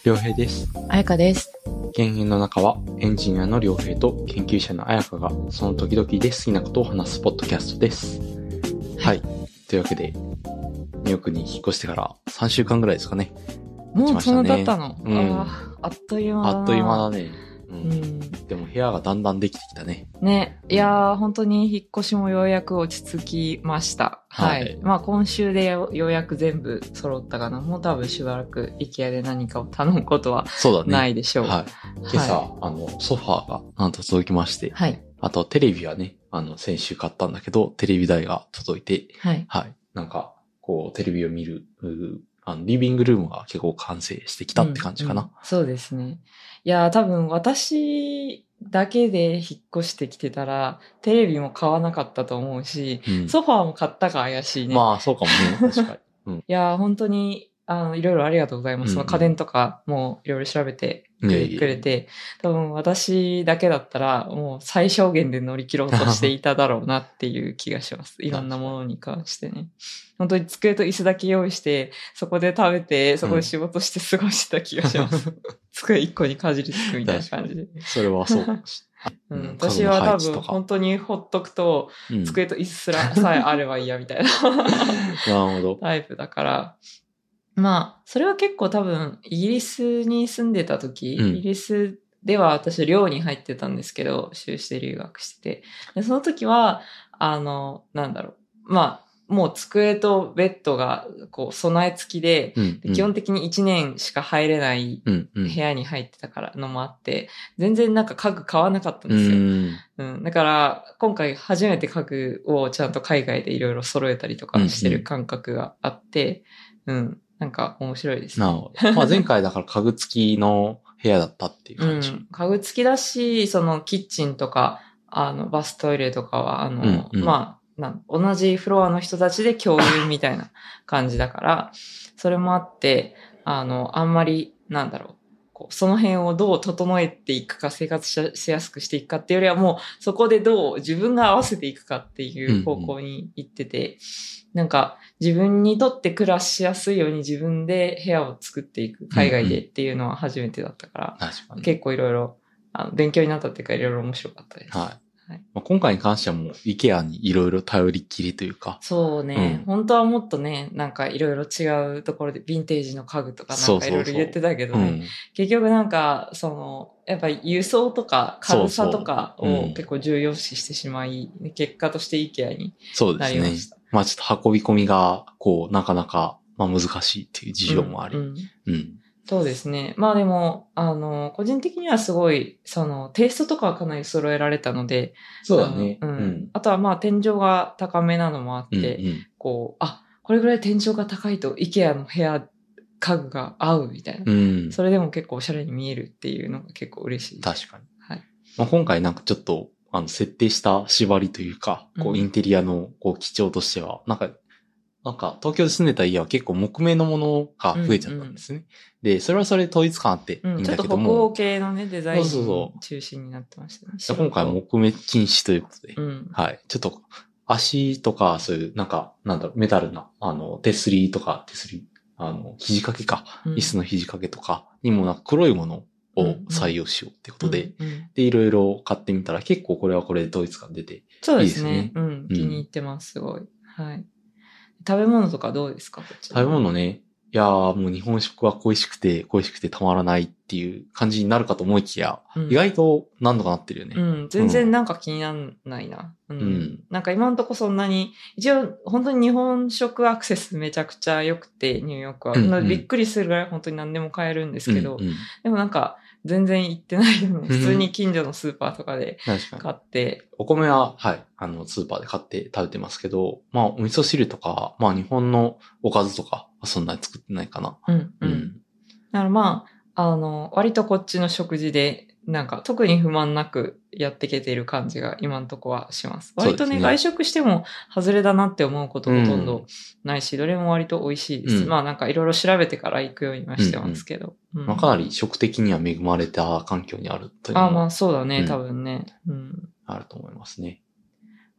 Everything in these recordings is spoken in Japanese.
良平です。 彩香です。 原編の中はエンジニアの良平と研究者の彩香がその時々で好きなことを話すポッドキャストです。はい。というわけで、ニューヨークに引っ越してから3週間ぐらいですかね。 もうそんな経ったの、あっという間だな。 あっという間だね。でも部屋がだんだんできてきたね。 ね。いやー、本当に引っ越しもようやく落ち着きました。はい。まあ今週でようやく全部揃ったかな。もう多分しばらく IKEA で何かを頼むことはないでしょう。 はい。今朝、ソファーがなんと届きまして。はい。あとテレビはね、先週買ったんだけど、テレビ台が届いて。はい。はい。なんか、こう、テレビを見る、リビングルームが結構完成してきたって感じかな。 そうですね。いや、多分私だけで引っ越してきてたら、テレビも買わなかったと思うし、ソファーも買ったか怪しいね。 まあ、そうかもね。確かに。 いや、本当に、いろいろありがとうございます。その家電とかもいろいろ調べてくれて、多分私だけだったらもう最小限で乗り切ろうとしていただろうなっていう気がします。いろんなものに関してね。本当に机と椅子だけ用意して、そこで食べて、そこで仕事して過ごした気がします。机一個にかじりつくみたいな感じで。 それはそうかもしれない。私は多分本当にほっとくと、机と椅子さえあればいいやみたいななるほどタイプだから、まあ、それは結構多分、イギリスに住んでた時、イギリスでは私寮に入ってたんですけど、修士で留学してて。でその時は、なんだろう。まあ、もう机とベッドがこう備え付きで、基本的に1年しか入れない部屋に入ってたからのもあって、全然なんか家具買わなかったんですよ。だから今回初めて家具をちゃんと海外でいろいろ揃えたりとかしてる感覚があって、なんか面白いですね。 なるほど。まあ前回だから家具付きの部屋だったっていう感じ。 家具付きだし、そのキッチンとか、バストイレとかは、まあ、同じフロアの人たちで共有みたいな感じだから、それもあって、あんまり、その辺をどう整えていくか、生活しやすくしていくかっていうよりはもう、そこでどう自分が合わせていくかっていう方向に行ってて、なんか自分にとって暮らしやすいように自分で部屋を作っていく、海外でっていうのは初めてだったから、結構いろいろ勉強になったっていうかいろいろ面白かったです。 はい。まあ、今回に関してはもう IKEA にいろいろ頼りっきりというか。 そうね、本当はもっとね、なんかいろいろ違うところでヴィンテージの家具とかなんかいろいろ言ってたけどね、結局なんかやっぱり輸送とか軽さとかを結構重要視してしまい、結果として IKEA になりました。 そうですね。まあちょっと運び込みがこうなかなかまあ難しいっていう事情もあり。 そうですね。まあでも、個人的にはすごい、テイストとかはかなり揃えられたので、 そうだね。 あとはまあ天井が高めなのもあって、これぐらい天井が高いと IKEA の部屋家具が合うみたいな。それでも結構おしゃれに見えるっていうのが結構嬉しい。 確かに。はい。まあ今回なんかちょっと、設定した縛りというか、こうインテリアのこう基調としては、なんか東京で住んでた家は結構木目のものが増えちゃったんですね。で、それはそれで統一感あっていいんだけども。 ちょっと北欧系のね、デザイン中心になってましたね。 今回は木目禁止ということで。はい。ちょっと、足とか、そういう、メタルな、手すりとか、肘掛けか、椅子の肘掛けとかにも黒いものを採用しようってことで、で、いろいろ買ってみたら結構これはこれで統一感出ていいですね。 そうですね。気に入ってます、すごい。はい。食べ物とかどうですか？ 食べ物ね。いやーもう日本食は恋しくてたまらないっていう感じになるかと思いきや、意外と何度かなってるよね。 全然なんか気にならないな。なんか今んとこそんなに、一応本当に日本食アクセスめちゃくちゃ良くて、ニューヨークは。びっくりするぐらい本当に何でも買えるんですけど、でもなんか全然行ってないよね。普通に近所のスーパーとかで買って。 お米は、はい、スーパーで買って食べてますけど、まあ、お味噌汁とか、まあ、日本のおかずとか、そんなに作ってないかな。 だからまあ、割とこっちの食事で、なんか特に不満なくやっていけている感じが今んとこはします。割とね、外食しても外れだなって思うことほとんどないし、どれも割と美味しいです。まあなんかいろいろ調べてから行くようにはしてますけど。 まあかなり食的には恵まれた環境にあるというのは。 まあそうだね、多分ね。 あると思いますね。 まあ、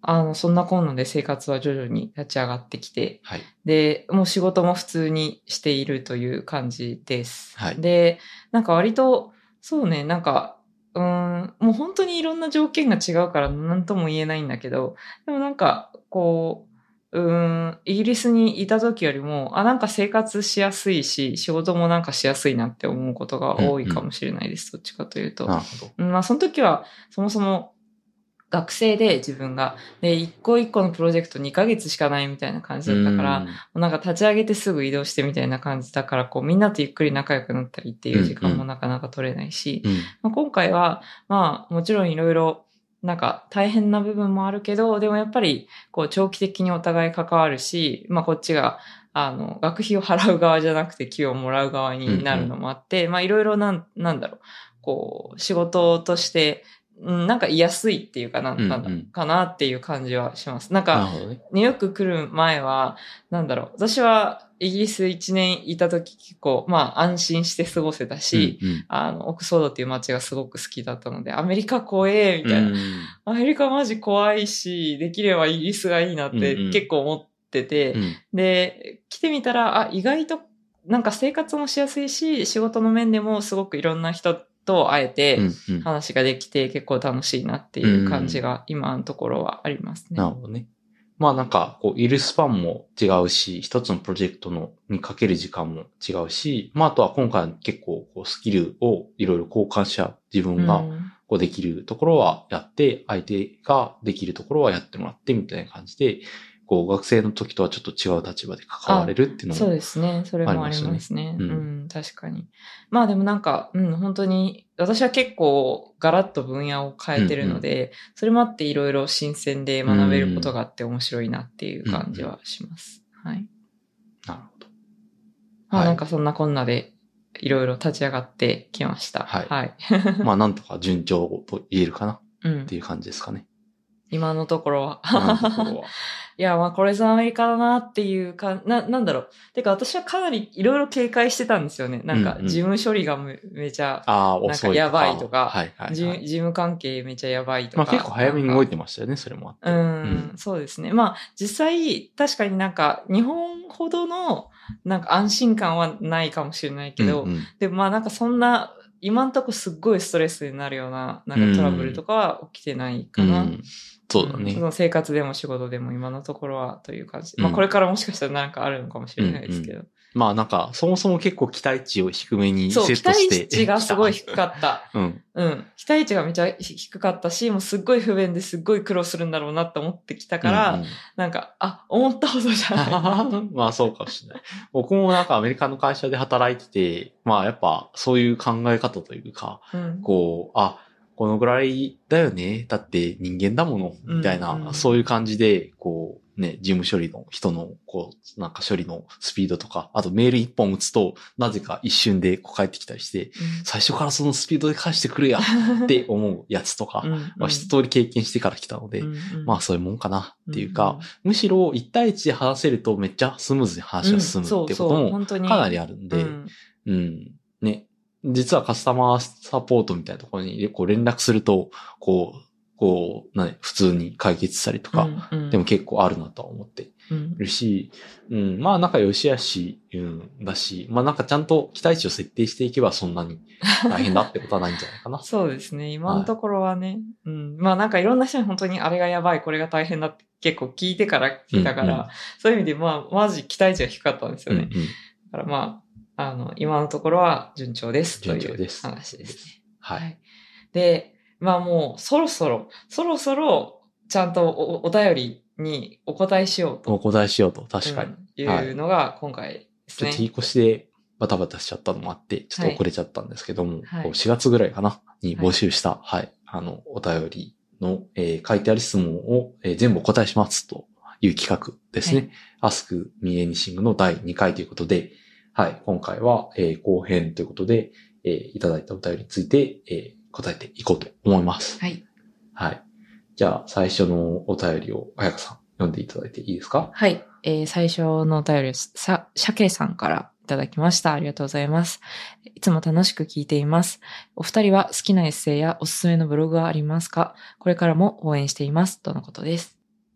そんなこんなで生活は徐々に立ち上がってきて、 はい。 で、もう仕事も普通にしているという感じです。 はい。 で、なんか割と、そうね、なんか、もう本当にいろんな条件が違うから何とも言えないんだけど、でもなんか、こう、イギリスにいた時よりも、なんか生活しやすいし、仕事もなんかしやすいなって思うことが多いかもしれないです。どっちかというと。 なるほど。 まあ、その時は、そもそも、学生で自分が、で、一個一個のプロジェクト2ヶ月しかないみたいな感じだったから、なんか立ち上げてすぐ移動してみたいな感じだから、こうみんなとゆっくり仲良くなったりっていう時間もなかなか取れないし、まあ、今回は、まあもちろんいろいろなんか大変な部分もあるけど、でもやっぱりこう長期的にお互い関わるし、まあこっちが学費を払う側じゃなくて給与をもらう側になるのもあって、まあいろいろなんだろう、こう仕事としてなんか居やすいっていうかなんだかなっていう感じはします。なんか、ニューヨーク来る前は、なんだろう、私はイギリス1年いた時結構、まあ安心して過ごせたし、オックスフォードっていう街がすごく好きだったので、アメリカ怖え、みたいな。アメリカマジ怖いし、できればイギリスがいいなって結構思ってて、で、来てみたら、意外となんか生活もしやすいし、仕事の面でもすごくいろんな人と会えて話ができて結構楽しいなっていう感じが今のところはありますね。 なるほどね。まあなんか、こう、いるスパンも違うし、一つのプロジェクトにかける時間も違うし、まああとは今回結構こうスキルをいろいろ交換し合う自分がこうできるところはやって、相手ができるところはやってもらってみたいな感じで、こう学生の時とはちょっと違う立場で関われるっていうのも、 そうですね。それもありますね。確かに。まあでもなんか、本当に、私は結構ガラッと分野を変えてるので、それもあっていろいろ新鮮で学べることがあって面白いなっていう感じはします。はい。 なるほど。 まあなんかそんなこんなでいろいろ立ち上がってきました。 はい。まあなんとか順調と言えるかなっていう感じですかね。 今のところは。いや、まあこれぞアメリカだなっていうか、なんだろう。てか私はかなりいろいろ警戒してたんですよね。なんか事務処理がめちゃ、なんかやばいとか、事務関係めちゃやばいとか。 まあ結構早めに動いてましたよね、それもあって。 そうですね。まあ実際確かになんか日本ほどのなんか安心感はないかもしれないけど、でもまあなんかそんな今んとこすっごいストレスになるようななんかトラブルとかは起きてないかな。 そうだね。 その生活でも仕事でも今のところはという感じ。まあこれからもしかしたらなんかあるのかもしれないですけど。 まあなんか、そもそも結構期待値を低めにセットして。 そう、期待値がすごい低かった。期待値がめちゃ低かったし、もうすっごい不便ですっごい苦労するんだろうなって思ってきたから、なんか、思ったほどじゃない。 まあそうかもしれない。僕もなんかアメリカの会社で働いてて、まあやっぱそういう考え方というか、こう、このぐらいだよね。だって人間だもの、みたいな、そういう感じで、こうね、事務処理の人の、こう、なんか処理のスピードとか、あとメール一本打つと、なぜか一瞬でこう返ってきたりして、最初からそのスピードで返してくるやって思うやつとか、まあ一通り経験してから来たので、まあそういうもんかなっていうか、むしろ1対1で話せるとめっちゃスムーズに話が進むっていうこともかなりあるんで、ね。実はカスタマーサポートみたいなところにこう連絡すると、普通に解決したりとか、でも結構あるなとは思ってるし、まあ仲良しやし、だし、まあなんかちゃんと期待値を設定していけばそんなに大変だってことはないんじゃないかな。 そうですね。今のところはね、まあなんかいろんな人に本当にあれがやばい、これが大変だって結構聞いてから来たから、そういう意味でまあマジ期待値が低かったんですよね。だからまあ、今のところは順調ですという話ですね。 はい。 で、まあもうそろそろ、ちゃんとお便りにお答えしようと。 お答えしようと、確かに。 いうのが今回ですね。 ちょっと引っ越しでバタバタしちゃったのもあって、ちょっと遅れちゃったんですけども、4月ぐらいかなに募集した、お便りの、書いてある質問を、全部お答えしますという企画ですね。Ask Me Anything の第2回ということで、今回は、後編ということで、いただいたお便りについて、答えていこうと思います。はい。じゃあ、最初のお便りを、彩香さん、読んでいただいていいですか？ はい。最初のお便りです。鮭さんからいただきました。ありがとうございます。いつも楽しく聞いています。お二人は好きなエッセイやおすすめのブログはありますか？これからも応援しています。とのことです。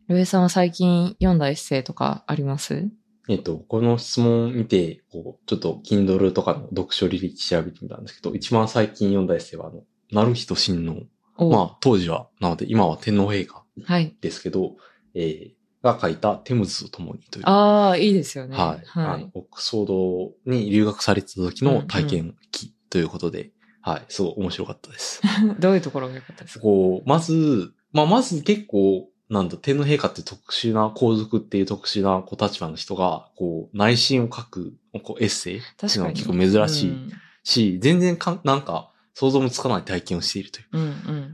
りょうえさんは最近読んだエッセイとかあります？ この質問を見て、ちょっと Kindle とかの読書履歴調べてみたんですけど、一番最近読んだエッセイは、成人親王。まあ、当時は、なので今は天皇陛下ですけど、が書いたテムズと共にという。 ああ、いいですよね。 はい。オックスフォードに留学されてた時の体験記ということで、はい、すごい面白かったです。 どういうところが良かったですか？ まず結構、天皇陛下って特殊な、皇族っていう特殊な立場の人が、内心を書く、エッセイっていうのは結構珍しいし、全然想像もつかない体験をしているという。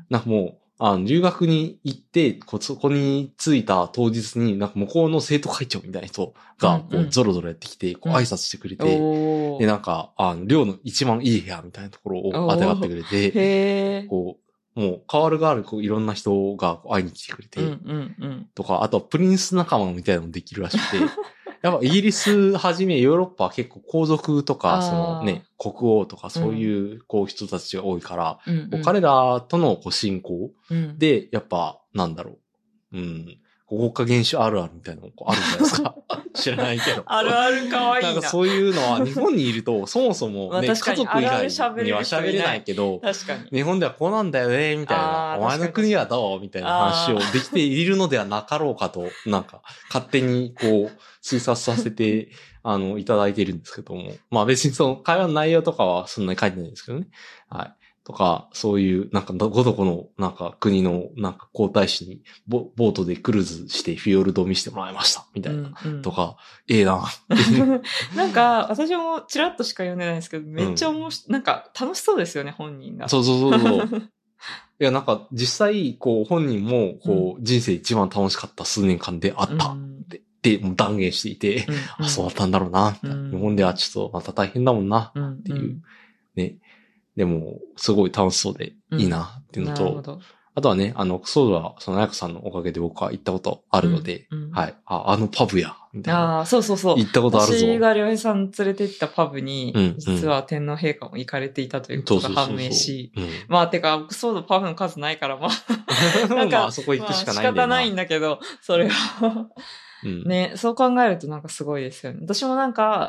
なんかもう、留学に行って、そこに着いた当日に、なんか向こうの生徒会長みたいな人が、ゾロゾロやってきて、挨拶してくれて、で、なんか、寮の一番いい部屋みたいなところをあてがってくれて、もう、代わる代わる、いろんな人が会いに来てくれて、とか、あとはプリンス仲間みたいなのもできるらしくて、やっぱイギリスはじめヨーロッパは結構皇族とか、国王とかそういう、人たちが多いから、彼らとの親交で、やっぱ、国家元首あるあるみたいなのあるじゃないですか。知らないけど。 あるあるかわいいな。 なんかそういうのは日本にいると、そもそもね、家族以外には喋れないけど、 確かに日本ではこうなんだよね、みたいな。お前の国はどうみたいな話をできているのではなかろうかと、なんか、勝手に推察させて、いただいているんですけども。まあ別にその会話の内容とかはそんなに書いてないんですけどね。はい。とか、そういう、どこの、国の、皇太子にボートでクルーズしてフィヨルドを見せてもらいました、みたいな。とか、な。 なんか、私もチラッとしか読んでないんですけど、めっちゃなんか楽しそうですよね、本人が。 そう。いや、実際、本人も、人生一番楽しかった数年間であった。って断言していて、そうだったんだろうな。日本ではちょっとまた大変だもんな。っていう。ね。でも、すごい楽しそうでいいなっていうのと、あとはね、オックスフォードは、その彩子さんのおかげで僕は行ったことあるので、はい。パブや、みたいな。 そう。 行ったことあるぞ。 私がりょうえさん連れて行ったパブに、実は天皇陛下も行かれていたということが判明し、まあ、てか、オックスフォードパブの数ないから、まあ、なんか、 あそこ行くしかないんだよな。 仕方ないんだけど、それはね、そう考えるとなんかすごいですよね。私も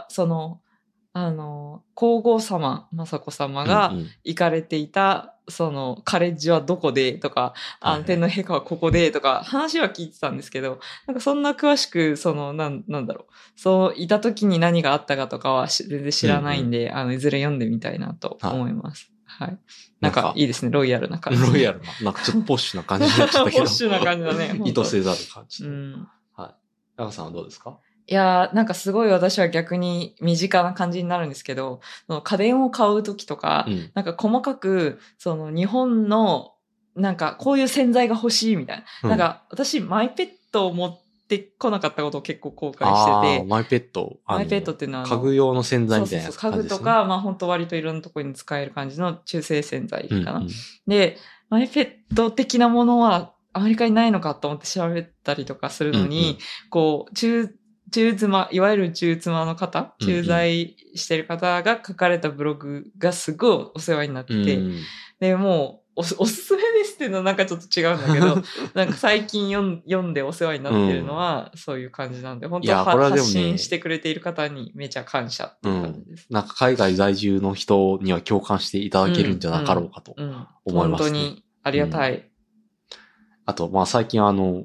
皇后様、雅子様が行かれていた、カレッジはどこでとか、天皇陛下はここでとか、話は聞いてたんですけど、なんかそんな詳しく、なんだろう、そう、いた時に何があったかとかは全然知らないんで、いずれ読んでみたいなと思います。はい。なんかいいですね、ロイヤルな感じ。 ロイヤルな、なんかちょっとポッシュな感じになっちゃったけど。 ポッシュな感じだね。 意図せざる感じ。はい。赤さんはどうですか？ いやー、なんかすごい私は逆に身近な感じになるんですけど、家電を買うときとか、なんか細かく、日本の、なんかこういう洗剤が欲しいみたいな。なんか私、マイペットを持ってこなかったことを結構後悔してて。 マイペット。 マイペットっていうのは家具用の洗剤みたいなやつ、 家具とか、まあ本当割といろんなところに使える感じの中性洗剤かな。で、マイペット的なものはアメリカにないのかと思って調べたりとかするのに、中妻、いわゆる中妻の方、駐在してる方が書かれたブログがすごいお世話になってて、で、もう、おすすめですっていうのはなんかちょっと違うんだけど、なんか最近読んでお世話になってるのはそういう感じなんで、本当は発信してくれている方にめちゃ感謝っていう感じです。 なんか海外在住の人には共感していただけるんじゃなかろうかと思いますね。 本当にありがたい。 あと、まあ最近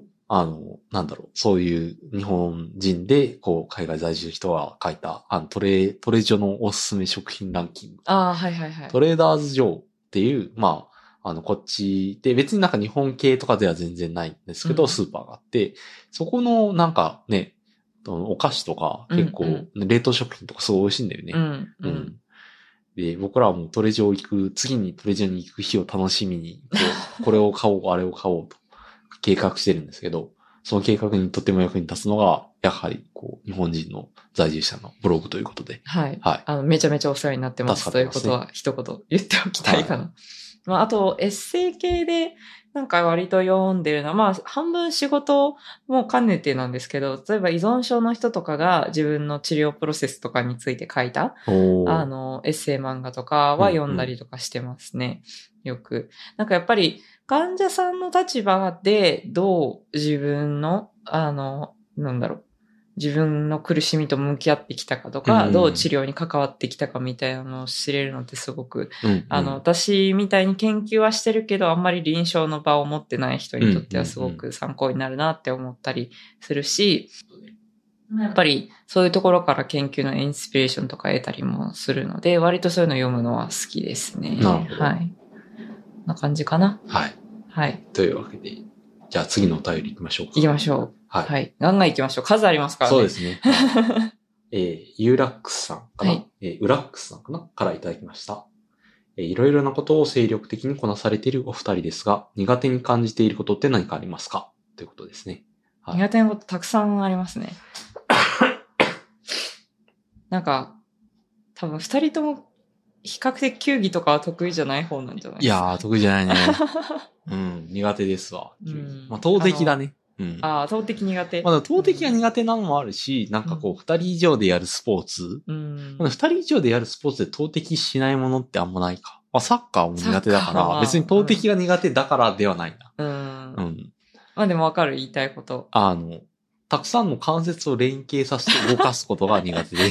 そういう日本人で、海外在住の人が書いた、トレジョのおすすめ食品ランキング。 はい。 トレーダーズ・ジョーっていう、まあ、こっちで、別になんか日本系とかでは全然ないんですけど、スーパーがあって、そこのなんかね、お菓子とか結構、冷凍食品とかすごい美味しいんだよね。で、僕らはもう次にトレジョに行く日を楽しみに、これを買おう、あれを買おうと計画してるんですけど、その計画にとても役に立つのが、やはり、日本人の在住者のブログということで。 はい。めちゃめちゃお世話になってます。ということは、一言言っておきたいかな。まあ、あと、エッセイ系で、なんか割と読んでるのは、まあ、半分仕事も兼ねてなんですけど、例えば依存症の人とかが自分の治療プロセスとかについて書いた、エッセイ漫画とかは読んだりとかしてますね。よく。なんかやっぱり、 患者さんの立場でどう自分の、なんだろう、自分の苦しみと向き合ってきたかとか、どう治療に関わってきたかみたいなのを知れるのってすごく、私みたいに研究はしてるけど、あんまり臨床の場を持ってない人にとってはすごく参考になるなって思ったりするし、やっぱりそういうところから研究のインスピレーションとか得たりもするので、割とそういうのを読むのは好きですね。 なるほど。 はい。こんな感じかな。 はい。 はい。 というわけで、じゃあ次のお便り行きましょうか。 行きましょう。はい。はい。ガンガン行きましょう。数ありますからね。 そうですね。ユーラックスさんかな、はい、ウラックスさんかなからいただきました。いろいろなことを精力的にこなされているお二人ですが、苦手に感じていることって何かありますかということですね。 はい、苦手なことたくさんありますね。なんか、多分二人とも比較的球技とかは得意じゃない方なんじゃないですか。 いやー、得意じゃないね。うん、苦手ですわ。まあ、投擲だね。 投擲苦手。 まあ、投擲が苦手なのもあるし、なんかこう、二人以上でやるスポーツ。二人以上でやるスポーツで投擲しないものってあんまないか。まあ、サッカーも苦手だから、別に投擲が苦手だからではないな。 まあでもわかる、言いたいこと。 たくさんの関節を連携させて動かすことが苦手です。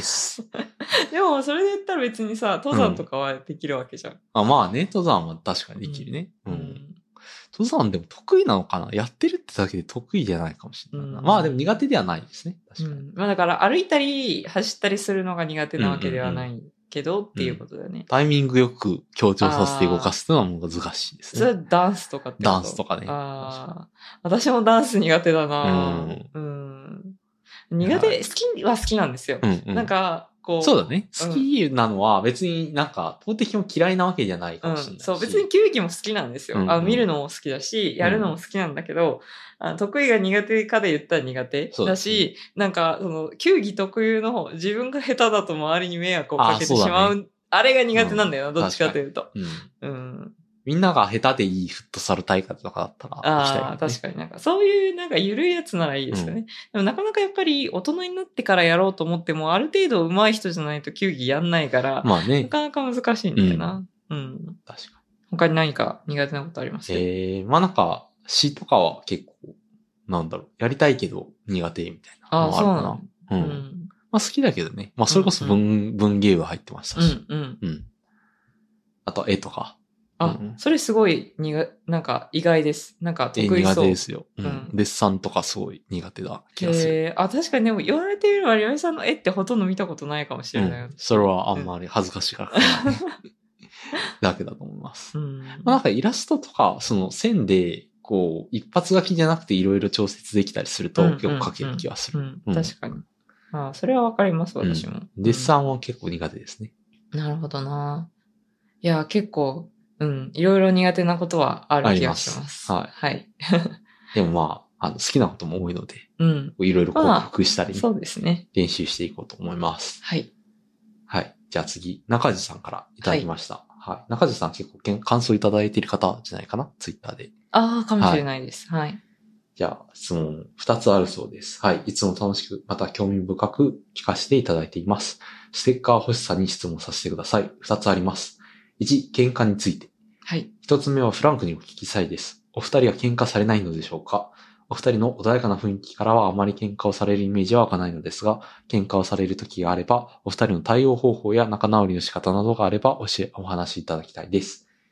でも、それで言ったら別にさ、登山とかはできるわけじゃん。 まあね、登山は確かにできるね。登山でも得意なのかな、やってるってだけで得意じゃないかもしれないな。まあでも苦手ではないですね。確かに。 まあだから歩いたり走ったりするのが苦手なわけではないけどっていうことだよね。 タイミングよく強調させて動かすのは難しいですね。 それはダンスとかってこと？ ダンスとかね。 私もダンス苦手だな苦手、好きは好きなんですよ。なんか、こう。 そうだね。好きなのは別になんか、投擲も嫌いなわけじゃないかもしれないし。 そう、別に球技も好きなんですよ。見るのも好きだし、やるのも好きなんだけど、得意が苦手かで言ったら苦手だし、なんか、球技特有の自分が下手だと周りに迷惑をかけてしまう、あれが苦手なんだよな、どっちかというと。 みんなが下手でいいフットサル大会とかだったら行きたい、ね。 確かになんかそういうなんか緩いやつならいいですよね。でもなかなかやっぱり大人になってからやろうと思ってもある程度上手い人じゃないと球技やんないから、まあね、なかなか難しいんだよな。確かに。他に何か苦手なことありますか？ まあなんか詩とかは結構なんだろう、やりたいけど苦手みたいなのもあるかな。まあ好きだけどね。まあそれこそ文芸部入ってましたし。あと絵とか。 それすごいなんか意外です。なんか得意そう。 苦手ですよ。デッサンとかすごい苦手だ気がする。 確かにでも言われてみれば、りょうさんの絵ってほとんど見たことないかもしれない。 それはあんまり恥ずかしいからだけだと思います。なんかイラストとか、その線で、こう、一発書きじゃなくていろいろ調節できたりすると結構描ける気がする。 確かに。それはわかります、私も。 デッサンは結構苦手ですね。 なるほどな。いや、結構、いろいろ苦手なことはある気がします。 はい。でもまあ、好きなことも多いので、いろいろ克服したり、 そうですね。 練習していこうと思います。 はい。 はい。じゃあ次、中地さんからいただきました。はい。中地さん結構感想いただいている方じゃないかな、ツイッターで。 かもしれないです。はい。 じゃあ、質問2つあるそうです。はい。いつも楽しく、また興味深く聞かせていただいています。ステッカー欲しさに質問させてください。2つあります。1、喧嘩について。 はい。 1つ目はフランクにお聞きしたいです。お二人は喧嘩されないのでしょうか？お二人の穏やかな雰囲気からはあまり喧嘩をされるイメージは湧かないのですが、喧嘩をされる時があれば、お二人の対応方法や仲直りの仕方などがあればお話しいただきたいです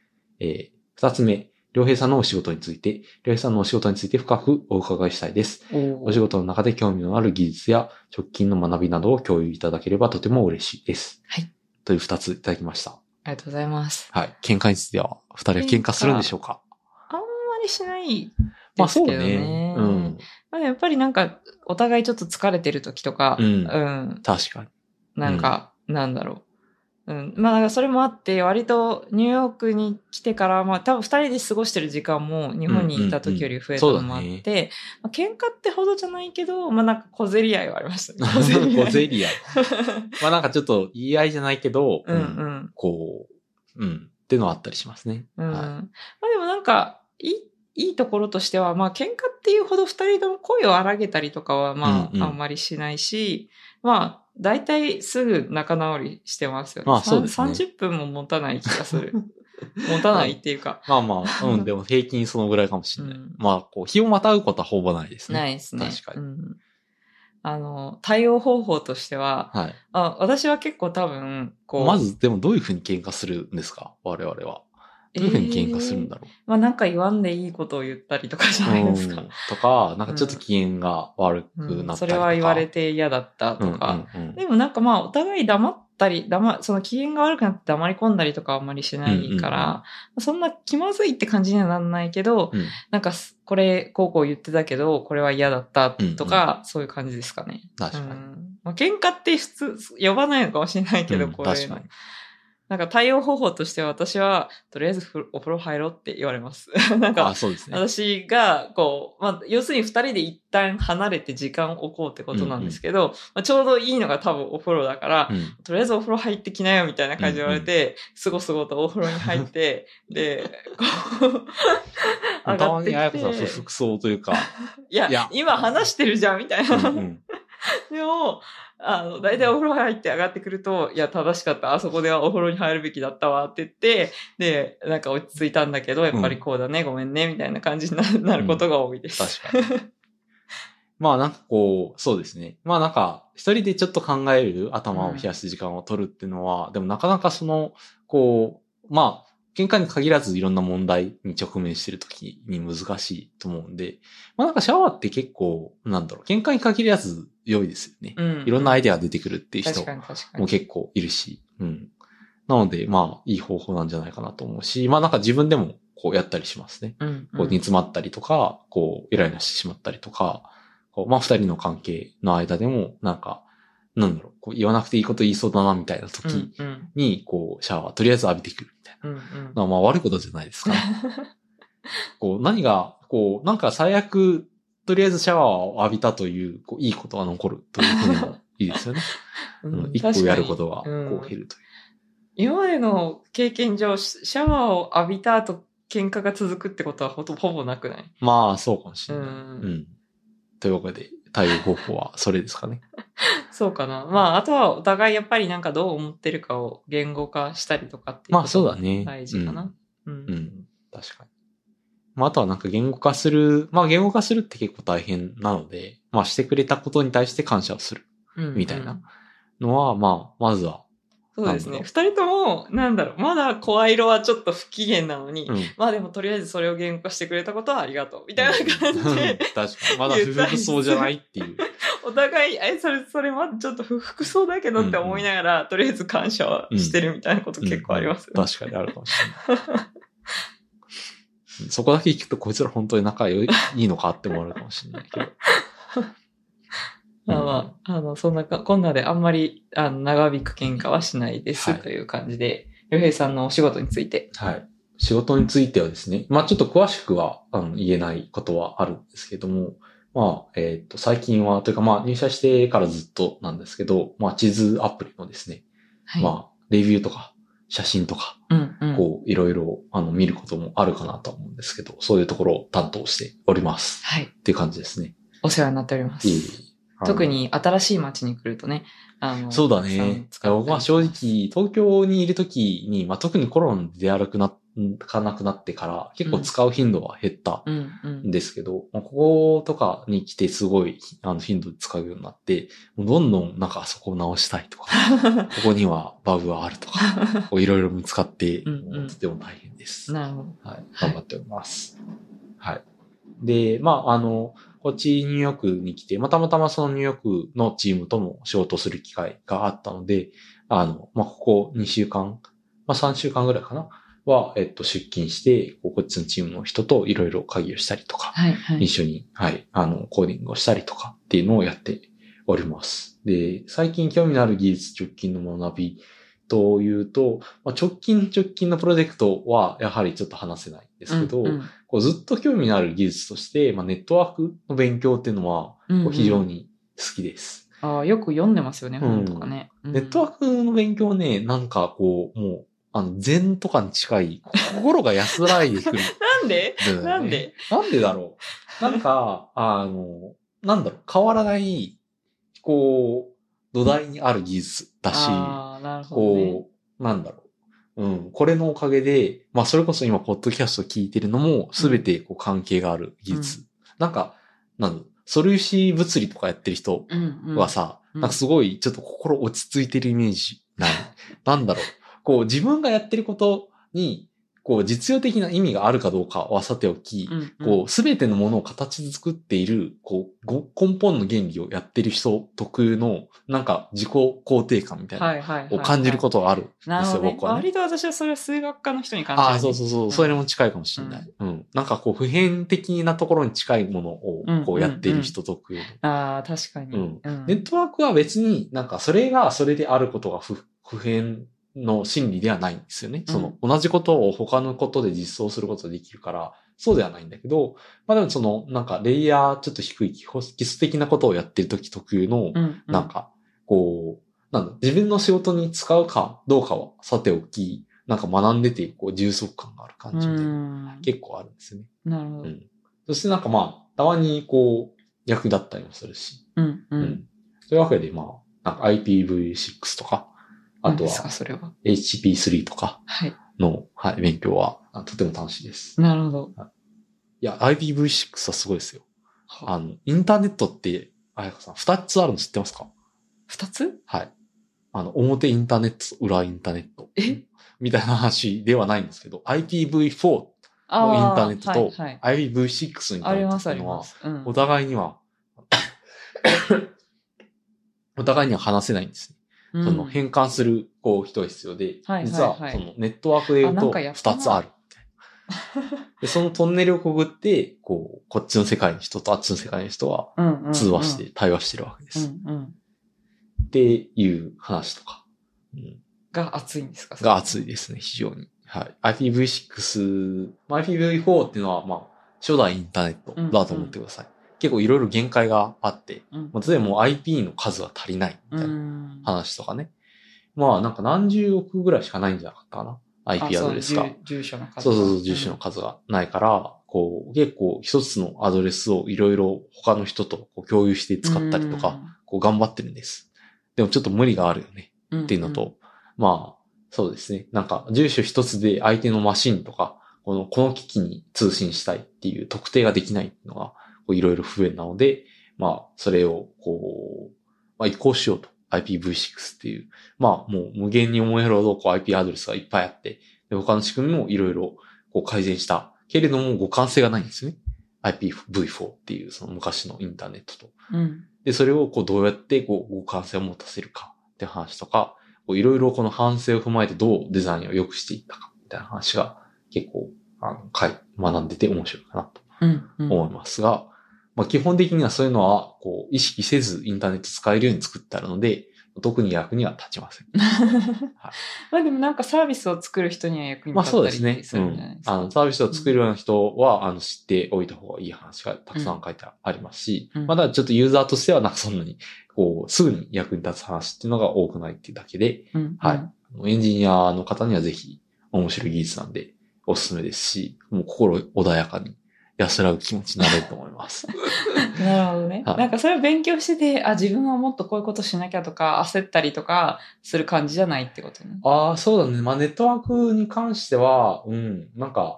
。2つ目、良平さんのお仕事について、良平さんのお仕事について深くお伺いしたいです。お仕事の中で興味のある技術や直近の学びなどを共有いただければとても嬉しいです。 はい。 という2ついただきました。 ありがとうございます。 はい。喧嘩については、二人は喧嘩するんでしょうか？ あんまりしないですけどね。まあやっぱりなんか、お互いちょっと疲れてる時とか、 確かに。 なんか、なんだろう。まあなんかそれもあって、割とニューヨークに来てから、まあ多分二人で過ごしてる時間も日本にいた時より増えたのもあって、まあ、喧嘩ってほどじゃないけど、まあなんか小競り合いはありましたね。 小競り合い。まあなんかちょっと言い合いじゃないけど、こう、っていうのはあったりしますね。 まあでもなんか、いいところとしては、まあ喧嘩っていうほど二人とも声を荒げたりとかは、まああんまりしないし、まあ大体すぐ仲直りしてますよね。 そうですね。 30分も持たない気がする。 持たないっていうか。 まあまあ、でも平均そのぐらいかもしれない。まあ、こう、日をまたぐことはほぼないですね。 ないですね。 確かに。 対応方法としては、 はい。 私は結構多分、 まず、でもどういうふうに喧嘩するんですか我々は。どういうふうに喧嘩するんだろう。 まあなんか言わんでいいことを言ったりとかじゃないですか。 とか、なんかちょっと機嫌が悪くなったりとか。 それは言われて嫌だったとか。でもなんかまあお互い黙ったり、その機嫌が悪くなって黙り込んだりとかあんまりしないから、そんな気まずいって感じにはならないけど、なんかこれこう言ってたけど、これは嫌だったとか、そういう感じですかね。 確かに。 まあ、喧嘩って普通呼ばないのかもしれないけど、これ。確かに。なんか対応方法としては私は、とりあえずお風呂入ろうって言われます。なんか、 そうですね、 私が、こう、まあ、要するに二人で一旦離れて時間を置こうってことなんですけど、まあ、ちょうどいいのが多分お風呂だから、とりあえずお風呂入ってきなよみたいな感じで言われて、すごとお風呂に入って、で、こう、 上がってきて。たまにあやこさん不服そうというか。 いや、今話してるじゃんみたいな。でも、大体お風呂入って上がってくると、いや、正しかった。あそこではお風呂に入るべきだったわって言って、で、なんか落ち着いたんだけど、やっぱりこうだね、ごめんね、みたいな感じになることが多いです。 確かに。まあなんかこう、そうですね。まあなんか、一人でちょっと考える頭を冷やす時間を取るっていうのは、でもなかなかこう、まあ、喧嘩に限らずいろんな問題に直面してるときに難しいと思うんで、まあなんかシャワーって結構、喧嘩に限らず良いですよね。いろんなアイデアが出てくるっていう人も結構いるし。なので、まあ、いい方法なんじゃないかなと思うし、まあなんか自分でもこうやったりしますね。こう煮詰まったりとか、こうイライラしてしまったりとか、まあ二人の関係の間でも、こう言わなくていいこと言いそうだなみたいな時に、こうシャワーとりあえず浴びてくるみたいな。まあ悪いことじゃないですか、ね。こうなんか最悪、とりあえずシャワーを浴びたという、こういいことが残るというふうにもいいですよね。一個やることがこう減るという。 今までの経験上、シャワーを浴びた後、喧嘩が続くってことはほぼなくない？ まあ、そうかもしれない。というわけで、対応方法はそれですかね。 そうかな。まあ、あとはお互いやっぱりなんかどう思ってるかを言語化したりとかっていうことが大事かな。 確かに。まあ、あとはなんか言語化するって結構大変なので、まあ、してくれたことに対して感謝をする。みたいなのは、まあ、まずは。 そうですね。二人とも、まだ声色はちょっと不機嫌なのに、まあでもとりあえずそれを言語化してくれたことはありがとう。みたいな感じで。 確かに。まだ不服そうじゃないっていう。 お互い、それまだちょっと不服そうだけどって思いながら、とりあえず感謝はしてるみたいなこと結構あります、 確かにあるかもしれない。そこだけ聞くとこいつら本当に仲いいのかって思われるかもしれないけど。 そんなこんなであんまり長引く喧嘩はしないですという感じで、りょうへいさんのお仕事について。 はい。仕事についてはですね、まあちょっと詳しくは言えないことはあるんですけども、まあ、最近は、というかまあ入社してからずっとなんですけど、まあ地図アプリのですね、まあレビューとか写真とか、こういろいろ見ることもあるかなと思うんですけど、そういうところを担当しております。はい。っていう感じですね。 お世話になっております。特に新しい街に来るとね、 そうだね。僕は正直、東京にいるときに、まあ、特にコロナで出歩かなくなってから、結構使う頻度は減ったんですけど、こことかに来てすごい、頻度で使うようになって、もうどんどんなんかそこを直したいとか、ここにはバグがあるとか、いろいろ見つかって、とても大変です。なるほど。はい。頑張っております。はい。で、まあ、こっちニューヨークに来て、まあ、たまたまそのニューヨークのチームとも仕事する機会があったので、まあ、ここ2週間、まあ、3週間ぐらいかなは、出勤して、こっちのチームの人といろいろ会議をしたりとか、一緒に、コーディングをしたりとかっていうのをやっております。で、最近興味のある技術直近の学びというと、まあ、直近のプロジェクトはやはりちょっと話せないんですけど、こうずっと興味のある技術として、まあ、ネットワークの勉強っていうのは非常に好きです。 よく読んでますよね、本とかね。 ネットワークの勉強ね、なんかこう、もう、禅とかに近い、心が安らいでくる。 なんでなんでだろう。なんか、変わらない、こう、土台にある技術だし、こう、 これのおかげで、まあそれこそ今、ポッドキャスト聞いてるのも、すべてこう関係がある技術。なんか、素粒子物理とかやってる人はさ、なんかすごいちょっと心落ち着いてるイメージない。なんだろう。こう自分がやってることに、こう実用的な意味があるかどうかはさておき、こうすべてのものを形作っている、こう根本の原理をやってる人特有の、なんか自己肯定感みたいなを感じることがあるんですよ、僕はね。 割と私はそれは数学科の人に感じる、ね。 そう。それも近いかもしれない。なんかこう普遍的なところに近いものをこうやっている人特有の。 確かに、 ネットワークは別になんかそれがそれであることが普遍の真理ではないんですよね。その同じことを他のことで実装することができるから、そうではないんだけど、まあでもそのなんかレイヤーちょっと低い基礎的なことをやってるとき特有の、なんかこう、自分の仕事に使うかどうかはさておき、なんか学んでてこう充足感がある感じみたいな、結構あるんですよね。 なるほど。 そしてなんかまあ、たまにこう役立ったりもするし。というわけでまあ、なんか IPv6 とか、あとは HP3 とかの、勉強はとても楽しいです。 なるほど。 いや、IPv6 はすごいですよ。インターネットって、あやかさん、2つあるの知ってますか ？2つ？ はい。表インターネット、裏インターネット。みたいな話ではないんですけど、IPv4 のインターネットと IPv6 のインターネットっていうのは、お互いには話せないんですね。その変換するこう人が必要で、実はそのネットワークで言うと2つある。でそのトンネルをくぐって、こっちの世界の人とあっちの世界の人は通話して対話してるわけです。っていう話とか。 が熱いんですか？ が熱いですね、非常に。はい。IPv6、IPv4 っていうのは、まあ、初代インターネットだと思ってください。結構いろいろ限界があって、例えばもう IP の数が足りないみたいな話とかね。まあなんか何十億ぐらいしかないんじゃなかったかな。IP アドレスが。 住所の数が。 そう、住所の数がないから、こう結構一つのアドレスをいろいろ他の人とこう共有して使ったりとか、こう頑張ってるんです。でもちょっと無理があるよね。っていうのと、まあ、そうですね。なんか住所一つで相手のマシンとか、この機器に通信したいっていう特定ができないっていうのが、いろいろ不便なので、まあ、それを、移行しようと。IPv6 っていう。まあ、もう無限に思えるほど、IP アドレスがいっぱいあって、で他の仕組みもいろいろ、改善した。けれども、互換性がないんですね。IPv4 っていう、その昔のインターネットと。で、それを、どうやって、互換性を持たせるかって話とか、いろいろこの反省を踏まえてどうデザインを良くしていったか、みたいな話が結構、学んでて面白いかなと思いますが、まあ基本的にはそういうのは、意識せずインターネット使えるように作ってあるので、特に役には立ちません。 まあでもなんかサービスを作る人には役に立ったりするんじゃないですか。 サービスを作るような人は、知っておいた方がいい話がたくさん書いてありますし、まだちょっとユーザーとしてはなんかそんなに、すぐに役に立つ話っていうのが多くないっていうだけで、エンジニアの方にはぜひ面白い技術なんでおすすめですし、もう心穏やかに安らぐ気持ちになれると思います。 なるほどね。なんかそれを勉強してて、自分はもっとこういうことしなきゃとか焦ったりとかする感じじゃないってことね。 そうだね。まあネットワークに関しては、なんか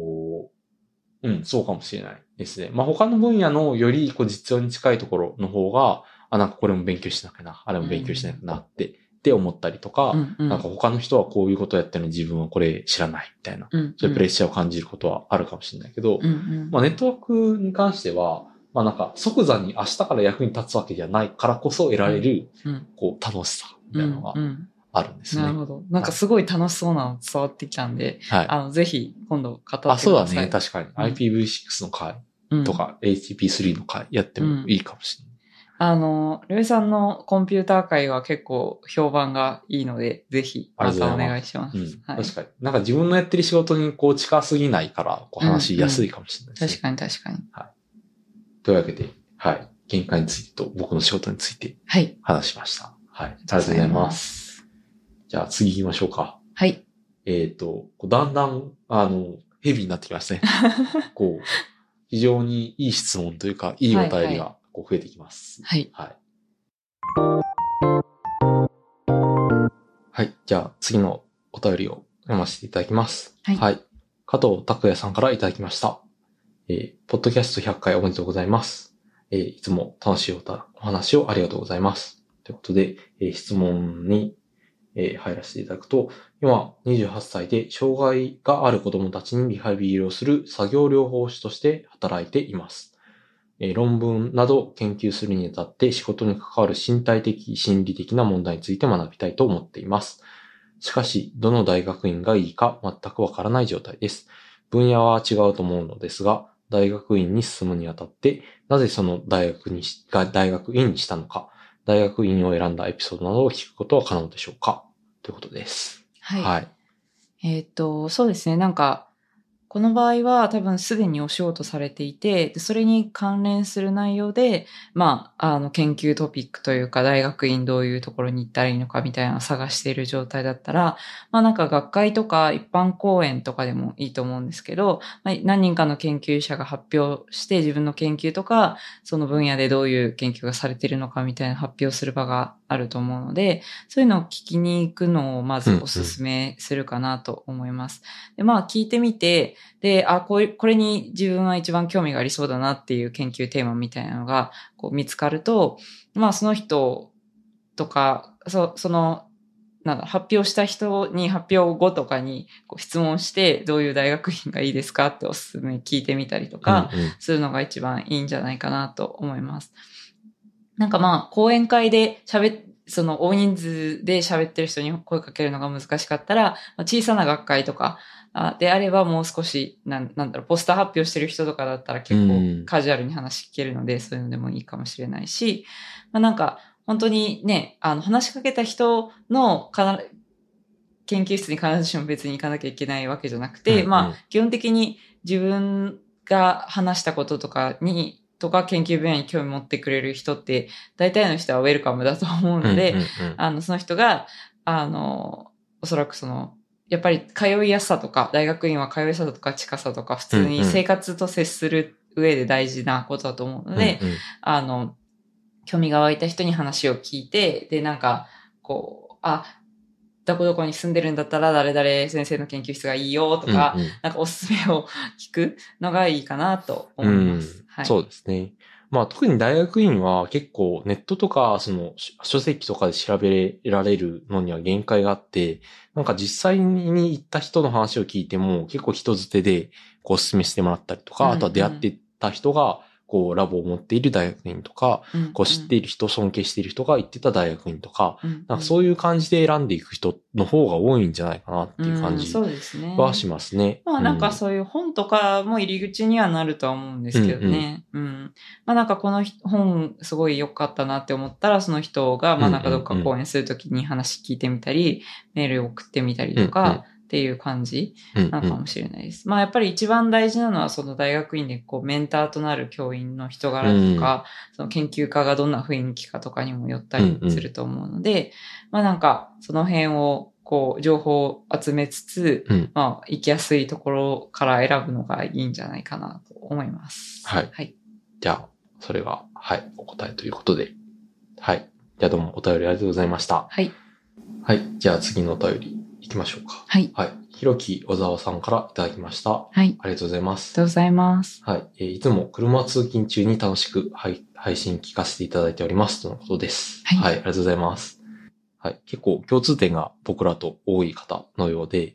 そうかもしれないですね。まあ他の分野のより実用に近いところの方が、なんかこれも勉強しなきゃな、あれも勉強しなきゃなって思ったりとか、なんか他の人はこういうことをやってるのに自分はこれ知らないみたいな、そういうプレッシャーを感じることはあるかもしれないけど、まあネットワークに関しては、まあなんか即座に明日から役に立つわけじゃないからこそ得られる、楽しさみたいなのがあるんですね。 なるほど。なんかすごい楽しそうなの伝わってきたんで、ぜひ今度語ってください。 そうだね。確かに。IPv6 の回とか、HTTP3 の回やってもいいかもしれない。 りょうさんのコンピューター界は結構評判がいいので、ぜひまたお願いします。 確かに。なんか自分のやってる仕事に近すぎないから、話しやすいかもしれないですね。 確かに。 というわけで、限界についてと僕の仕事について話しました。ありがとうございます。じゃあ次行きましょうか。 はい。 だんだん、ヘビーになってきましたね。非常にいい質問というか、いいお便りが増えてきます。はい。はい。じゃあ次のお便りを読ませていただきます。 はい。 はい。加藤拓也さんからいただきました。ポッドキャスト100回おめでとうございます。いつも楽しいお話をありがとうございます。ということで、質問に、入らせていただくと、今28歳で障害がある子どもたちにリハビリをする作業療法士として働いています。論文など研究するにあたって仕事に関わる身体的、心理的な問題について学びたいと思っています。しかし、どの大学院がいいか全くわからない状態です。分野は違うと思うのですが、大学院に進むにあたって、なぜその大学院にしたのか、大学院を選んだエピソードなどを聞くことは可能でしょうかということです。 はい。はい、そうですね。なんか、この場合は多分すでにお仕事されていて、それに関連する内容で、研究トピックというか、大学院どういうところに行ったらいいのかみたいなのを探している状態だったら、なんか学会とか一般講演とかでもいいと思うんですけど、何人かの研究者が発表して自分の研究とか、その分野でどういう研究がされているのかみたいな発表する場があると思うので、そういうのを聞きに行くのをまずお勧めするかなと思います。で、聞いてみて、で、これに自分は一番興味がありそうだなっていう研究テーマみたいなのがこう見つかると、その人とか、発表した人に発表後とかにこう質問して、どういう大学院がいいですかっておすすめ聞いてみたりとか、するのが一番いいんじゃないかなと思います。なんか講演会でその大人数で喋ってる人に声かけるのが難しかったら、小さな学会とかであればもう少し、ポスター発表してる人とかだったら結構カジュアルに話聞けるので、そういうのでもいいかもしれないし、なんか本当にね、話しかけた人の研究室に必ずしも別に行かなきゃいけないわけじゃなくて、基本的に自分が話したこととか研究分野に興味持ってくれる人って、大体の人はウェルカムだと思うので、その人が、おそらくやっぱり通いやすさとか、大学院は通いやすさとか近さとか、普通に生活と接する上で大事なことだと思うので、興味が湧いた人に話を聞いて、で、なんか、どこに住んでるんだったら誰々先生の研究室がいいよとか、なんかおすすめを聞くのがいいかなと思います。はい、 そうですね。特に大学院は結構ネットとか書籍とかで調べられるのには限界があって、なんか実際に行った人の話を聞いても結構人づてでおすすめしてもらったりとか、あとは出会ってた人がラボを持っている大学院とか、知っている人、尊敬している人が行ってた大学院とか、なんかそういう感じで選んでいく人の方が多いんじゃないかなっていう感じはしますね。 なんかそういう本とかも入り口にはなるとは思うんですけどね。なんかこの本すごい良かったなって思ったら、その人がなんかどっか講演するときに話聞いてみたり、メール送ってみたりとか、っていう感じなのかもしれないです。やっぱり一番大事なのはその大学院でメンターとなる教員の人柄とか、その研究家がどんな雰囲気かとかにもよったりすると思うので、なんかその辺を情報を集めつつ、行きやすいところから選ぶのがいいんじゃないかなと思います。 はい。じゃあ、それが、お答えということで。はい。じゃあどうもお便りありがとうございました。 はい。 はい。じゃあ次のお便り。行きましょうか。 はい。 ひろき小沢さんからいただきました。 はい。 ありがとうございます。 ありがとうございます。 はい。いつも車通勤中に楽しく、配信聞かせていただいております。とのことです。はい。ありがとうございます。はい。結構共通点が僕らと多い方のようで、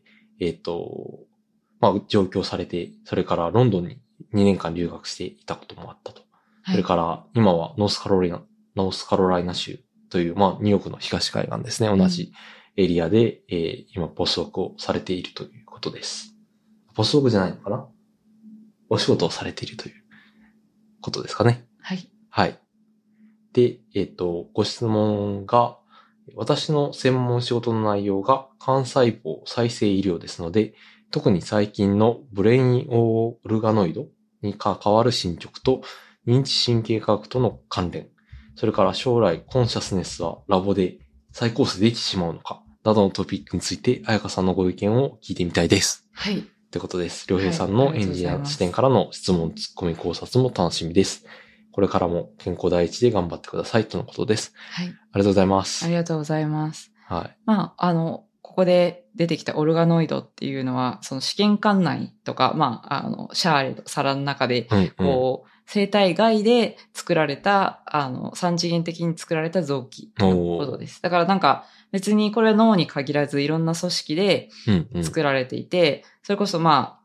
上京されて、それからロンドンに2年間留学していたこともあったと。それから今はノースカロライナ州という、ニューヨークの東海岸ですね。同じエリアで、今、ポスドクをされているということです。ポスドクじゃないのかな？お仕事をされているということですかね。 はい。 はい。で、ご質問が、私の専門仕事の内容が幹細胞再生医療ですので、特に最近のブレインオルガノイドに関わる進捗と認知神経科学との関連、それから将来コンシャスネスはラボで再構成できてしまうのか、などのトピックについて、彩香さんのご意見を聞いてみたいです。 はい。 ということです。良平さんのエンジニアの視点からの質問、ツッコミ考察も楽しみです。これからも健康第一で頑張ってくださいとのことです。 はい。ありがとうございます。 ありがとうございます。 はい。 こここで出てきたオルガノイドっていうのは、その試験管内とか、シャーレと皿の中で、こう、生体外で作られた、三次元的に作られた臓器のことです。だからなんか、別にこれは脳に限らずいろんな組織で作られていて、それこそ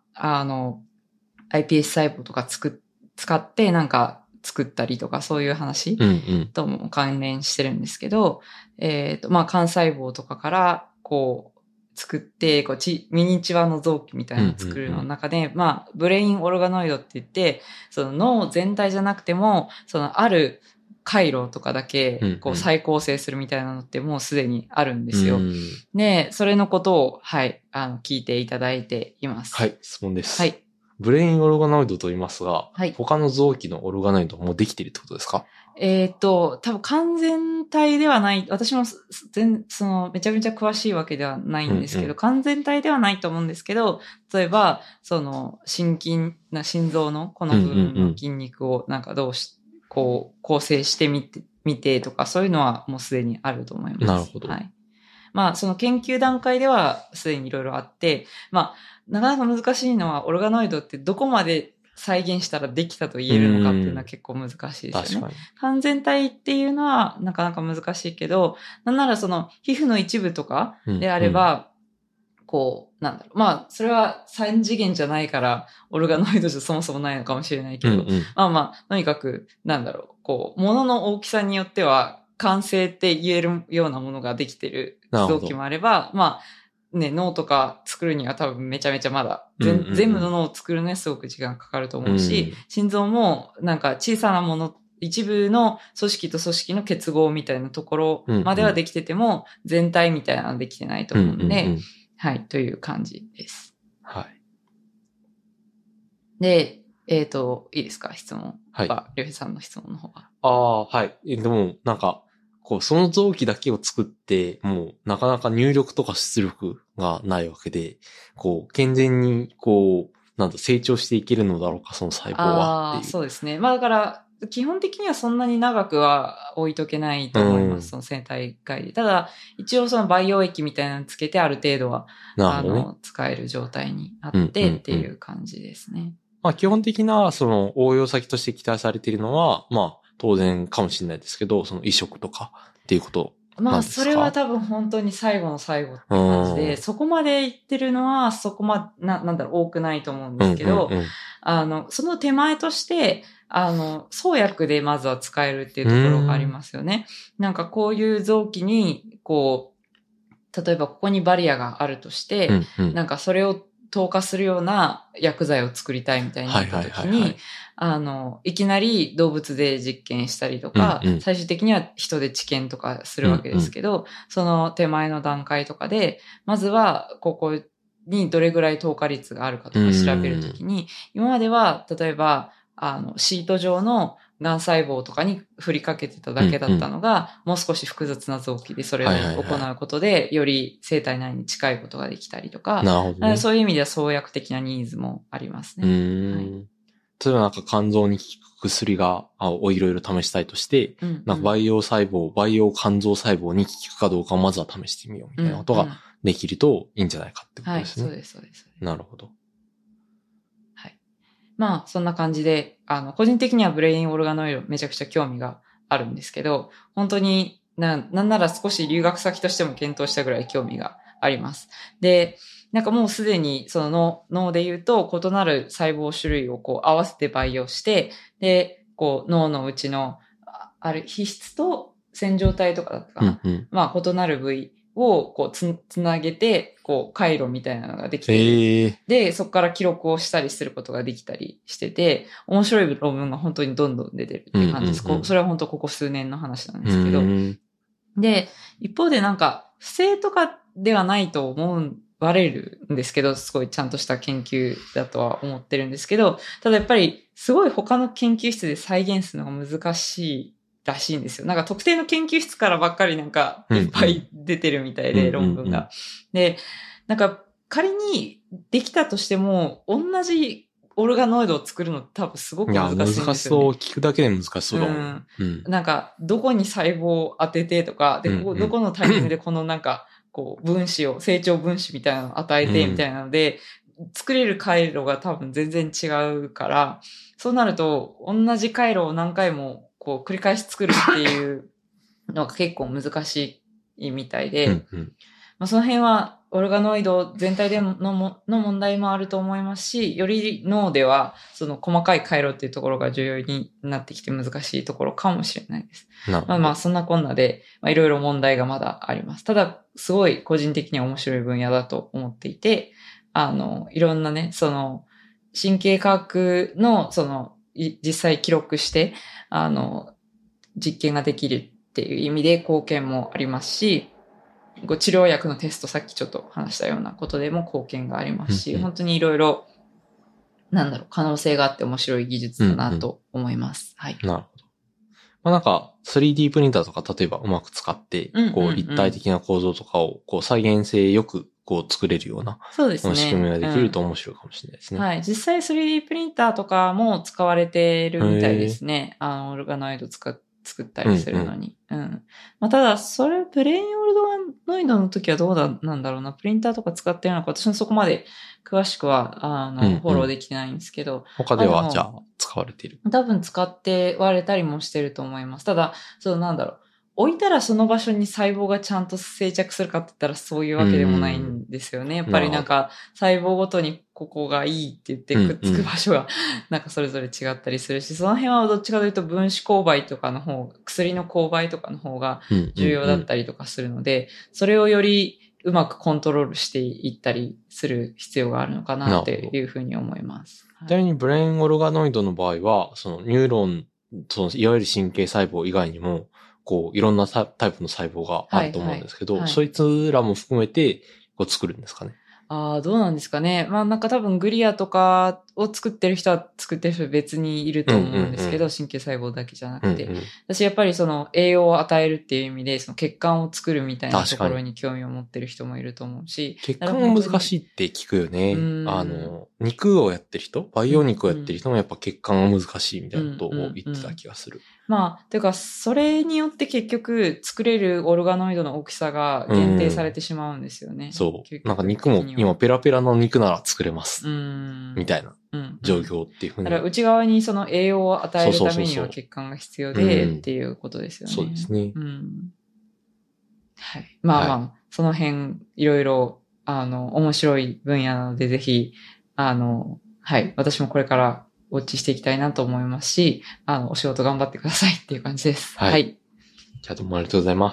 iPS 細胞とか使ってなんか作ったりとかそういう話とも関連してるんですけど、幹細胞とかからこう作って、ミニチュアの臓器みたいなのを作るの中で、ブレインオルガノイドって言って、その脳全体じゃなくても、そのある回路とかだけ、再構成するみたいなのってもうすでにあるんですよ。で、それのことを、聞いていただいています。 はい、質問です。 はい。 ブレインオルガノイドと言いますが、他の臓器のオルガノイドもできているってことですか？ 多分完全体ではない、私もめちゃめちゃ詳しいわけではないんですけど、完全体ではないと思うんですけど、例えば、心臓のこの部分の筋肉をなんか構成してみてとか、そういうのはもうすでにあると思います。 なるほど。 はい。その研究段階ではすでにいろいろあって、なかなか難しいのは、オルガノイドってどこまで再現したらできたと言えるのかっていうのは結構難しいですよね。完全体っていうのはなかなか難しいけど、なんならその皮膚の一部とかであれば、それは3次元じゃないから、オルガノイドじゃそもそもないのかもしれないけど、とにかく、物の大きさによっては、完成って言えるようなものができてる臓器もあれば、脳とか作るには多分めちゃめちゃまだ、全部の脳を作るのにすごく時間かかると思うし、心臓もなんか小さなもの、一部の組織と組織の結合みたいなところまではできてても、全体みたいなのできてないと思うんで、はい、という感じです。 はい。 で、いいですか、質問。 はい。 りょうへいさんの質問の方が。 はい。でも、なんか、その臓器だけを作って、もう、なかなか入力とか出力がないわけで、健全に、成長していけるのだろうか、その細胞はっていう。 そうですね。だから、基本的にはそんなに長くは置いとけないと思います。その生体外で。ただ、一応その培養液みたいなのつけてある程度は、使える状態にあってっていう感じですね。 基本的な、応用先として期待されているのは、当然かもしれないですけど、その移植とかっていうことなんですか？ それは多分本当に最後の最後って感じで、そこまで言ってるのは、多くないと思うんですけど、その手前として、創薬でまずは使えるっていうところがありますよね。なんかこういう臓器に、例えばここにバリアがあるとして、なんかそれを透過するような薬剤を作りたいみたいになった時に、いきなり動物で実験したりとか、最終的には人で治験とかするわけですけど、その手前の段階とかで、まずはここにどれぐらい透過率があるかとか調べるときに、今までは例えば、シート状のがん細胞とかに振りかけてただけだったのが、もう少し複雑な臓器でそれを行うことで、より生体内に近いことができたりとか、そういう意味では創薬的なニーズもありますね。 例えばなんか肝臓に効く薬が、いろいろ試したいとして、なんか培養肝臓細胞に効くかどうかをまずは試してみようみたいなことができるといいんじゃないかってことですね。 はい、そうです。 なるほど。 そんな感じで、個人的にはブレインオルガノイドめちゃくちゃ興味があるんですけど、本当になんなら少し留学先としても検討したぐらい興味があります。で、なんかもうすでにその脳で言うと異なる細胞種類を合わせて培養して、で、脳のうちのある皮質と線状体とかだったかな。異なる部位をつなげて、回路みたいなのができて、で、そこから記録をしたりすることができたりしてて、面白い論文が本当にどんどん出てるっていう感じです。それは本当ここ数年の話なんですけど。で、一方でなんか、不正とかではないとわれるんですけど、すごいちゃんとした研究だとは思ってるんですけど、ただやっぱりすごい他の研究室で再現するのが難しいらしいんですよ。なんか特定の研究室からばっかりなんかいっぱい出てるみたいで、論文が。で、なんか仮にできたとしても、同じオルガノイドを作るのって多分すごく難しいんですよね。 難しそう。聞くだけで難しそうだもん。 なんか、どこに細胞を当ててとか、で、どこのタイミングでこのなんか、 こう、成長分子みたいなのを与えて、みたいなので、作れる回路が多分全然違うから、そうなると、同じ回路を何回も、こう、繰り返し作るっていうのが結構難しいみたいで、まあ、その辺は、オルガノイド全体での問題もあると思いますし、より脳では、その細かい回路っていうところが重要になってきて難しいところかもしれないです。まあ、そんなこんなで、まあ、いろいろ問題がまだあります。ただ、すごい個人的には面白い分野だと思っていて、いろんなね、その、神経科学の、その、実際記録して、実験ができるっていう意味で貢献もありますし、治療薬のテスト、さっきちょっと話したようなことでも貢献がありますし、本当にいろいろ、可能性があって面白い技術だなと思います。はい。 なるほど。まあなんか、3D プリンターとか例えばうまく使って、こう立体的な構造とかをこう再現性よくこう作れるような、 そうですね。 仕組みができると面白いかもしれないですね。 はい。実際 3D プリンターとかも使われてるみたいですね。オルガノイド作ったりするのに。まあ、ただ、ブレインオルガノイドの時はどうなんだろうな。プリンターとか使ってるのか、私もそこまで詳しくは、フォローできてないんですけど。 他では、じゃあ、使われている？ 多分使って割れたりもしてると思います。ただ、置いたらその場所に細胞がちゃんと定着するかって言ったらそういうわけでもないんですよね。やっぱり細胞ごとにここがいいって言ってくっつく場所がそれぞれ違ったりするし、その辺はどっちかというと分子勾配とかの方、薬の勾配とかの方が重要だったりとかするので、それをよりうまくコントロールしていったりする必要があるのかなっていうふうに思います。 ちなみにブレインオルガノイドの場合は、そのニューロン、いわゆる神経細胞以外にも、こう、いろんなタイプの細胞があると思うんですけど、そいつらも含めて、こう作るんですかね。 どうなんですかね。まあ多分グリアとかを作ってる人は別にいると思うんですけど、神経細胞だけじゃなくて。私やっぱりその栄養を与えるっていう意味で、その血管を作るみたいなところに興味を持ってる人もいると思うし。 血管も難しいって聞くよね。肉をやってる人、培養肉をやってる人もやっぱ血管が難しいみたいなことを言ってた気がする。 まあ、というか、それによって結局作れるオルガノイドの大きさが限定されてしまうんですよね。 そう。肉も今ペラペラの肉なら作れます。みたいな状況っていうふうに。 だから内側にその栄養を与えるためには血管が必要でっていうことですよね。 そうですね。 はい。まあ、その辺いろいろ面白い分野なのでぜひはい。私もこれからウォッチしていきたいなと思いますし、お仕事頑張ってくださいっていう感じです。はい。 じゃあどうもありがとうございます。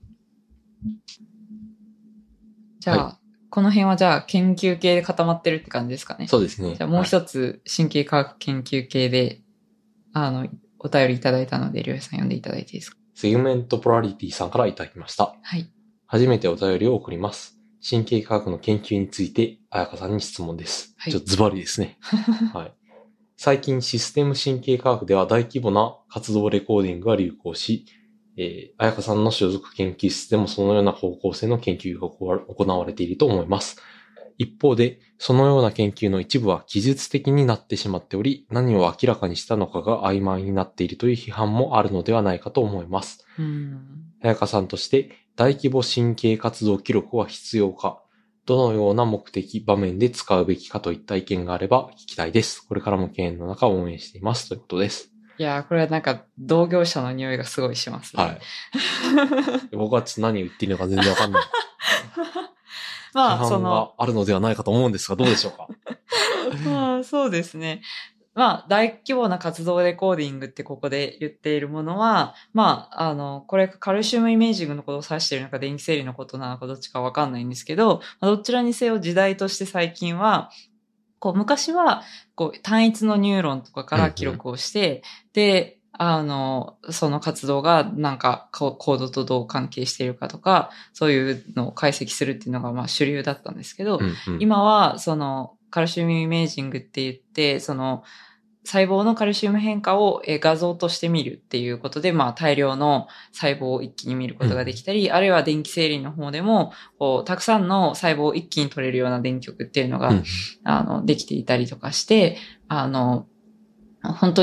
じゃあ、この辺はじゃあ研究系で固まってるって感じですかね。 そうですね。 じゃあもう一つ神経科学研究系で、お便りいただいたので、りょうやさん読んでいただいていいですか？ セグメントポラリティさんからいただきました。 はい。 初めてお便りを送ります。神経科学の研究について、彩香さんに質問です。ちょっとズバリですね。はい。最近システム神経科学では大規模な活動レコーディングが流行し、彩香さんの所属研究室でもそのような方向性の研究が行われていると思います。一方で、そのような研究の一部は技術的になってしまっており、何を明らかにしたのかが曖昧になっているという批判もあるのではないかと思います。彩香さんとして大規模神経活動記録は必要か、どのような目的、場面で使うべきかといった意見があれば聞きたいです。これからも経営の中を応援しています。ということです。 いやー、これは同業者の匂いがすごいしますね。 はい。僕はちょっと何を言っているのか全然わかんない。まあ、批判があるのではないかと思うんですが、どうでしょうか。 まあ、そうですね。まあ、大規模な活動レコーディングってここで言っているものは、まあ、これカルシウムイメージングのことを指しているのか、電気整理のことなのかどっちかわかんないんですけど、どちらにせよ時代として最近は、昔は、単一のニューロンとかから記録をして、で、その活動がコードとどう関係しているかとか、そういうのを解析するっていうのが主流だったんですけど、今はカルシウムイメージングって言って、細胞のカルシウム変化を画像として見るっていうことで、大量の細胞を一気に見ることができたり、あるいは電気整理の方でも、たくさんの細胞を一気に取れるような電極っていうのが、できていたりとかして、本当に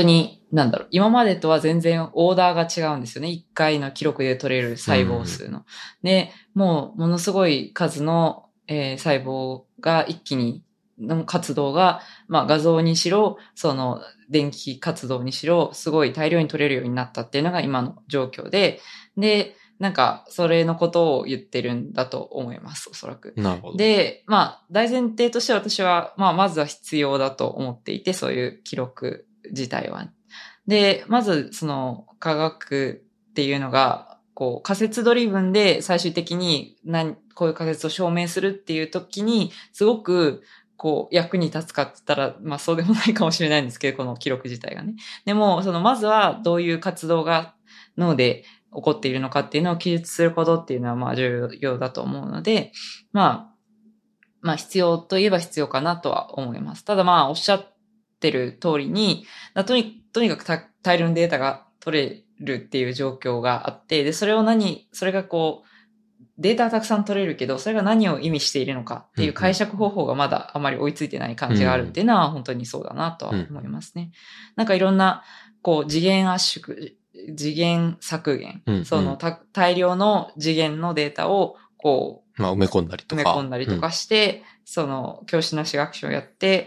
今までとは全然オーダーが違うんですよね。1回の記録で取れる細胞数の。で、ものすごい数の、細胞が一気に、の活動が、画像にしろ、電気活動にしろ、すごい大量に取れるようになったっていうのが今の状況で、で、それのことを言ってるんだと思います、おそらく。 なるほど。 で、大前提として私は、まずは必要だと思っていて、そういう記録自体は。で、まず、科学っていうのが、仮説ドリブンで最終的にこういう仮説を証明するっていう時に、すごく、役に立つかって言ったら、そうでもないかもしれないんですけど、この記録自体がね。でも、まずはどういう活動が脳で起こっているのかっていうのを記述することっていうのは、重要だと思うので、必要といえば必要かなとは思います。ただおっしゃってる通りに、とにかく大量のデータが取れるっていう状況があって、で、それがデータはたくさん取れるけど、それが何を意味しているのかっていう解釈方法がまだあまり追いついてない感じがあるっていうのは本当にそうだなとは思いますね。いろんな、次元圧縮、次元削減、大量の次元のデータを、 埋め込んだりとか。 埋め込んだりとかして、教師なし学習をやって、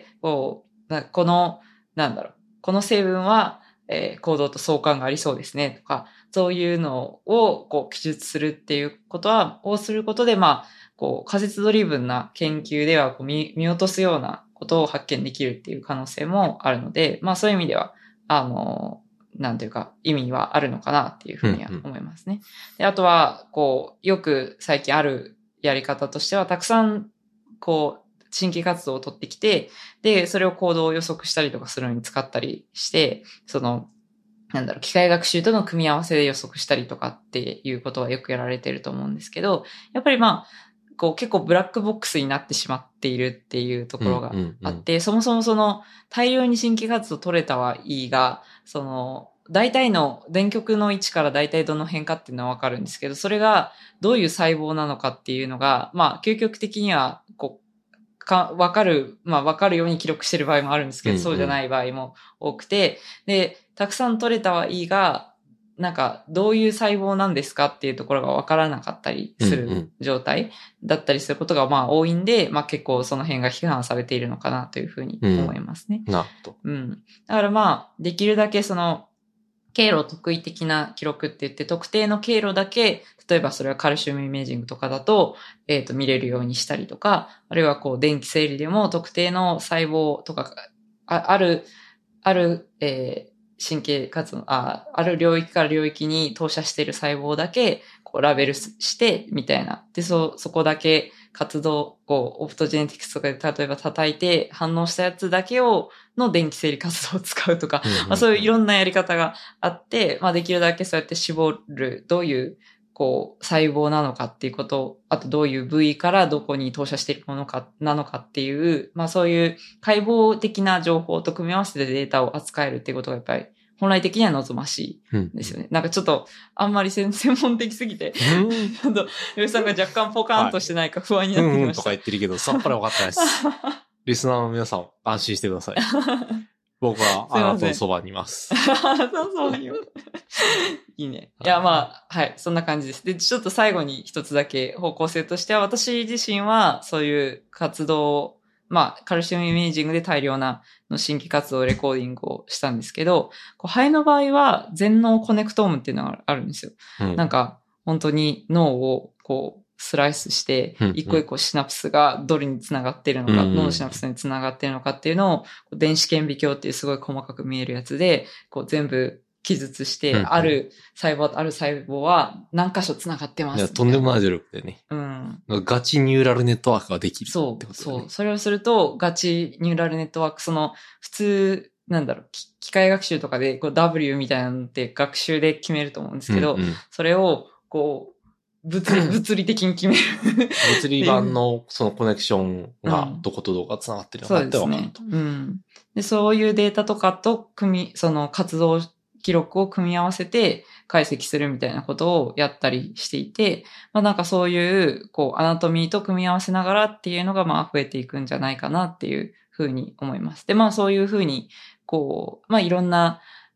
この成分は、行動と相関がありそうですね、とか、そういうのを、記述するっていうことをすることで、仮説ドリブンな研究では見落とすようなことを発見できるっていう可能性もあるので、そういう意味では、意味はあるのかなっていうふうには思いますね。で、あとは、よく最近あるやり方としては、たくさん、新規活動を取ってきて、で、それを行動を予測したりとかするのに使ったりして、機械学習との組み合わせで予測したりとかっていうことはよくやられてると思うんですけど、やっぱり結構ブラックボックスになってしまっているっていうところがあって、そもそも大量に新規活動取れたはいいが、大体の電極の位置から大体どの辺かっていうのはわかるんですけど、それがどういう細胞なのかっていうのが、究極的には、わかるように記録してる場合もあるんですけど、そうじゃない場合も多くて、で、たくさん取れたはいいが、どういう細胞なんですかっていうところがわからなかったりする状態だったりすることが多いんで、結構その辺が批判されているのかなというふうに思いますね。 なるほど。 だからできるだけ経路特異的な記録って言って特定の経路だけ、例えばそれはカルシウムイメージングとかだと、見れるようにしたりとか、あるいは電気整理でも特定の細胞とか、ある、神経活動、ある領域から領域に投射している細胞だけ、ラベルして、みたいな。で、そこだけ活動、オプトジェネティクスとかで例えば叩いて反応したやつだけの電気整理活動を使うとか、そういういろんなやり方があって、できるだけそうやって絞る、どういう、細胞なのかっていうことを、あとどういう部位からどこに投射しているものか、なのかっていう、そういう解剖的な情報と組み合わせてデータを扱えるっていうことがやっぱり、本来的には望ましいんですよね。ちょっと、あんまり専門的すぎて、ちょっと、吉さんが若干ポカーンとしてないか不安になってきました。 とか言ってるけど、さっぱり分かってないです。リスナーの皆さん、安心してください。僕はあなたのそばにいます。 そういいね。いや、はい、そんな感じです。で、ちょっと最後に一つだけ方向性としては、私自身はそういう活動を、カルシウムイメージングで大量な新規活動レコーディングをしたんですけど、肺の場合は全脳コネクトームっていうのがあるんですよ。本当に脳をスライスして、一個一個シナプスがどれにつながっているのか、脳のシナプスにつながっているのかっていうのを、電子顕微鏡っていうすごい細かく見えるやつで、全部記述して、ある細胞とある細胞は何箇所つながってます。 いや、とんでもない努力でね。ガチニューラルネットワークができるってことだね。 そう。それをすると、ガチニューラルネットワーク、普通、機械学習とかで、W みたいなのって学習で決めると思うんですけど、それを、物理的に決める。 物理版のそのコネクションがどことどこが繋がってるのかって分かると。 で、そういうデータとかと活動記録を組み合わせて解析するみたいなことをやったりしていて、そういう、アナトミーと組み合わせながらっていうのが増えていくんじゃないかなっていうふうに思います。で、そういうふうに、いろんな、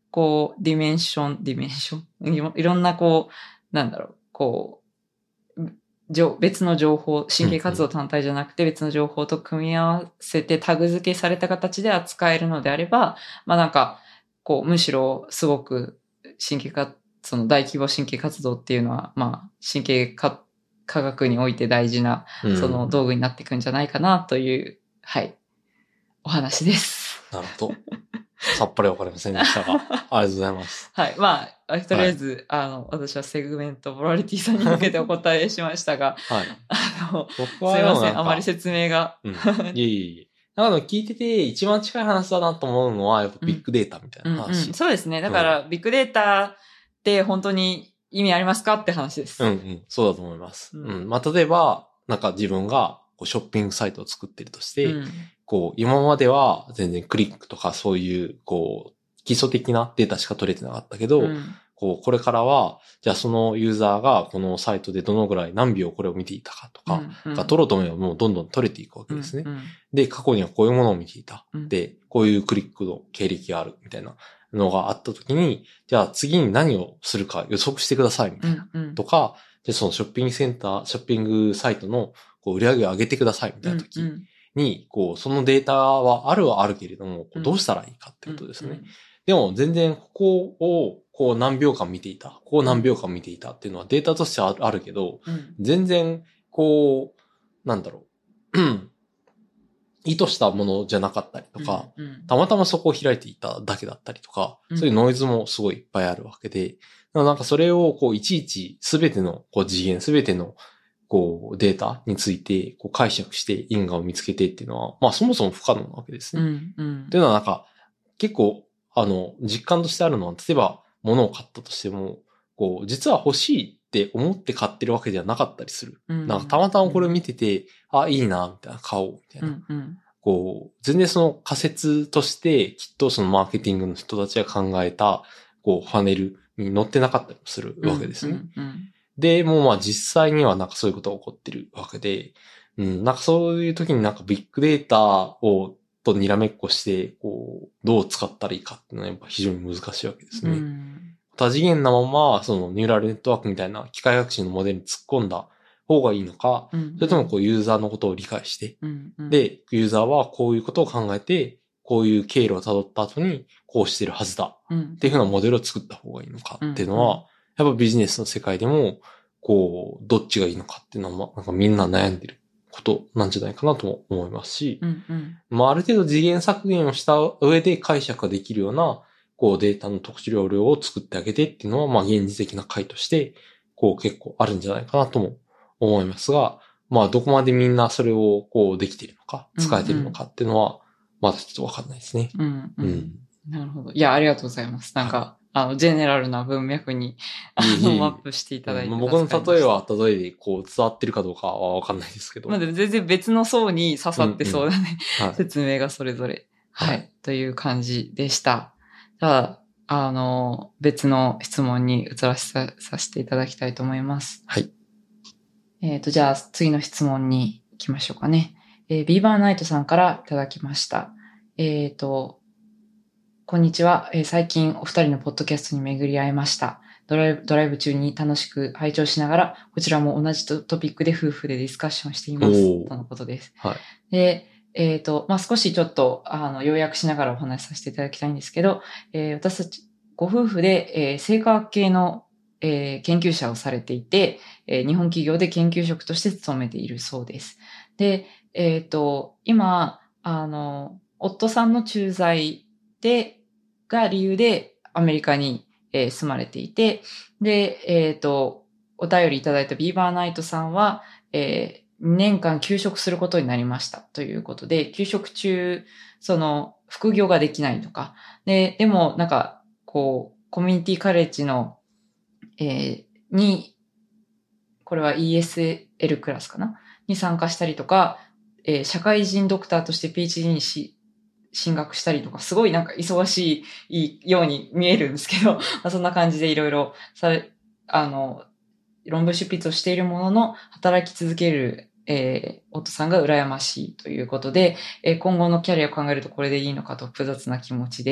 こう、ディメンション、いろんなこう、なんだろう、こう、別の情報、神経活動単体じゃなくて別の情報と組み合わせてタグ付けされた形で扱えるのであれば、まあなんか、こう、むしろすごくその大規模神経活動っていうのは、まあ、科学において大事な、その道具になっていくんじゃないかなという、はい、お話です。 なるほど。さっぱりわかりませんでしたが、ありがとうございます。 はい。まあ、とりあえず、私はセグメントボラリティさんに向けてお答えしましたが、 はい。 僕はすいません。あまり説明が。 いえいえ。なんか聞いてて一番近い話だなと思うのは、やっぱビッグデータみたいな話。 そうですね。だから、ビッグデータって本当に意味ありますかって話です。 そうだと思います。まあ、例えば、なんか自分がショッピングサイトを作ってるとして、今までは全然クリックとかそういう、基礎的なデータしか取れてなかったけど、これからは、じゃあそのユーザーがこのサイトでどのぐらい何秒これを見ていたかとか、が取ろうと思えばもうどんどん取れていくわけですね。で、過去にはこういうものを見ていた。で、こういうクリックの経歴があるみたいなのがあったときに、じゃあ次に何をするか予測してくださいみたいな。とか、じゃあそのショッピングサイトの売り上げを上げてくださいみたいなときに、そのデータはあるけれども、どうしたらいいかってことですね。でも全然ここを何秒間見ていた、何秒間見ていたっていうのはデータとしてはあるけど、全然なんだろう、意図したものじゃなかったりとか、たまたまそこを開いていただけだったりとか、そういうノイズもすごいいっぱいあるわけで、なんかそれをいちいちすべての次元、すべてのデータについて解釈して因果を見つけてっていうのは、まあそもそも不可能なわけですね。っていうのはなんか、結構、実感としてあるのは、例えば物を買ったとしても、実は欲しいって思って買ってるわけではなかったりする。なんかたまたまこれを見てて、いいな、みたいな、買おう、みたいな。全然その仮説として、きっとそのマーケティングの人たちが考えた、パネルに載ってなかったりもするわけですね。で、もうまあ実際にはなんかそういうことが起こってるわけで、なんかそういう時になんかビッグデータとにらめっこして、どう使ったらいいかっていうのはやっぱ非常に難しいわけですね。多次元なまま、そのニューラルネットワークみたいな機械学習のモデルに突っ込んだ方がいいのか、それともユーザーのことを理解して、で、ユーザーはこういうことを考えて、こういう経路を辿った後に、こうしてるはずだ。っていうふうなモデルを作った方がいいのかっていうのは、やっぱビジネスの世界でも、どっちがいいのかっていうのは、なんかみんな悩んでることなんじゃないかなと思いますし、まあある程度次元削減をした上で解釈ができるような、データの特殊量を作ってあげてっていうのは、まあ現実的な回として、結構あるんじゃないかなとも思いますが、まあどこまでみんなそれをできているのか、使えているのかっていうのは、まだちょっとわかんないですね。 なるほど。いや、ありがとうございます。なんか、ジェネラルな文脈に、マップしていただいて僕の例えは例えで伝わってるかどうかはわかんないですけど。 まあでも全然別の層に刺さってそうだね。説明がそれぞれ。はい。という感じでした。じゃあ、別の質問に移らさせていただきたいと思います。 はい。 じゃあ次の質問に行きましょうかね。ビーバーナイトさんからいただきました。こんにちは。最近お二人のポッドキャストに巡り合いました。ドライブ中に楽しく拝聴しながら、こちらも同じトピックで夫婦でディスカッションしています。とのことです。 はい。 で、まあ、少しちょっと、要約しながらお話しさせていただきたいんですけど、私たち、ご夫婦で、生化学系の、研究者をされていて、日本企業で研究職として勤めているそうです。で、今、夫さんの駐在が理由でアメリカに、住まれていて、で、お便りいただいたビーバーナイトさんは、2年間休職することになりましたということで、休職中、副業ができないとか、でもなんか、コミュニティカレッジの、これは ESL クラスかなに参加したりとか、社会人ドクターとして PhD に進学したりとか、すごいなんか忙しいように見えるんですけど、そんな感じでいろいろ論文執筆をしているものの、働き続ける、夫さんが羨ましいということで、今後のキャリアを考えるとこれでいいのかと複雑な気持ちです。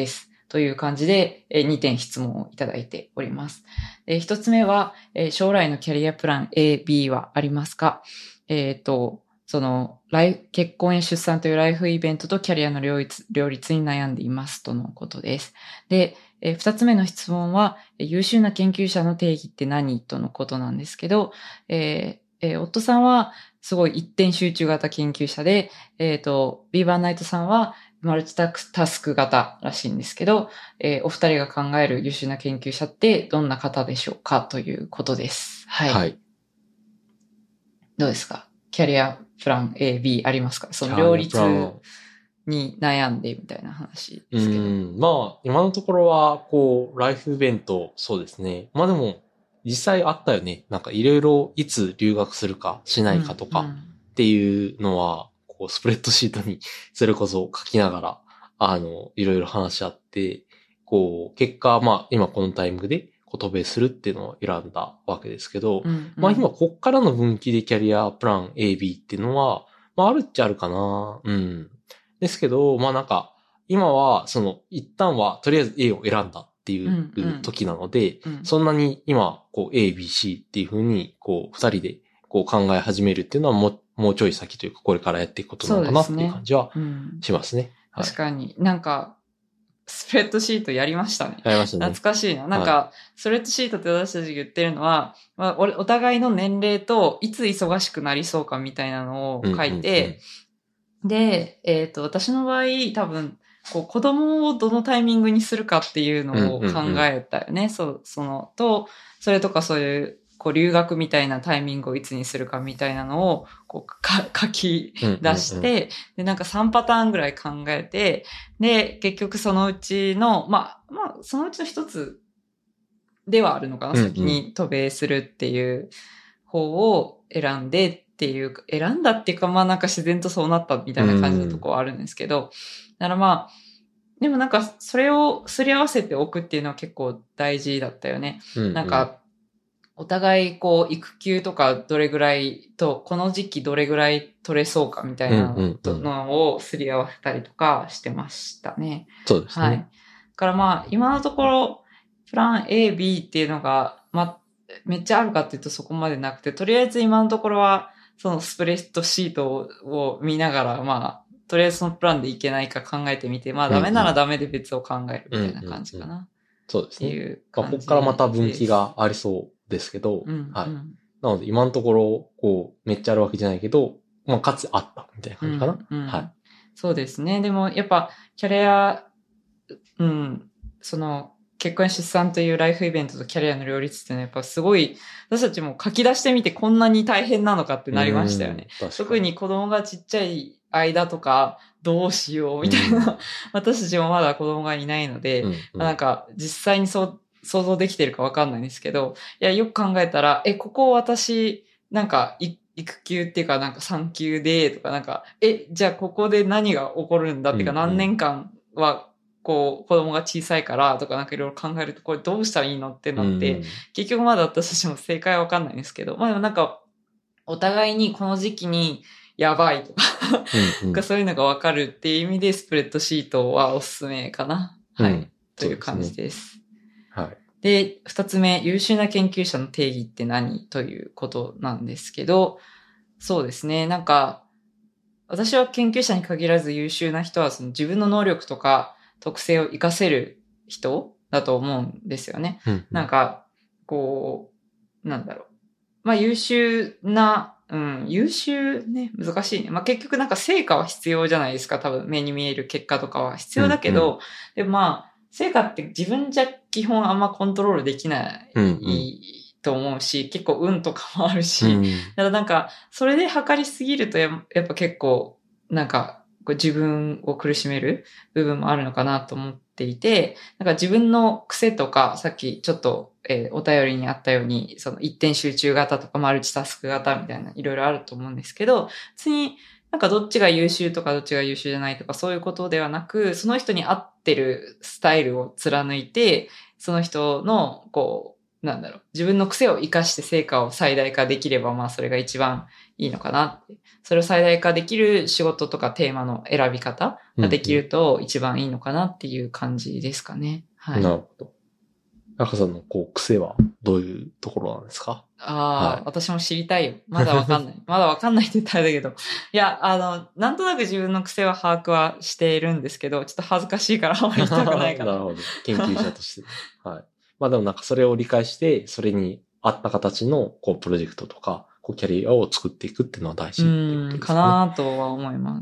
という感じで、2点質問をいただいております。1つ目は、将来のキャリアプラン A、B はありますか？その、結婚や出産というライフイベントとキャリアの両立に悩んでいますとのことです。で、2つ目の質問は、優秀な研究者の定義って何とのことなんですけど、夫さんはすごい一点集中型研究者で、ビーバーナイトさんはマルチタスク型らしいんですけど、お二人が考える優秀な研究者ってどんな方でしょうかということです。はい。はい。どうですか？キャリアプラン A、B ありますか？その両立に悩んでみたいな話ですけど。 まあ、今のところは、こう、ライフイベント、そうですね。まあでも、実際あったよね。なんかいろいろいつ留学するかしないかとかっていうのは、こう、スプレッドシートにそれこそ書きながら、いろいろ話し合って、こう、結果、まあ、今このタイミングで、渡米するっていうのを選んだわけですけど、まあ今こっからの分岐でキャリアプラン A、B っていうのは、まああるっちゃあるかな。ですけど、まあなんか、今は、一旦はとりあえず A を選んだっていう時なので、そんなに今、こう A、B、C っていう風に、こう二人でこう考え始めるっていうのはもうちょい先というか、これからやっていくことなのかなっていう感じはしますね。 確かになんか、スプレッドシートやりましたね。 やりましたね。 懐かしいな。なんか、スプレッドシートって私たちが言ってるのは、まあ、お互いの年齢といつ忙しくなりそうかみたいなのを書いて、で、私の場合、多分、こう子供をどのタイミングにするかっていうのを考えたよね。それとかそういう、こう留学みたいなタイミングをいつにするかみたいなのを、こう書き出して、で、なんか3パターンぐらい考えて、で、結局そのうちの、まあ、そのうちの一つではあるのかな。先に渡米するっていう方を選んでっていう、選んだっていうか、まあなんか自然とそうなったみたいな感じのとこはあるんですけど、だからまあ、でもなんかそれをすり合わせておくっていうのは結構大事だったよね。なんか、お互いこう育休とかどれぐらいと、この時期どれぐらい取れそうかみたいなのをすり合わせたりとかしてましたね。 そうですね。はい。だからまあ今のところプラン A、B っていうのが、めっちゃあるかっていうとそこまでなくて、とりあえず今のところはそのスプレッドシートを見ながら、まあ、とりあえずそのプランでいけないか考えてみて、まあダメならダメで別を考えるみたいな感じかな。 そうですね。っていう感じです。ここからまた分岐がありそうですけど、はい。なので今のところ、こう、めっちゃあるわけじゃないけど、まあかつあったみたいな感じかな。はい。 そうですね。でもやっぱ、キャリア、結婚や出産というライフイベントとキャリアの両立っていうのはやっぱすごい、私たちも書き出してみてこんなに大変なのかってなりましたよね。特に子供がちっちゃい間とかどうしようみたいな、私たちもまだ子供がいないので、なんか実際に想像できてるかわかんないんですけど、いや、よく考えたら、ここ私、なんか育休っていうかなんか産休でとかなんか、じゃあここで何が起こるんだっていうか何年間はこう子供が小さいからとかなんかいろいろ考えるとこれどうしたらいいのってなって、結局まだ私たちも正解はわかんないんですけど、まあでもなんかお互いにこの時期にやばいとかそういうのがわかるっていう意味でスプレッドシートはおすすめかな。はい。という感じです。 はい。 で、二つ目、優秀な研究者の定義って何ということなんですけど、そうですね。なんか、私は研究者に限らず優秀な人はその自分の能力とか特性を活かせる人だと思うんですよね。なんか、こう、なんだろう。まあ優秀な、優秀ね、難しいね。まあ結局なんか成果は必要じゃないですか。多分目に見える結果とかは必要だけど、でもまあ、成果って自分じゃ基本あんまコントロールできないと思うし、結構運とかもあるし、だからなんか、それで測りすぎるとやっぱ結構、なんか、自分を苦しめる部分もあるのかなと思っていて、なんか自分の癖とか、さっきちょっと、お便りにあったように、その一点集中型とかマルチタスク型みたいないろいろあると思うんですけど、別になんかどっちが優秀とかどっちが優秀じゃないとかそういうことではなく、その人に合ってるスタイルを貫いて、その人のこ自分の癖を活かして成果を最大化できれば、まあそれが一番いいのかなって。それを最大化できる仕事とかテーマの選び方ができると一番いいのかなっていう感じですかね。はい。 なるほど。中さんの癖はどういうところなんですか？ はい、私も知りたいよ。まだわかんない。まだわかんないって言ったらあれだけど。いや、なんとなく自分の癖は把握はしているんですけど、ちょっと恥ずかしいからあんまり言いたくないかな。 なるほど。研究者として。はい。まあでもそれを理解して、それに合った形のプロジェクトとか、キャリアを作っていくっていうのは大事っていうことですね。 かなとは思います。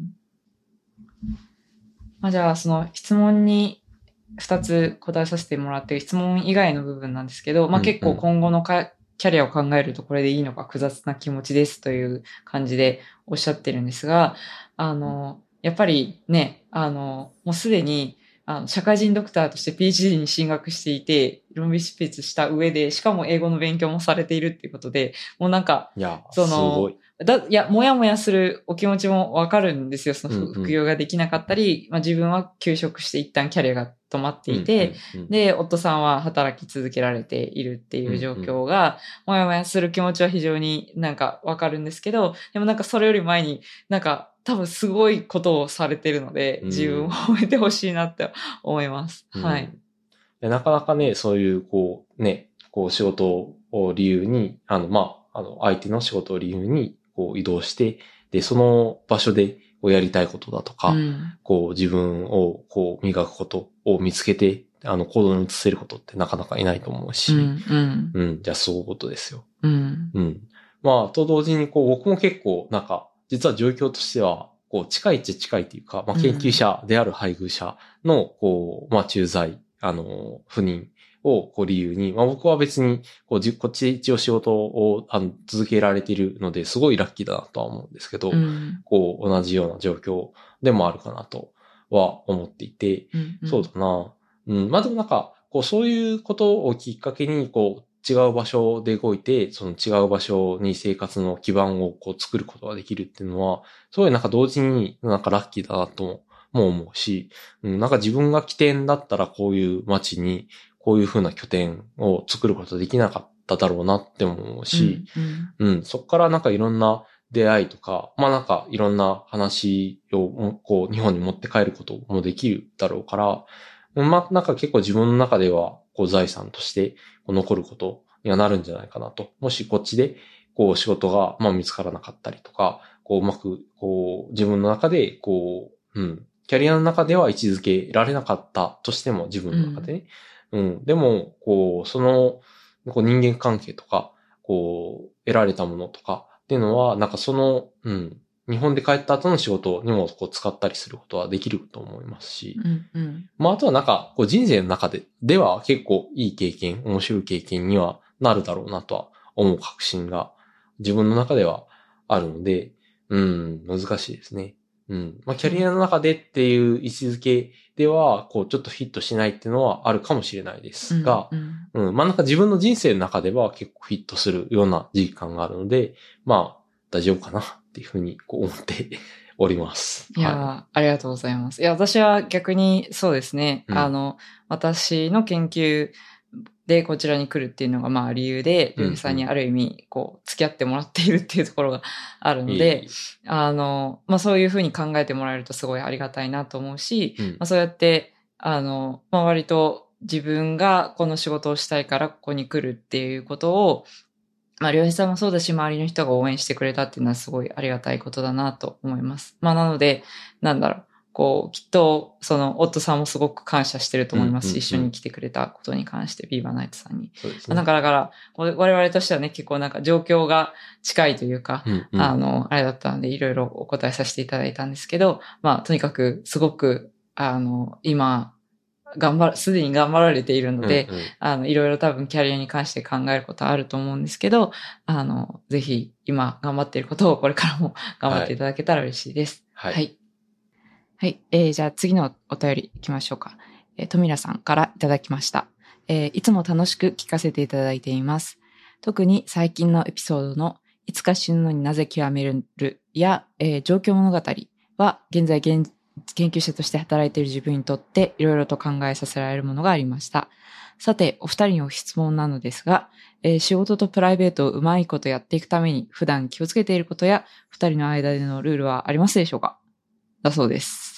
まあじゃあ、その質問に2つ答えさせてもらっている質問以外の部分なんですけど、まあ結構今後のキャリアを考えるとこれでいいのか複雑な気持ちですという感じでおっしゃってるんですが、やっぱりね、もうすでに社会人ドクターとして PhD に進学していて、論文執筆した上で、しかも英語の勉強もされているっていうことで、もうなんか、 いや、すごい。 もやもやするお気持ちもわかるんですよ。その副業ができなかったり、まあ自分は休職して一旦キャリアが止まっていて、で、夫さんは働き続けられているっていう状況が、もやもやする気持ちは非常になんかわかるんですけど、でもなんかそれより前になんか多分すごいことをされてるので、自分を褒めてほしいなって思います。はい。 なかなかね、そういう仕事を理由に、相手の仕事を理由に、移動して、で、その場所で、やりたいことだとか、自分を、磨くことを見つけて、行動に移せることってなかなかいないと思うし、じゃあ、そういうことですよ。まあ、と同時に、僕も結構、実は状況としては、近いっちゃ近いっていうか、まあ、研究者である配偶者の、駐在、不妊を理由に、まあ僕は別に、こっちで一応仕事を続けられているので、すごいラッキーだなとは思うんですけど、同じような状況でもあるかなとは思っていて、そうだな。まあでもそういうことをきっかけに、違う場所で動いて、その違う場所に生活の基盤を作ることができるっていうのは、すごい同時にラッキーだなとも思うし、自分が起点だったらこういう街にこういう風な拠点を作ることできなかっただろうなって思うし、そこからいろんな出会いとか、まあいろんな話を日本に持って帰ることもできるだろうから、まあ結構自分の中では財産として残ることにはなるんじゃないかなと。もしこっちで仕事が見つからなかったりとか、うまく自分の中でキャリアの中では位置づけられなかったとしても自分の中でね。でも、その人間関係とか、得られたものとかっていうのは、日本で帰った後の仕事にも使ったりすることはできると思いますし、まああとは人生の中では結構いい経験、面白い経験にはなるだろうなとは思う確信が自分の中ではあるので、難しいですね。まあキャリアの中でっていう位置づけでは、ちょっとフィットしないっていうのはあるかもしれないですが、まあ自分の人生の中では結構フィットするような時間があるので、まあ大丈夫かなっていうふうに思っております。 いや、ありがとうございます。いや、私は逆にそうですね。私の研究でこちらに来るっていうのがまあ理由で、りゅうへいさんにある意味、付き合ってもらっているっていうところがあるので、まあそういうふうに考えてもらえるとすごいありがたいなと思うし、まあそうやって、まあ割と自分がこの仕事をしたいからここに来るっていうことを、まあ、りょうへいさんもそうだし、周りの人が応援してくれたっていうのはすごいありがたいことだなと思います。まあ、なので、きっと、夫さんもすごく感謝してると思いますし、一緒に来てくれたことに関して、ビーバーナイトさんに。そうですね。だから、我々としてはね、結構状況が近いというか、あれだったので、いろいろお答えさせていただいたんですけど、まあ、とにかく、すごく、今、すでに頑張られているので、いろいろ多分キャリアに関して考えることはあると思うんですけど、ぜひ今頑張っていることをこれからも頑張っていただけたら嬉しいです。はい。はい。じゃあ次のお便り行きましょうか。トミラさんからいただきました。いつも楽しく聞かせていただいています。特に最近のエピソードのいつか死ぬのになぜ極めるや、状況物語は現在現研究者として働いている自分にとっていろいろと考えさせられるものがありました。さて、お二人の質問なのですが、仕事とプライベートをうまいことやっていくために普段気をつけていることや二人の間でのルールはありますでしょうか？だそうです。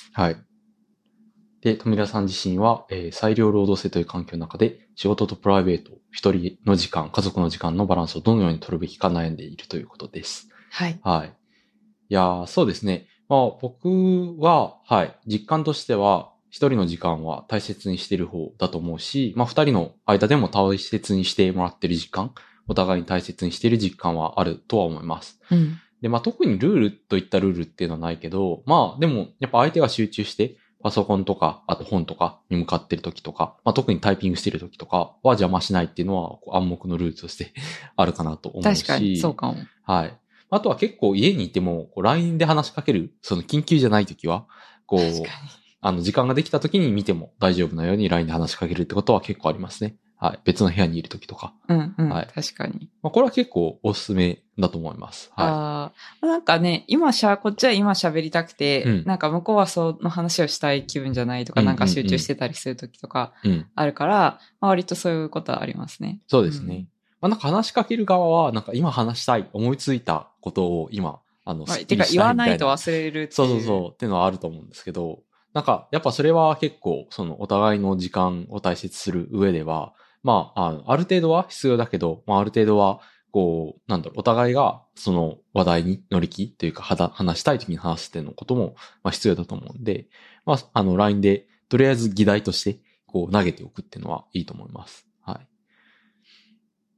はい。で、富田さん自身は、裁量労働制という環境の中で仕事とプライベート、一人の時間、家族の時間のバランスをどのように取るべきか悩んでいるということです。 はい。 はい。いや、そうですね。まあ僕は、はい、実感としては、一人の時間は大切にしている方だと思うし、まあ二人の間でも大切にしてもらっている時間、お互いに大切にしている実感はあるとは思います。 うん。 で、まあ特にルールといったルールっていうのはないけど、まあでもやっぱ相手が集中して、パソコンとか、あと本とかに向かってる時とか、まあ特にタイピングしてる時とかは邪魔しないっていうのは暗黙のルールとしてあるかなと思うし。 確かに、そうかも。 はい。あとは結構家にいても、LINE で話しかける、その緊急じゃない時は、時間ができた時に見ても大丈夫なように LINE で話しかけるってことは結構ありますね。はい。別の部屋にいる時とか。 うんうん。 はい。 確かに。 まあこれは結構おすすめだと思います。 はい。なんかね、こっちは今喋りたくて、なんか向こうはその話をしたい気分じゃないとか、なんか集中してたりする時とかあるから、まあ割とそういうことはありますね。 そうですね。まあなんか話しかける側は、なんか今話したい、思いついたことを今、 てか言わないと忘れるっていう。 そうっていうのはあると思うんですけど、なんかやっぱそれは結構、お互いの時間を大切する上では、まあ、ある程度は必要だけど、まあある程度は、お互いがその話題に乗り気というか、話したい時に話すっていうのことも、まあ必要だと思うんで、まあ、LINE で、とりあえず議題として、投げておくっていうのはいいと思います。はい。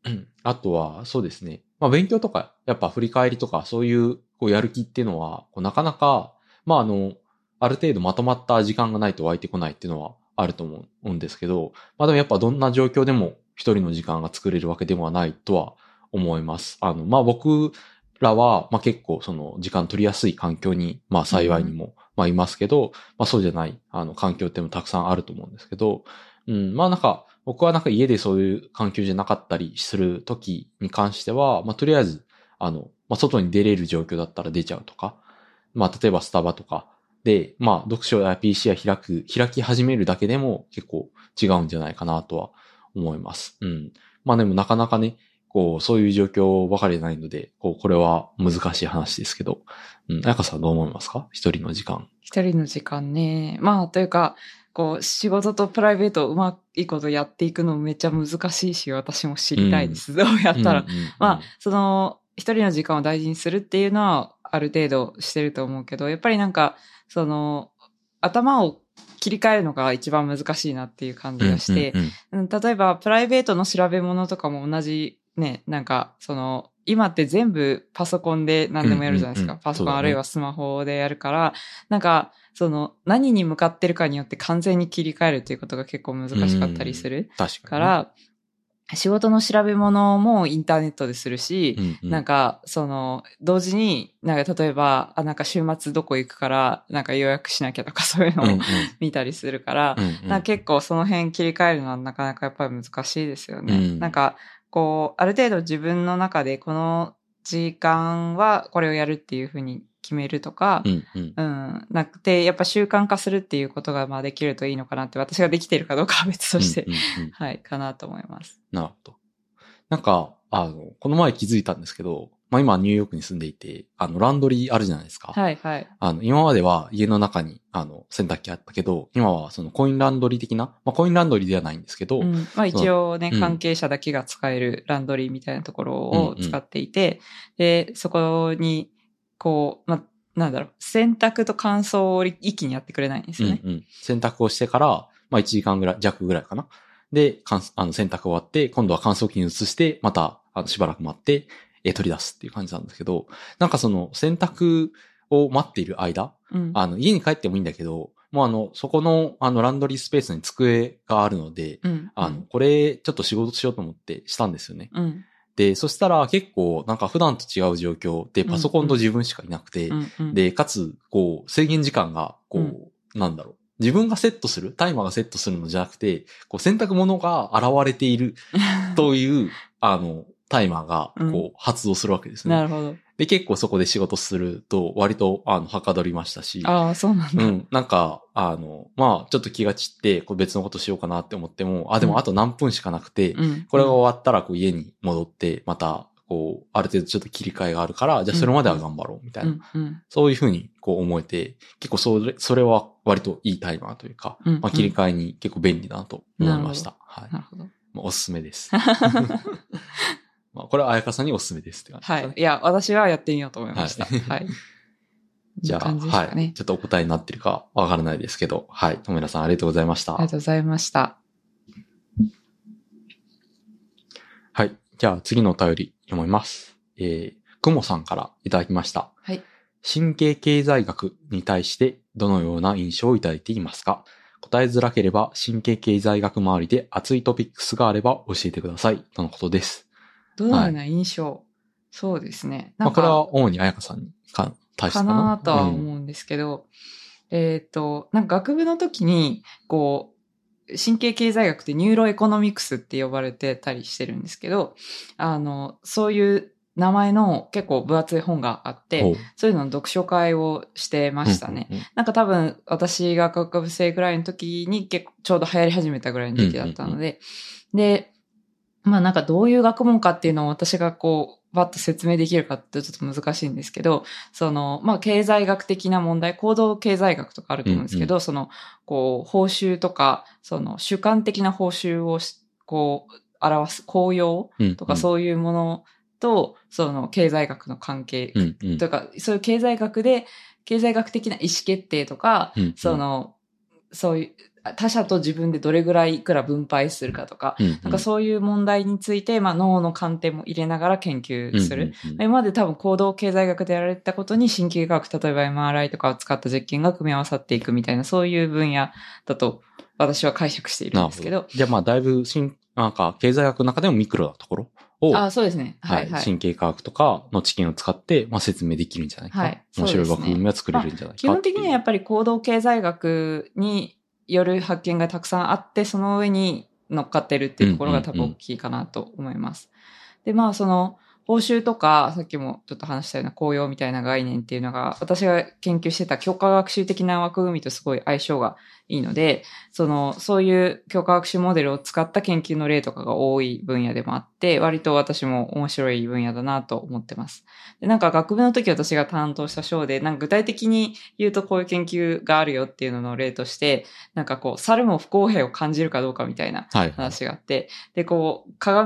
あとは、そうですね。まあ勉強とか、やっぱ振り返りとか、そういう、やる気っていうのは、なかなか、まあある程度まとまった時間がないと湧いてこないっていうのはあると思うんですけど、まあでもやっぱどんな状況でも一人の時間が作れるわけではないとは思います。まあ僕らは、まあ結構その時間取りやすい環境に、まあ幸いにも、まあいますけど、まあそうじゃない、環境っていうのもたくさんあると思うんですけど、まあなんか、僕はなんか家でそういう環境じゃなかったりする時に関しては、まあとりあえず、まあ外に出れる状況だったら出ちゃうとか、まあ例えばスタバとかで、まあ読書や PC や開き始めるだけでも結構違うんじゃないかなとは思います。まあでもなかなかね、そういう状況ばかりないので、これは難しい話ですけど、彩香さんどう思いますか？一人の時間。 一人の時間ね。まあというか、仕事とプライベートをうまいことやっていくのめっちゃ難しいし、私も知りたいです。どうやったら。まあ、一人の時間を大事にするっていうのは、ある程度してると思うけど、やっぱりなんか、頭を切り替えるのが一番難しいなっていう感じがして、例えば、プライベートの調べ物とかも同じね、なんか、今って全部パソコンで何でもやるじゃないですか。パソコンあるいはスマホでやるから、なんか、何に向かってるかによって完全に切り替えるっていうことが結構難しかったりする。 確かに。 から、仕事の調べ物もインターネットでするし、なんか、同時に、なんか例えば、なんか週末どこ行くから、なんか予約しなきゃとかそういうのを見たりするから、なんか結構その辺切り替えるのはなかなかやっぱり難しいですよね。なんか、ある程度自分の中でこの時間はこれをやるっていうふうに決めるとか、なくて、やっぱ習慣化するっていうことがまあできるといいのかなって、私ができているかどうかは別として、はい、かなと思います。 なるほど。なんか、この前気づいたんですけど、まあ今ニューヨークに住んでいて、ランドリーあるじゃないですか。 はいはい。 今までは家の中に、洗濯機あったけど、今はそのコインランドリー的な、まあコインランドリーではないんですけど、 まあ一応ね、関係者だけが使えるランドリーみたいなところを使っていて、で、そこに、まあ、なんだろう、洗濯と乾燥を一気にやってくれないんですよね。 洗濯をしてから、まあ1時間弱ぐらいかな。で、洗濯終わって、今度は乾燥機に移して、また、しばらく待って、取り出すっていう感じなんですけど、なんか洗濯を待っている間、家に帰ってもいいんだけど、もうそこの、ランドリースペースに机があるので、これ、ちょっと仕事しようと思ってしたんですよね。で、そしたら結構なんか普段と違う状況でパソコンと自分しかいなくて、で、かつ、制限時間が、なんだろう。自分がセットする、タイマーがセットするのじゃなくて、洗濯物が現れているという、 タイマーがこう発動するわけですね。 なるほど。 で、結構そこで仕事すると割とはかどりましたし。 ああ、そうなんだ。 うん。なんか、まあ、ちょっと気が散って、こう別のことしようかなって思っても、でもあと何分しかなくて、これが終わったらこう家に戻って、また、こう、ある程度ちょっと切り替えがあるから、じゃあそれまでは頑張ろう、みたいな。そういうふうにこう思えて、結構それは割といいタイマーというか、まあ切り替えに結構便利だなと思いました。はい。なるほど。まあ、おすすめです。まあ、これは彩香さんにおすすめですって感じですね。 はい。いや、私はやってみようと思いました。はい。 じゃあ、はい。ちょっとお答えになってるかわからないですけど、はい。ともらさんありがとうございました。 ありがとうございました。 はい。じゃあ次のお便り読みます。くもさんからいただきました。 はい。 神経経済学に対してどのような印象をいただいていますか？答えづらければ神経経済学周りで熱いトピックスがあれば教えてください。とのことです。 どのような印象、そうですね。 なんかこれは主に彩香さんに対してかなとは思うんですけど、なんか学部の時に、こう、神経経済学ってニューロエコノミクスって呼ばれてたりしてるんですけど、そういう名前の結構分厚い本があって、そういうのの読書会をしてましたね。なんか多分私が学部生ぐらいの時に結構ちょうど流行り始めたぐらいの時期だったので、で、まあなんかどういう学問かっていうのを私がこう、バッと説明できるかってちょっと難しいんですけど、まあ経済学的な問題、行動経済学とかあると思うんですけど、こう、報酬とか、主観的な報酬をこう、表す効用とかそういうものと、経済学の関係とか、そういう経済学的な意思決定とか、そういう、他者と自分でどれぐらいいくら分配するかとか、なんかそういう問題について、まあ脳の観点も入れながら研究する。今まで多分行動経済学でやられたことに神経学、例えば MRI とかを使った実験が組み合わさっていくみたいな、そういう分野だと私は解釈しているんですけど。 じゃあまあだいぶなんか経済学の中でもミクロなところを、 そうですね。はい、はい。 神経科学とかの知見を使って、まあ説明できるんじゃないか。はい。面白い枠組みは作れるんじゃないか、基本的にはやっぱり行動経済学による発見がたくさんあって、その上に乗っかってるっていうところが多分大きいかなと思います。で、まあ報酬とか、さっきもちょっと話したような効用みたいな概念っていうのが、私が研究してた強化学習的な枠組みとすごい相性がいいので、そういう強化学習モデルを使った研究の例とかが多い分野でもあって、割と私も面白い分野だなと思ってます。で、なんか学部の時私が担当した章で、なんか具体的に言うとこういう研究があるよっていうのの例として、なんかこう、猿も不公平を感じるかどうかみたいな話があって、で、こう、ガラ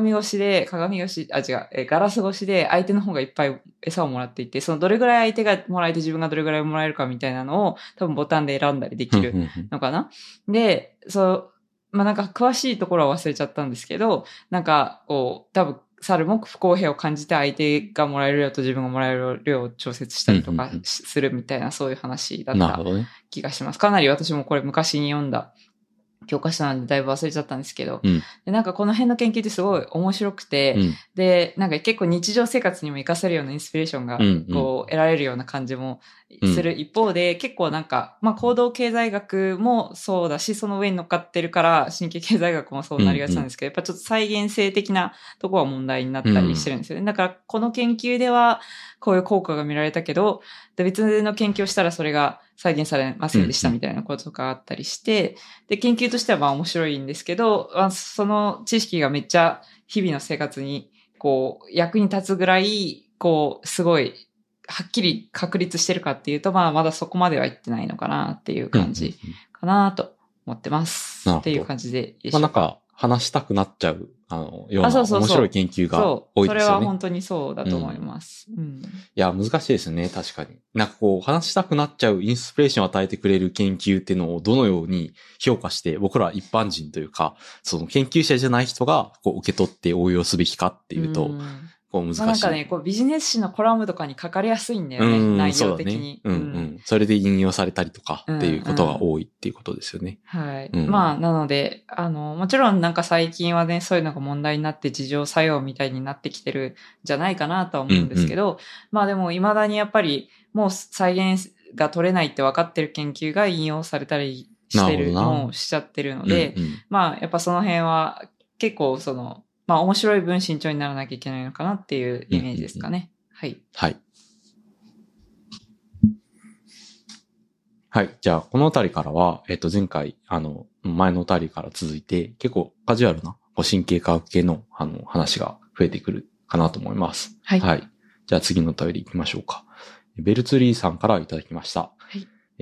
ス越しで相手の方がいっぱい餌をもらっていて、どれぐらい相手がもらえて自分がどれぐらいもらえるかみたいなのを多分ボタンで選んだりできるのかな。で、まあ、なんか詳しいところは忘れちゃったんですけど、なんかこう、多分猿も不公平を感じて相手がもらえる量と自分がもらえる量を調節したりとかするみたいなそういう話だった気がします。かなり私もこれ昔に読んだ教科書なんでだいぶ忘れちゃったんですけど、でなんかこの辺の研究ってすごい面白くて、で、なんか結構日常生活にも活かせるようなインスピレーションがこう得られるような感じもする一方で、結構なんか、まあ行動経済学もそうだし、その上に乗っかってるから神経経済学もそうなりがちなんですけど、やっぱちょっと再現性的なところは問題になったりしてるんですよね。だからこの研究ではこういう効果が見られたけど、別の研究をしたらそれが再現されませんでしたみたいなことがあったりして、で、研究としてはまあ面白いんですけど、その知識がめっちゃ日々の生活にこう役に立つぐらい、こうすごいはっきり確立してるかっていうと、まあまだそこまではいってないのかなっていう感じかなと思ってます。っていう感じでいいでしょうか。 まあなんか話したくなっちゃう、ような面白い研究が多いですよね。 それは本当にそうだと思います。 いや、難しいですね、確かに。なんかこう、話したくなっちゃうインスピレーションを与えてくれる研究っていうのをどのように評価して、僕ら一般人というか、研究者じゃない人がこう受け取って応用すべきかっていうと、こう難しい。 なんかね、こうビジネス誌のコラムとかに書かれやすいんだよね、内容的に。 それで引用されたりとかっていうことが多いっていうことですよね。 はい。まあ、なので、もちろんなんか最近はね、そういうのが問題になって自浄作用みたいになってきてるんじゃないかなとは思うんですけど、まあでも未だにやっぱりもう再現が取れないって分かってる研究が引用されたりしてるのをしちゃってるので、まあやっぱその辺は結構まあ面白い分慎重にならなきゃいけないのかなっていうイメージですかね。はい。 はい。はい。じゃあ、このあたりからは、前回、前のあたりから続いて、結構カジュアルな、神経科学系の、話が増えてくるかなと思います。 はい。 はい。じゃあ次のお便り行きましょうか。ベルツリーさんからいただきました。 はい。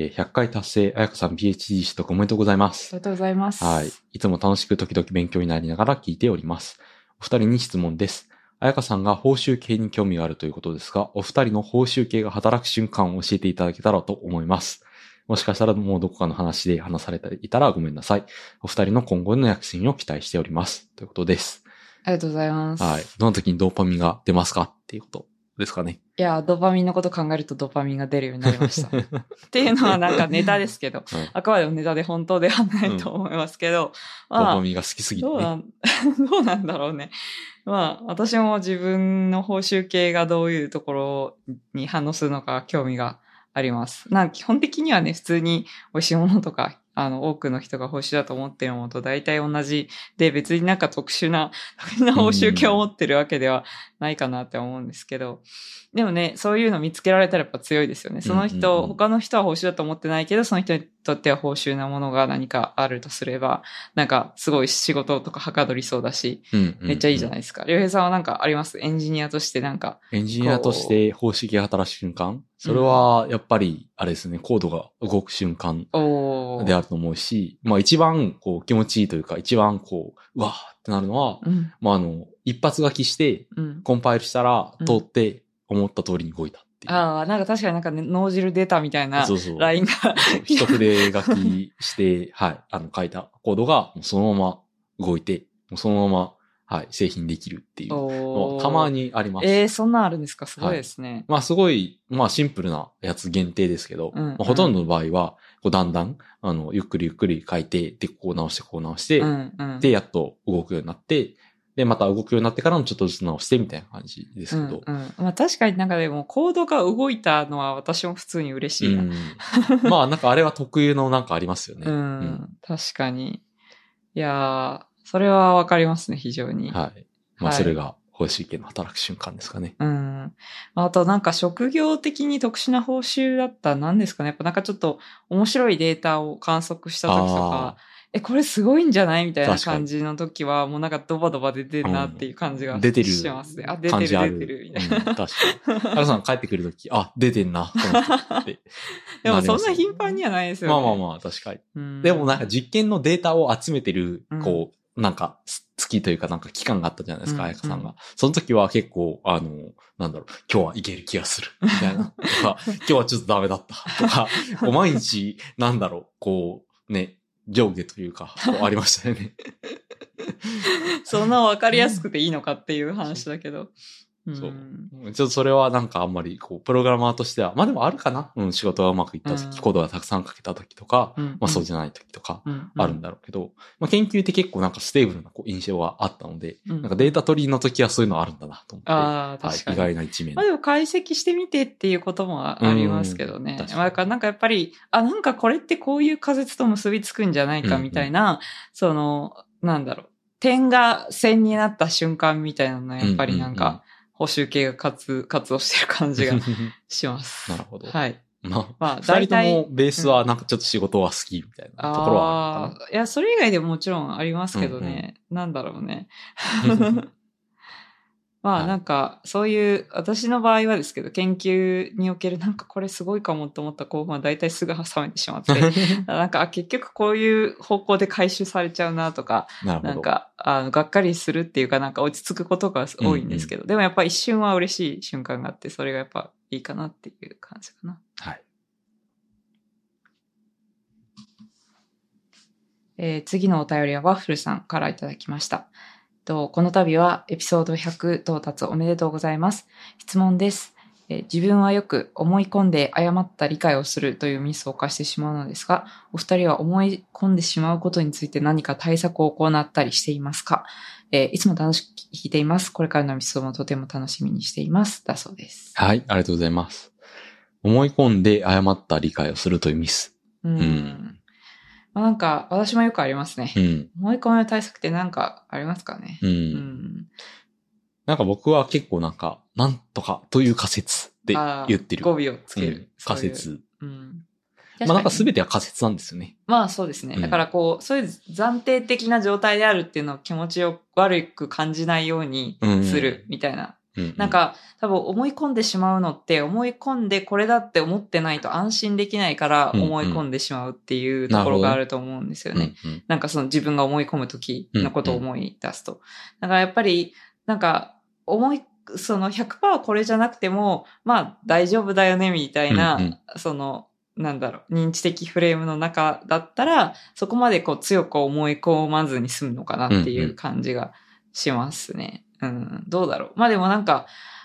100回達成、あやかさん PhD 取得おめでとうございます。 ありがとうございます。 はい。いつも楽しく時々勉強になりながら聞いております。お二人に質問です。あやかさんが報酬系に興味があるということですが、お二人の報酬系が働く瞬間を教えていただけたらと思います。もしかしたらもうどこかの話で話されていたらごめんなさい。お二人の今後の躍進を期待しております。ということです。 ありがとうございます。 はい。どの時にドーパミンが出ますかっていうことですかね。 いや、ドーパミンのこと考えるとドーパミンが出るようになりました。っていうのはなんかネタですけど、あくまでもネタで本当ではないと思いますけど、 ドーパミンが好きすぎて、ね。 どうなんだろうね。まあ、私も自分の報酬系がどういうところに反応するのか興味があります。基本的にはね、普通に美味しいものとか、多くの人が報酬だと思っているものと大体同じで、別になんか特殊な報酬系を持ってるわけではないかなって思うんですけど、でもね、そういうの見つけられたらやっぱ強いですよね。その人、他の人は報酬だと思ってないけど、その人にとっては報酬なものが何かあるとすれば、なんかすごい仕事とかはかどりそうだし、めっちゃいいじゃないですか。りょうへいさんはなんかあります？エンジニアとしてなんか。 エンジニアとして報酬系が働く瞬間？それはやっぱり、あれですね、コードが動く瞬間であると思うし、まあ一番こう気持ちいいというか、一番こう、うわーってなるのは、まあ一発書きして、コンパイルしたら通って思った通りに動いたっていう。 ああ、なんか確かになんか、ね、脳汁出たみたいなラインが。 一筆書きして、はい、書いたコードがそのまま動いて、そのままはい、製品できるっていうのたまにあります。 そんなんあるんですか？すごいですね。 はい、まあすごい、まあシンプルなやつ限定ですけど、まあ、ほとんどの場合は、こうだんだん、ゆっくりゆっくり書いて、で、こう直して、こう直して、で、やっと動くようになって、で、また動くようになってからもちょっとずつ直してみたいな感じですけど。 まあ確かになんかでもコードが動いたのは私も普通に嬉しいな。 まあなんかあれは特有のなんかありますよね。 確かに。いやー、それはわかりますね、非常に。 はい。まあそれが報酬系の働く瞬間ですかね。 あとなんか職業的に特殊な報酬だったら何ですかね。やっぱなんかちょっと面白いデータを観測した時とか、これすごいんじゃないみたいな感じの時は、もうなんかドバドバ出てるなっていう感じがしますね。出てるみたいな。 確かに。原さん帰ってくる時、出てんな、って。 でもそんな頻繁にはないですよね。 まあ、確かに。でもなんか実験のデータを集めてる、こう、なんか、月というかなんか期間があったじゃないですか、彩香さんが。その時は結構、なんだろう、今日はいける気がする、みたいな。とか、今日はちょっとダメだった、とか、こう毎日、なんだろう、こう、ね、上下というか、ありましたよね。 そんな分かりやすくていいのかっていう話だけど。 そう。ちょっとそれはなんかあんまり、こう、プログラマーとしては、まあでもあるかな。仕事がうまくいった時、コードがたくさん書けた時とか、まあそうじゃない時とか、あるんだろうけど、まあ研究って結構なんかステーブルなこう印象があったので、なんかデータ取りの時はそういうのあるんだなと思って。確かに。意外な一面。 まあでも解析してみてっていうこともありますけどね。まあだからなんかやっぱり、なんかこれってこういう仮説と結びつくんじゃないかみたいな、なんだろう、点が線になった瞬間みたいなのはやっぱりなんか、報酬系が活動してる感じがします。 なるほど。 はい。 まあ、二人ともベースはなんかちょっと仕事は好きみたいなところはあるのかな。 いや、それ以外でももちろんありますけどね。なんだろうね。まあなんか、そういう、私の場合はですけど、研究におけるなんかこれすごいかもと思った興奮は大体すぐ冷めてしまって、なんか結局こういう方向で回収されちゃうなとか、なんか、がっかりするっていうかなんか落ち着くことが多いんですけど、でもやっぱ一瞬は嬉しい瞬間があって、それがやっぱいいかなっていう感じかな。 はい。 次のお便りはワッフルさんからいただきました。この度はエピソード100到達おめでとうございます。質問です。自分はよく思い込んで誤った理解をするというミスを犯してしまうのですが、お二人は思い込んでしまうことについて何か対策を行ったりしていますか？いつも楽しく聞いています。これからのエピソードもとても楽しみにしています。だそうです。 はい、ありがとうございます。思い込んで誤った理解をするというミス。 まあ、なんか、私もよくありますね。思い込みの対策ってなんかありますかね。 なんか僕は結構なんか、なんとかという仮説って言ってる。 語尾をつける。 仮説。 まあなんか全ては仮説なんですよね。 まあそうですね。だからこう、そういう暫定的な状態であるっていうのを気持ちを悪く感じないようにするみたいな。なんか多分思い込んでしまうのって思い込んでこれだって思ってないと安心できないから思い込んでしまうっていうところがあると思うんですよね。なんかその自分が思い込むときのことを思い出すと。だからやっぱりなんかその 100% これじゃなくてもまあ大丈夫だよねみたいな、そのなんだろう、認知的フレームの中だったら、そこまでこう強く思い込まずに済むのかなっていう感じがしますね。どうだろう。まあでもなんか、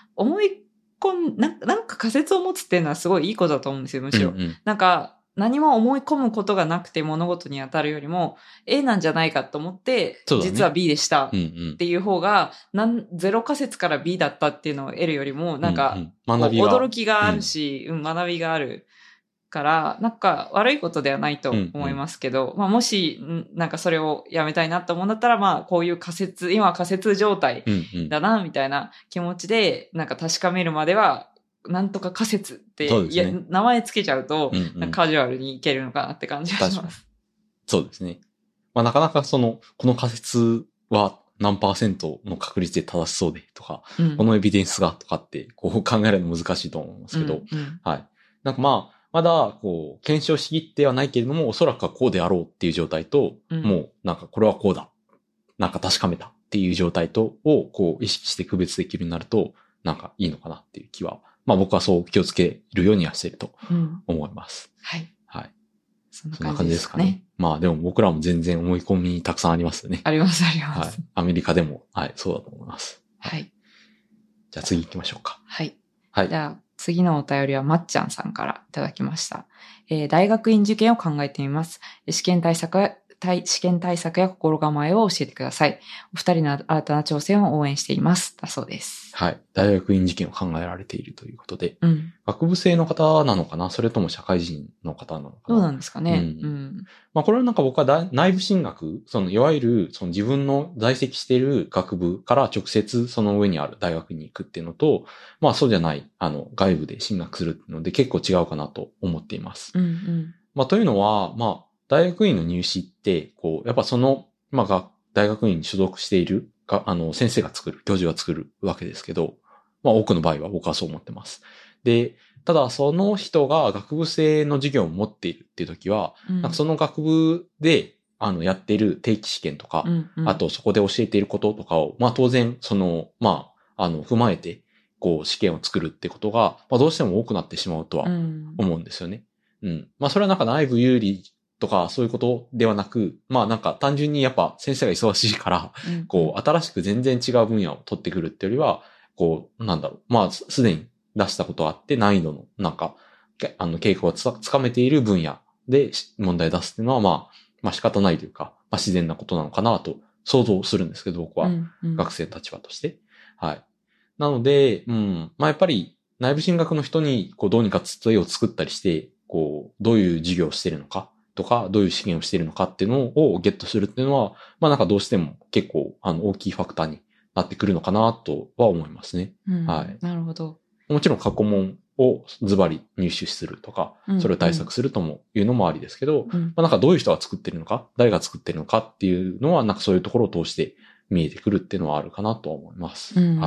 なんか仮説を持つっていうのはすごいいいことだと思うんですよ、むしろ。なんか、何も思い込むことがなくて物事に当たるよりも、A なんじゃないかと思って、実は B でしたっていう方が、ゼロ仮説から B だったっていうのを得るよりも、なんか、驚きがあるし、学びがある。から、なんか悪いことではないと思いますけど、まあもし、なんかそれをやめたいなと思うんだったら、まあこういう今は仮説状態だな、みたいな気持ちで、なんか確かめるまでは、なんとか仮説って、名前つけちゃうと、カジュアルにいけるのかなって感じがします。 そうですね。まあなかなかこの仮説は何%の確率で正しそうでとか、このエビデンスがとかってこう考えるの難しいと思いますけど、はい。なんかまあ、まだ、検証しきってはないけれども、おそらくはこうであろうっていう状態と、もう、なんかこれはこうだ。なんか確かめたっていう状態と、を、意識して区別できるようになると、なんかいいのかなっていう気は、まあ僕はそう気をつけるようにはしていると思います。 はい。 はい。 そんな感じですかね。 まあでも僕らも全然思い込みたくさんありますよね。 あります、あります。はい。アメリカでも、はい、そうだと思います。 はい。 じゃあ次行きましょうか。 はい。はい。じゃあ、次のお便りはまっちゃんさんからいただきました。大学院受験を考えてみます。試験対策や心構えを教えてください。お二人の新たな挑戦を応援しています。だそうです。 はい。大学院受験を考えられているということで。学部生の方なのかな、それとも社会人の方なのかな。 どうなんですかね。 まあこれはなんか僕は内部進学、いわゆる自分の在籍している学部から直接その上にある大学に行くっていうのと、まあそうじゃない、外部で進学するっていうので結構違うかなと思っています。まあというのは、まあ大学院の入試って、やっぱまあ大学院に所属している先生が作る、教授が作るわけですけど、まあ多くの場合は僕はそう思ってます。で、ただその人が学部生の授業を持っているっていう時は、なんかその学部でやっている定期試験とか、あとそこで教えていることとかを、まあ当然まあ踏まえて、試験を作るってことが、まあどうしても多くなってしまうとは思うんですよね。まあそれはなんか内部有利とかそういうことではなく、まあなんか単純にやっぱ先生が忙しいから、新しく全然違う分野を取ってくるってよりは、なんだろう、まあすでに出したことがあって難易度のなんか、傾向をつかめている分野で問題出すっていうのはまあ仕方ないというか、まあ自然なことなのかなと想像するんですけど、僕は学生の立場として。はい。なので、まあやっぱり内部進学の人にどうにか杖を作ったりして、どういう授業をしているのかとか、どういう試験をしているのかっていうのをゲットするっていうのは、まあなんかどうしても結構大きいファクターになってくるのかなとは思いますね。はい。 なるほど。 もちろん過去問をズバリ入手するとか、それを対策するともいうのもありですけど、まあなんかどういう人が作ってるのか、誰が作ってるのかっていうのは、なんかそういうところを通して見えてくるっていうのはあるかなとは思います。はい。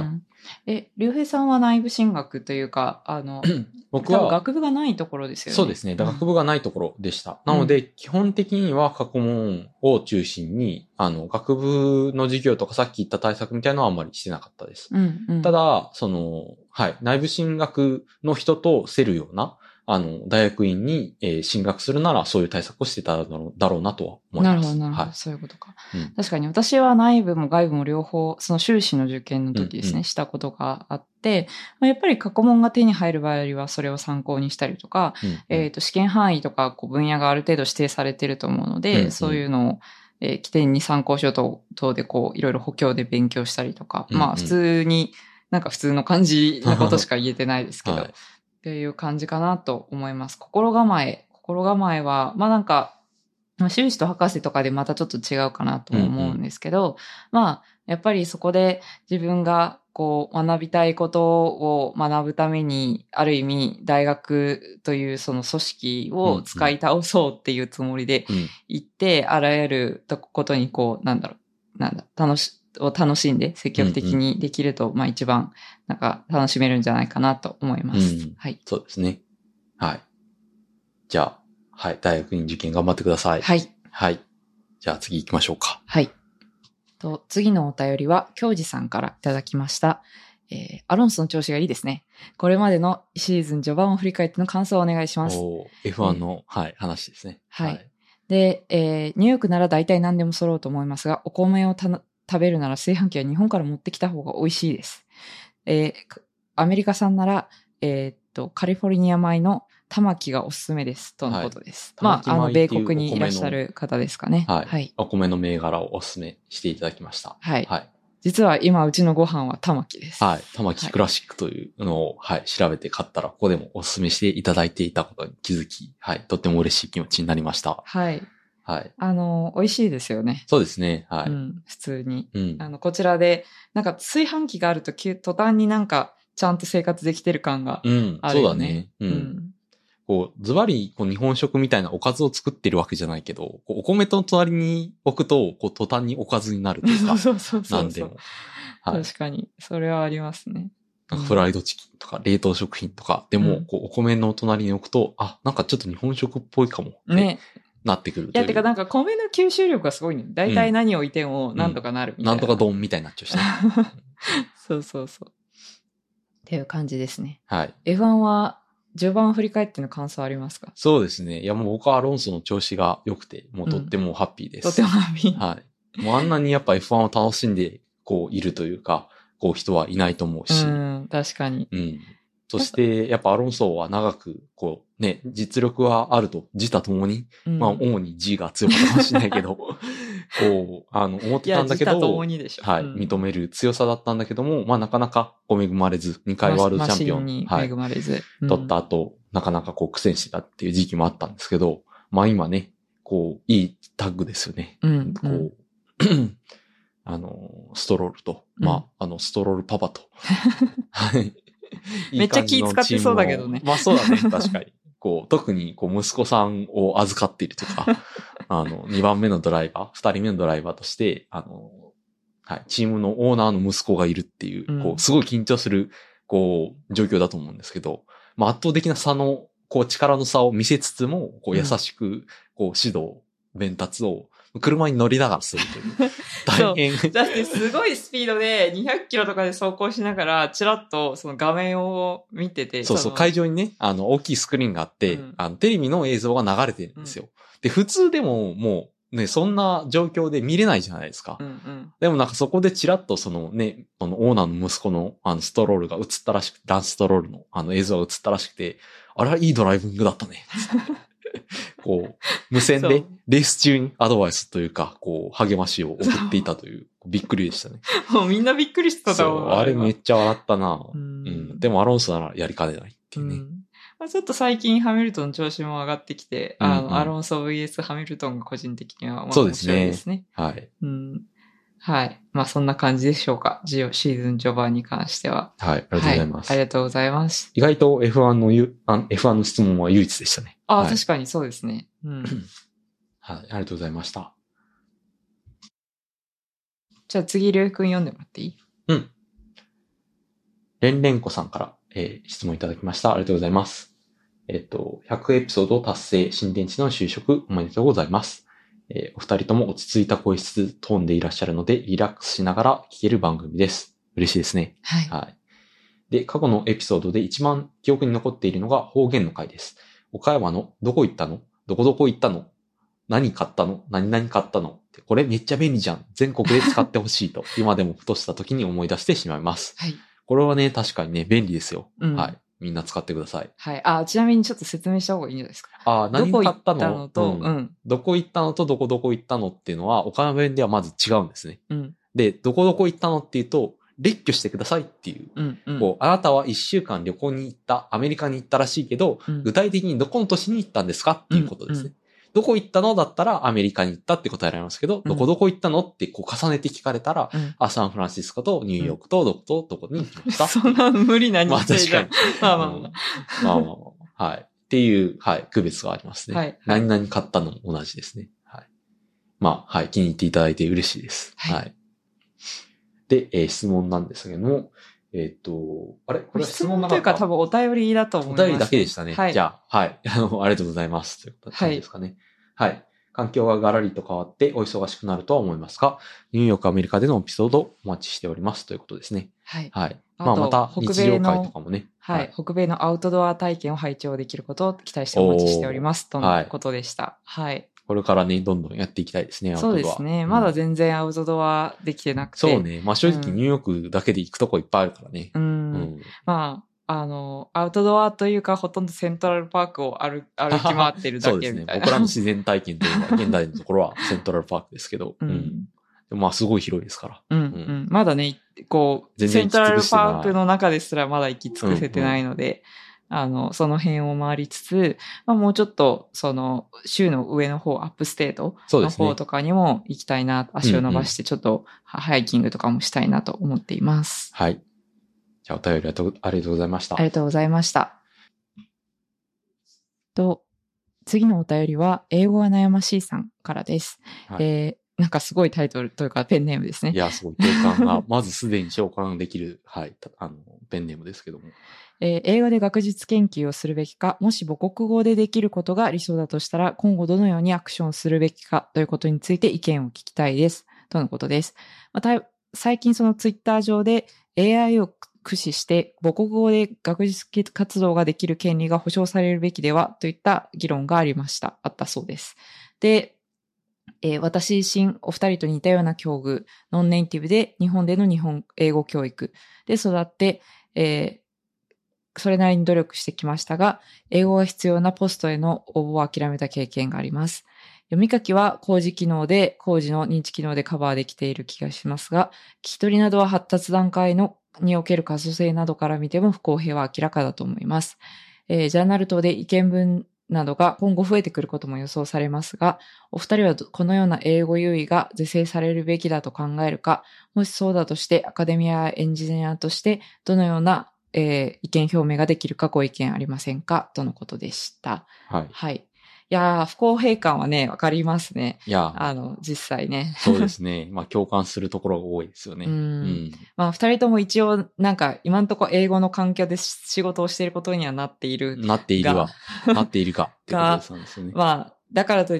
竜兵さんは内部進学というか、僕は学部がないところですよね。 そうですね。学部がないところでした。なので、基本的には過去問を中心に、学部の授業とかさっき言った対策みたいなのはあんまりしてなかったです。ただ、はい、内部進学の人と競るような、大学院に、進学するならそういう対策をしてただろうなとは思います。 なるほど、なるほど。はい、そういうことか。確かに私は内部も外部も両方、その修士の受験の時ですね、したことがあって、やっぱり過去問が手に入る場合はそれを参考にしたりとか、試験範囲とか分野がある程度指定されていると思うので、そういうのを、起点に参考書等でいろいろ補強で勉強したりとか、まあ普通に、なんか普通の感じのことしか言えてないですけど、はいっていう感じかなと思います。心構えは、まあなんか、 修士と博士とかでまたちょっと違うかなとも思うんですけど、まあ、やっぱりそこで自分がこう学びたいことを学ぶために、ある意味大学というその組織を使い倒そうっていうつもりで行って、あらゆることにこう、楽しんで積極的にできると、まあ一番なんか楽しめるんじゃないかなと思います。はい。 そうですね。はい。じゃあ、はい。大学院受験頑張ってください。 はい。 はい。じゃあ次行きましょうか。 はい。次のお便りは、京二さんからいただきました。アロンソの調子がいいですね。これまでのシーズン序盤を振り返っての感想をお願いします。 F1 の、はい、話ですね。 はい。で、ニューヨークなら大体何でも揃うと思いますが、お米を食べるなら炊飯器は日本から持ってきた方が美味しいです。アメリカ産なら、カリフォルニア米の玉木がおすすめです。とのことです。 はい、 まあ、米国にいらっしゃる方ですかね。 はい。はい、お米の銘柄をおすすめしていただきました。 はい。はい。実は今、うちのご飯は玉木です。 はい。玉木クラシックというのを、はい、調べて買ったら、ここでもおすすめしていただいていたことに気づき、はい。とっても嬉しい気持ちになりました。 はい。はい。美味しいですよね。 そうですね。はい。 普通に。こちらで、なんか炊飯器があると途端になんか、ちゃんと生活できてる感があるよね。 そうだね。こう、ズバリ、こう、日本食みたいなおかずを作ってるわけじゃないけど、こうお米と隣に置くと、こう、途端におかずになるというか。 そう。 なんでも。 はい。確かに。それはありますね。 なんかフライドチキンとか、冷凍食品とか、でも、こう、お米の隣に置くと、なんかちょっと日本食っぽいかも。ね。なってくるという。 いや、てかなんか米の吸収力がすごいね。大体何を置いてもなんとかなるみたいな。 なんとか丼みたいになっちゃうしね。 そう。っていう感じですね。 はい。 F1 は、序盤を振り返っての感想ありますか？ そうですね。いや、もう僕はアロンソの調子が良くて、もうとってもハッピーです。 とってもハッピー。 はい。もうあんなにやっぱ F1 を楽しんで、こう、いるというか、こう、人はいないと思うし。 確かに。 そして、やっぱアロンソは長く、こう、ね、実力はあると、自他ともに、まあ、主に G が強かったかもしれないけど、こう、思ってたんだけど、 自他ともにでしょ。 はい、認める強さだったんだけども、まあ、なかなか、こう、恵まれず、2回ワールドチャンピオン、 に恵まれず、 取った後、なかなかこう、苦戦してたっていう時期もあったんですけど、まあ、今ね、こう、いいタッグですよね。こう、ストロールと、まあ、ストロールパパと、はい。 めっちゃ気使ってそうだけどね。 まあそうだね、確かに。こう、特に、こう、息子さんを預かっているとか、2番目のドライバー、2人目のドライバーとして、はい、チームのオーナーの息子がいるっていう、こう、すごい緊張する、こう、状況だと思うんですけど、まあ圧倒的な差の、こう、力の差を見せつつも、こう、優しく、こう、指導、弁達を、車に乗りながらするという。大変。 だってすごいスピードで200キロとかで走行しながら、チラッとその画面を見てて。 そう、会場にね、大きいスクリーンがあって、テレビの映像が流れてるんですよ。で、普通でももうね、そんな状況で見れないじゃないですか。でもなんかそこでチラッとそのね、オーナーの息子のストロールが映ったらしくて、ランストロールの映像が映ったらしくて、あれはいいドライビングだったね。こう、無線で、レース中にアドバイスというか、こう、励ましを送っていたという、びっくりでしたね。 もうみんなびっくりしてたもん。あれめっちゃ笑ったな。でもアロンソならやりかねないっていうね。 ちょっと最近ハミルトン調子も上がってきて、アロンソ VS ハミルトンが個人的には面白いですね。 はい。 はい。まあそんな感じでしょうか。シーズン序盤に関しては。 はい。ありがとうございます。 ありがとうございます。 意外と F1 の質問は唯一でしたね。 確かにそうですね。 はい。ありがとうございました。 じゃあ次、りょうくん読んでもらっていい？ レンレンコさんから、質問いただきました。ありがとうございます。100エピソード達成、新天地の就職おめでとうございます。お二人とも落ち着いた声質、トーンでいらっしゃるので、リラックスしながら聞ける番組です。嬉しいですね。 はい。 で、過去のエピソードで一番記憶に残っているのが方言の回です。岡山のどこ行ったの？どこどこ行ったの？何買ったの？何々買ったの？ってこれめっちゃ便利じゃん。全国で使ってほしいと、今でもふとした時に思い出してしまいます。 はい。 これはね、確かにね、便利ですよ。はい。みんな使ってください。 はい。ちなみにちょっと説明した方がいいんじゃないですか。 何買ったのと、 どこ行ったのとどこどこ行ったのっていうのは、岡山弁ではまず違うんですね。で、どこどこ行ったのっていうと、列挙してくださいっていう。こう、あなたは1週間旅行に行った、アメリカに行ったらしいけど、具体的にどこの都市に行ったんですかっていうことですね。 どこ行ったのだったらアメリカに行ったって答えられますけど、どこどこ行ったのってこう重ねて聞かれたら、サンフランシスコとニューヨークとどこに行きました。 そんな無理な日程じゃん。 まあ確かに。まあ。はい。っていう、はい、区別がありますね。はい。何々買ったのも同じですね。はい。まあ、はい、気に入っていただいて嬉しいです。はい。で、質問なんですけども、あれこれは質問なかった？ 質問というか多分お便りだと思います。 お便りだけでしたね。はい。じゃあ、はい。ありがとうございます。ということですかね。はい。環境がガラリと変わってお忙しくなるとは思いますが、ニューヨーク、アメリカでのエピソードお待ちしておりますということですね。はい。はい。まあ、また日常会とかもね。 はい。北米のアウトドア体験を拝聴できることを期待してお待ちしております。とのことでした。はい。 これからね、どんどんやっていきたいですね、アウトドア。 そうですね。まだ全然アウトドアできてなくて。 そうね。まあ正直ニューヨークだけで行くとこいっぱいあるからね。 まあ、アウトドアというか、ほとんどセントラルパークを歩き回ってるだけみたいな。そうですね。 僕らの自然体験というか、現代のところはセントラルパークですけど。まあすごい広いですから。 まだね、こう、セントラルパークの中ですらまだ行き尽くせてないので、その辺を回りつつ、まあもうちょっと、州の上の方、アップステートの方とかにも行きたいな、足を伸ばしてちょっとハイキングとかもしたいなと思っています。 はい。じゃあお便りありがとうございました。 ありがとうございました。次のお便りは、英語が悩ましいさんからです。はい、なんかすごいタイトルというかペンネームですね。 いや、すごい共感が、まずすでに共感できる、はい、ペンネームですけども。 英語で学術研究をするべきか、もし母国語でできることが理想だとしたら、今後どのようにアクションするべきかということについて意見を聞きたいです。とのことです。また、最近そのツイッター上で AI を駆使して母国語で学術活動ができる権利が保障されるべきではといった議論があったそうです。で、私自身お二人と似たような境遇、ノンネイティブで日本での英語教育で育って、それなりに努力してきましたが、英語が必要なポストへの応募を諦めた経験があります。読み書きは工事の認知機能でカバーできている気がしますが、聞き取りなどは発達段階における可塑性などから見ても不公平は明らかだと思います。ジャーナル等で意見文などが今後増えてくることも予想されますが、お二人はこのような英語優位が是正されるべきだと考えるか、もしそうだとしてアカデミアやエンジニアとしてどのような意見表明ができるかご意見ありませんかとのことでした。 はい。 はい。いやー、不公平感はね、わかりますね。 いや実際ね。 そうですね。まあ、共感するところが多いですよね。 まあ、二人とも一応、なんか、今のところ英語の環境で仕事をしていることにはなっている。 なっているかってことですよね。 まあ、だからといって、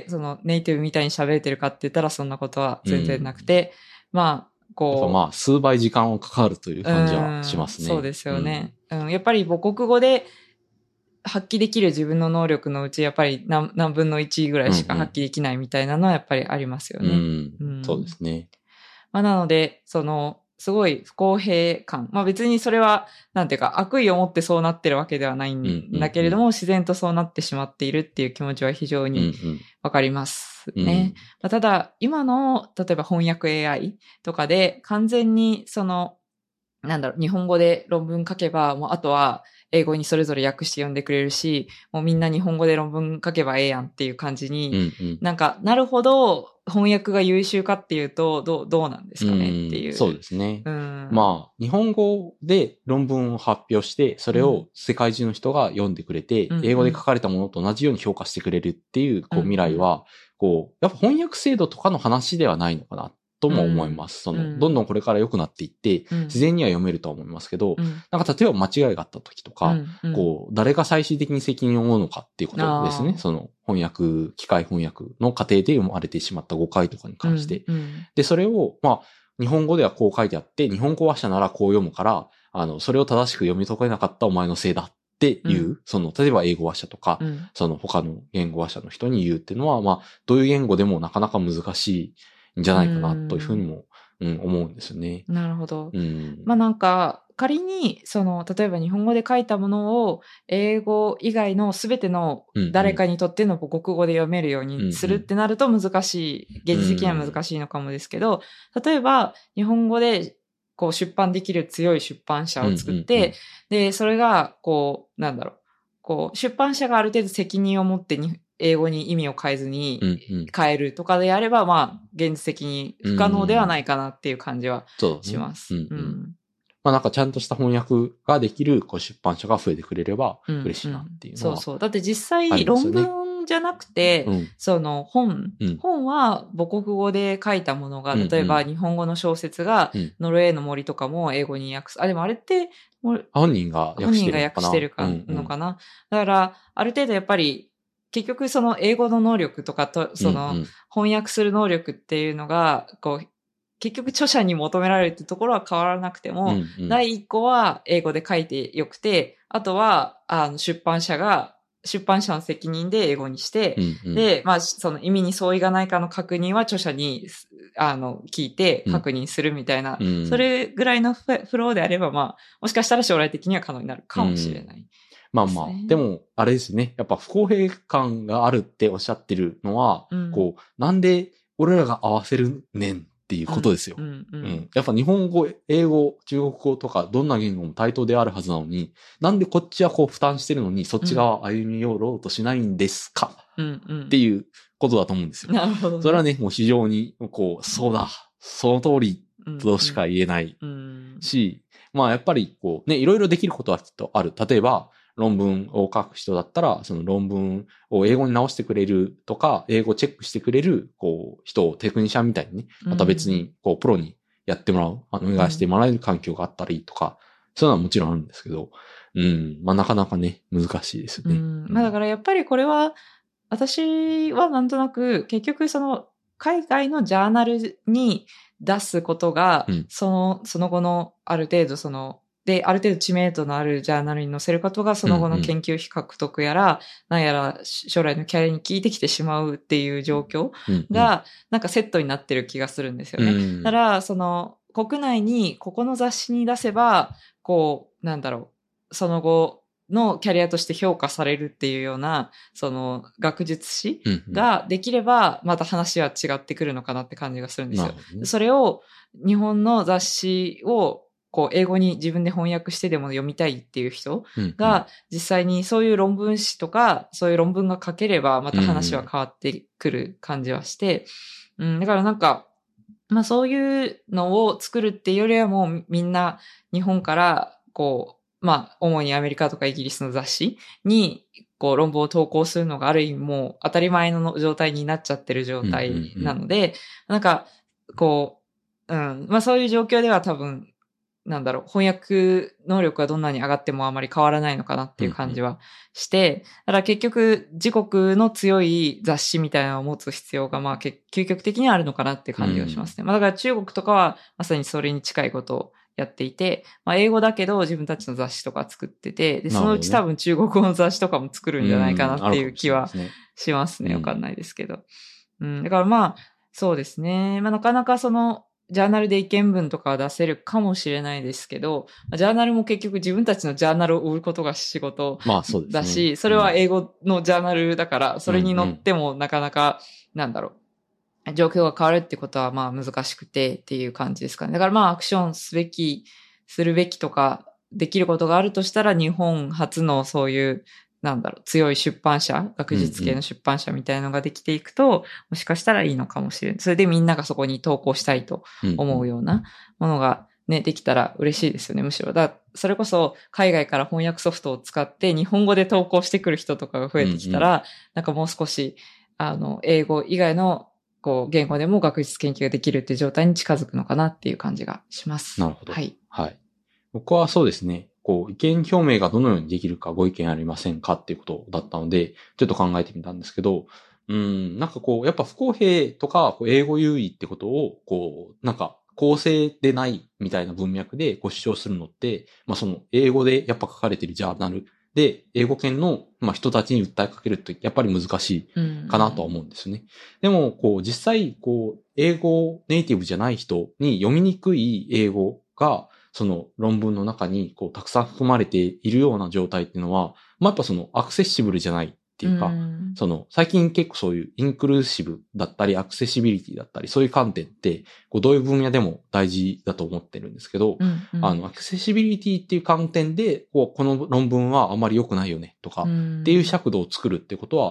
ネイティブみたいに喋れてるかって言ったらそんなことは全然なくて、まあ、 まあ、数倍時間をかかるという感じはしますね。 そうですよね。やっぱり母国語で発揮できる自分の能力のうち、やっぱり何分の1ぐらいしか発揮できないみたいなのはやっぱりありますよね。 そうですね。 まあ、なので、すごい不公平感。まあ別にそれは、なんていうか、悪意を持ってそうなってるわけではないんだけれども、自然とそうなってしまっているっていう気持ちは非常にわかりますね。まあ、ただ、今の、例えば翻訳 AI とかで、完全に日本語で論文書けば、もうあとは英語にそれぞれ訳して読んでくれるし、もうみんな日本語で論文書けばええやんっていう感じに、なるほど翻訳が優秀かっていうと、どうなんですかねっていう。 そうですね。まあ、日本語で論文を発表して、それを世界中の人が読んでくれて、英語で書かれたものと同じように評価してくれるっていう、未来は、やっぱ翻訳制度とかの話ではないのかな。とも思います。どんどんこれから良くなっていって、自然には読めるとは思いますけど、なんか例えば間違いがあった時とか、誰が最終的に責任を負うのかっていうことですね。機械翻訳の過程で生まれてしまった誤解とかに関して。で、それを、まあ、日本語ではこう書いてあって、日本語話者ならこう読むから、それを正しく読み解けなかったお前のせいだっていう、例えば英語話者とか、他の言語話者の人に言うっていうのは、まあ、どういう言語でもなかなか難しいんじゃないかなというふうにも、思うんですよね。 なるほど。まあなんか、仮に、例えば日本語で書いたものを英語以外のすべての誰かにとっての母国語で読めるようにするってなると難しい、現実的には難しいのかもですけど、例えば日本語で出版できる強い出版社を作って、で、それが、出版社がある程度責任を持って英語に意味を変えずに変えるとかであれば、まあ、現実的に不可能ではないかなっていう感じはします。 まあなんかちゃんとした翻訳ができる出版社が増えてくれれば嬉しいなっていうのは、 そうそう。だって実際論文じゃなくて、その本は母国語で書いたものが、例えば日本語の小説がノルウェーの森とかも英語に訳す。でもあれって本人が訳してるのかな。だから、ある程度やっぱり、結局その英語の能力とかと、その翻訳する能力っていうのが、こう、結局著者に求められるってところは変わらなくても、第一個は英語で書いてよくて、あとは、出版社の責任で英語にして、で、まあ、その意味に相違がないかの確認は著者に、聞いて確認するみたいな、それぐらいのフローであれば、まあ、もしかしたら将来的には可能になるかもしれない。 まあまあ、でも、あれですね。やっぱ不公平感があるっておっしゃってるのは、こう、なんで俺らが合わせるねんっていうことですよ。やっぱ日本語、英語、中国語とか、どんな言語も対等であるはずなのに、なんでこっちはこう負担してるのに、そっち側歩み寄ろうとしないんですか、っていうことだと思うんですよ。 なるほど、ね。 それはね、もう非常に、こう、そうだ、その通りとしか言えないし、まあやっぱりこう、ね、いろいろできることはきっとある。例えば、論文を書く人だったら、その論文を英語に直してくれるとか、英語チェックしてくれる、こう、人をテクニシャンみたいにね、また別に、こう、プロにやってもらう、お願いしてもらえる環境があったらいいとか、そういうのはもちろんあるんですけど、まあなかなかね、難しいですよね。 まあだからやっぱりこれは、私はなんとなく、結局その、海外のジャーナルに出すことが、その後のある程度で、ある程度知名度のあるジャーナルに載せることが、その後の研究費獲得やら、なんやら将来のキャリアに効いてきてしまうっていう状況が、なんかセットになってる気がするんですよね。だから、その、国内に、ここの雑誌に出せば、こう、なんだろう、その後のキャリアとして評価されるっていうような、その、学術誌ができれば、また話は違ってくるのかなって感じがするんですよ。それを、日本の雑誌を、こう、英語に自分で翻訳してでも読みたいっていう人が、実際にそういう論文誌とか、そういう論文が書ければ、また話は変わってくる感じはして、だからなんか、まあそういうのを作るっていうよりはもうみんな日本から、こう、まあ主にアメリカとかイギリスの雑誌に、こう論文を投稿するのがある意味もう当たり前の状態になっちゃってる状態なので、なんか、こう、まあそういう状況では多分、なんだろう、翻訳能力がどんなに上がってもあまり変わらないのかなっていう感じはして、だから結局自国の強い雑誌みたいなのを持つ必要がまあ究極的にはあるのかなって感じがしますね。まあだから中国とかはまさにそれに近いことをやっていて、まあ英語だけど自分たちの雑誌とか作ってて、で、そのうち多分中国語の雑誌とかも作るんじゃないかなっていう気はしますね。わかんないですけど。だからまあ、そうですね。まあなかなかその、ジャーナルで意見文とかは出せるかもしれないですけど、ジャーナルも結局自分たちのジャーナルを売ることが仕事だし、それは英語のジャーナルだから、それに載ってもなかなか、なんだろう、状況が変わるってことはまあ難しくてっていう感じですかね。だからまあアクションするべきとか、できることがあるとしたら日本初のそういうなんだろう、強い出版社、学術系の出版社みたいなのができていくと、もしかしたらいいのかもしれない。それでみんながそこに投稿したいと思うようなものがね、できたら嬉しいですよね、むしろ。それこそ海外から翻訳ソフトを使って日本語で投稿してくる人とかが増えてきたら、なんかもう少し、英語以外のこう、言語でも学術研究ができるっていう状態に近づくのかなっていう感じがします。 なるほど。 はい。 はい。僕はそうですね。こう、意見表明がどのようにできるかご意見ありませんかっていうことだったので、ちょっと考えてみたんですけど、なんかこう、やっぱ不公平とか、英語優位ってことを、こう、なんか、公正でないみたいな文脈で主張するのって、まあその、英語でやっぱ書かれてるジャーナルで、英語圏の、まあ、人たちに訴えかけると、やっぱり難しいかなとは思うんですね。でも、こう、実際、こう、英語ネイティブじゃない人に読みにくい英語が、その論文の中にこうたくさん含まれているような状態っていうのは、まあ、やっぱそのアクセシブルじゃないっていうか、その最近結構そういうインクルーシブだったりアクセシビリティだったりそういう観点ってこうどういう分野でも大事だと思ってるんですけど、アクセシビリティっていう観点でこの論文はあまり良くないよねとかっていう尺度を作るってことは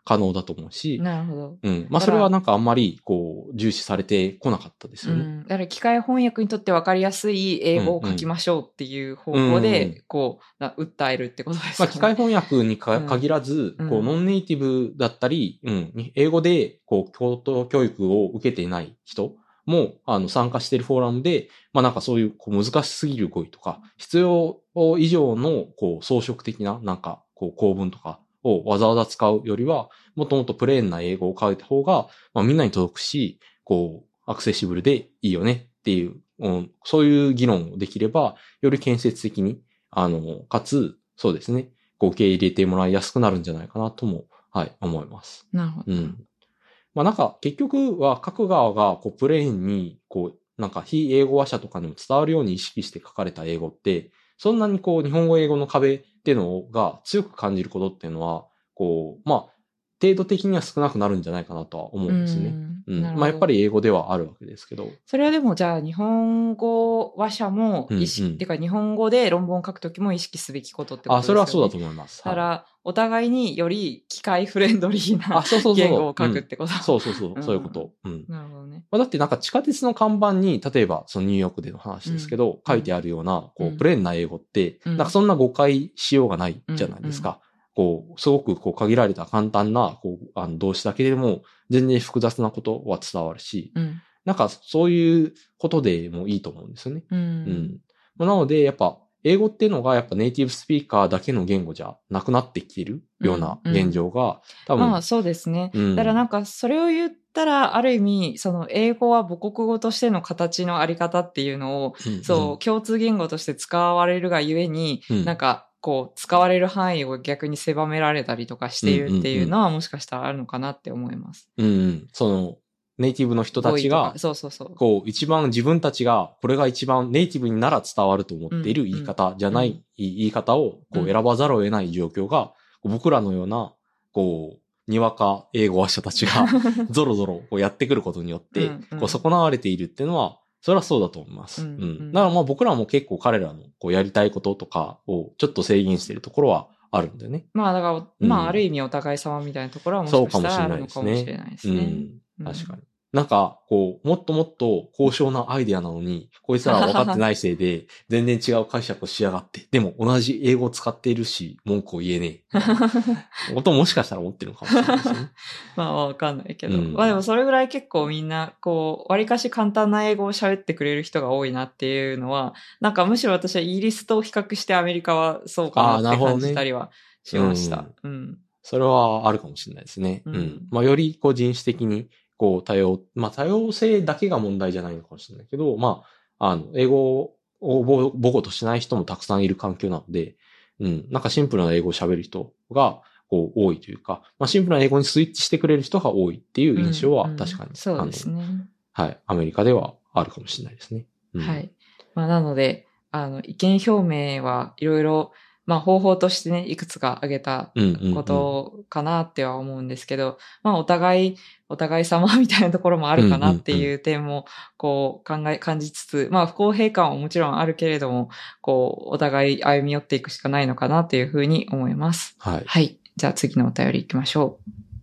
可能だと思うし。 なるほど。 うん。まあそれはなんかあんまりこう重視されてこなかったですよね。 うん。だから機械翻訳にとって分かりやすい英語を書きましょうっていう方法で、こう、訴えるってことですかね。 まあ機械翻訳に限らず、こうノンネイティブだったり、英語でこう高等教育を受けていない人も参加しているフォーラムで、まあなんかそういうこう難しすぎる語彙とか、必要以上のこう装飾的ななんかこう構文とかをわざわざ使うよりは、もっともっとプレーンな英語を書いた方が、まあみんなに届くし、こうアクセシブルでいいよねっていう、そういう議論をできれば、より建設的に、かつ、そうですね、こう受け入れてもらいやすくなるんじゃないかなとも、はい、思います。 なるほど。うん。 まあなんか結局は各側がこうプレーンにこうなんか非英語話者とかにも伝わるように意識して書かれた英語って、そんなにこう日本語英語の壁っていうのが強く感じることっていうのは、こう、まあ程度的には少なくなるんじゃないかなとは思うんですね。まあやっぱり英語ではあるわけですけど。 それはでもじゃあ日本語話者も意識、っていうか日本語で論文を書くときも意識すべきことってことですよね。 それはそうだと思います。 だからお互いにより機械フレンドリーな言語を書くってこと。 そういうこと。 なるほどね。 まあ、だってなんか地下鉄の看板に、例えばそのニューヨークでの話ですけど、書いてあるような、こう、プレーンな英語って、なんかそんな誤解しようがないじゃないですか。こう、すごくこう限られた簡単な、こう、動詞だけでも、全然複雑なことは伝わるし、なんかそういうことでもいいと思うんですよね。なので、やっぱ、英語っていうのがやっぱネイティブスピーカーだけの言語じゃなくなってきてるような現状が、多分。 まあそうですね。だからなんかそれを言ったら、ある意味、その英語は母国語としての形のあり方っていうのを、そう、共通言語として使われるがゆえに、なんか、こう、使われる範囲を逆に狭められたりとかしているっていうのはもしかしたらあるのかなって思います。 その、ネイティブの人たちが、こう、一番自分たちが、これが一番ネイティブになら伝わると思っている言い方じゃない言い方を、こう、選ばざるを得ない状況が、僕らのような、こう、にわか英語話者たちが、ゾロゾロこうやってくることによって、こう、損なわれているっていうのは、それはそうだと思います。だからまあ僕らも結構彼らの、こう、やりたいこととかを、ちょっと制限しているところは、あるんだよね。 まあだから、まあある意味お互い様みたいなところはもしかしたらあるのかもしれないですね。 確かに。なんか、こう、もっともっと高尚なアイデアなのに、こいつらは分かってないせいで、全然違う解釈をしやがって、でも同じ英語を使っているし、文句を言えねえ。こともしかしたら思ってるのかもしれないですね。 まあわかんないけど。まあでもそれぐらい結構みんな、こう、割かし簡単な英語を喋ってくれる人が多いなっていうのは、なんかむしろ私はイギリスと比較してアメリカはそうかなって感じたりはしました。 それはあるかもしれないですね。まあよりこう人種的に、こう多様性だけが問題じゃないのかもしれないけど、まあ、英語を母語としない人もたくさんいる環境なので、なんかシンプルな英語を喋る人が、こう、多いというか、まあ、シンプルな英語にスイッチしてくれる人が多いっていう印象は確かに、 そうですね。 はい、アメリカではあるかもしれないですね。 はい。まあ、なので、意見表明はいろいろ、まあ方法としてね、いくつか挙げたことかなっては思うんですけど、まあお互い様みたいなところもあるかなっていう点も、こう感じつつ、まあ不公平感はもちろんあるけれども、こうお互い歩み寄っていくしかないのかなっていうふうに思います。 はい。 はい。じゃあ次のお便り行きましょ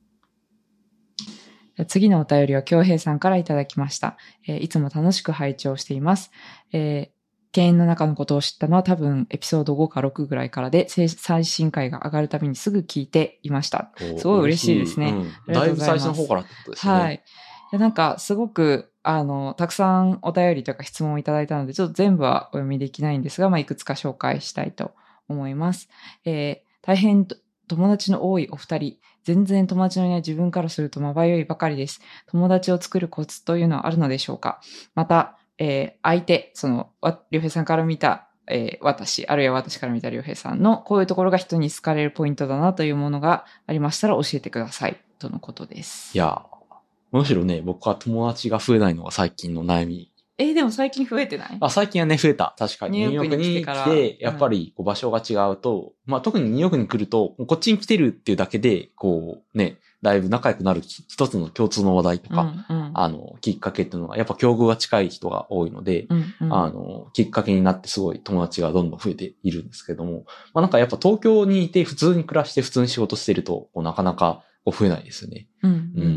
う。次のお便りは京平さんからいただきました。いつも楽しく拝聴しています。敬遠の中のことを知ったのは多分エピソード5か6ぐらいからで、最新回が上がるたびにすぐ聞いていました。すごい嬉しいですね。 だいぶ最初の方からってことですね。 はい。なんかすごく、たくさんお便りとか質問をいただいたので、ちょっと全部はお読みできないんですが、まあ、いくつか紹介したいと思います。大変友達の多いお二人、全然友達のいない自分からするとまばゆいばかりです。友達を作るコツというのはあるのでしょうか？また、相手、りょうへいさんから見た、私、あるいは私から見たりょうへいさんのこういうところが人に好かれるポイントだなというものがありましたら教えてください。とのことです。 いや、むしろね、僕は友達が増えないのが最近の悩み。 でも最近増えてない？ 最近はね、増えた。確かに。ニューヨークに来て、やっぱりこう場所が違うと、まあ特にニューヨークに来ると、こっちに来てるっていうだけで、こうね、だいぶ仲良くなる一つの共通の話題とか、きっかけっていうのは、やっぱ境遇が近い人が多いので、きっかけになってすごい友達がどんどん増えているんですけども、まあなんかやっぱ東京にいて普通に暮らして普通に仕事してると、こうなかなか増えないですよね。 うん。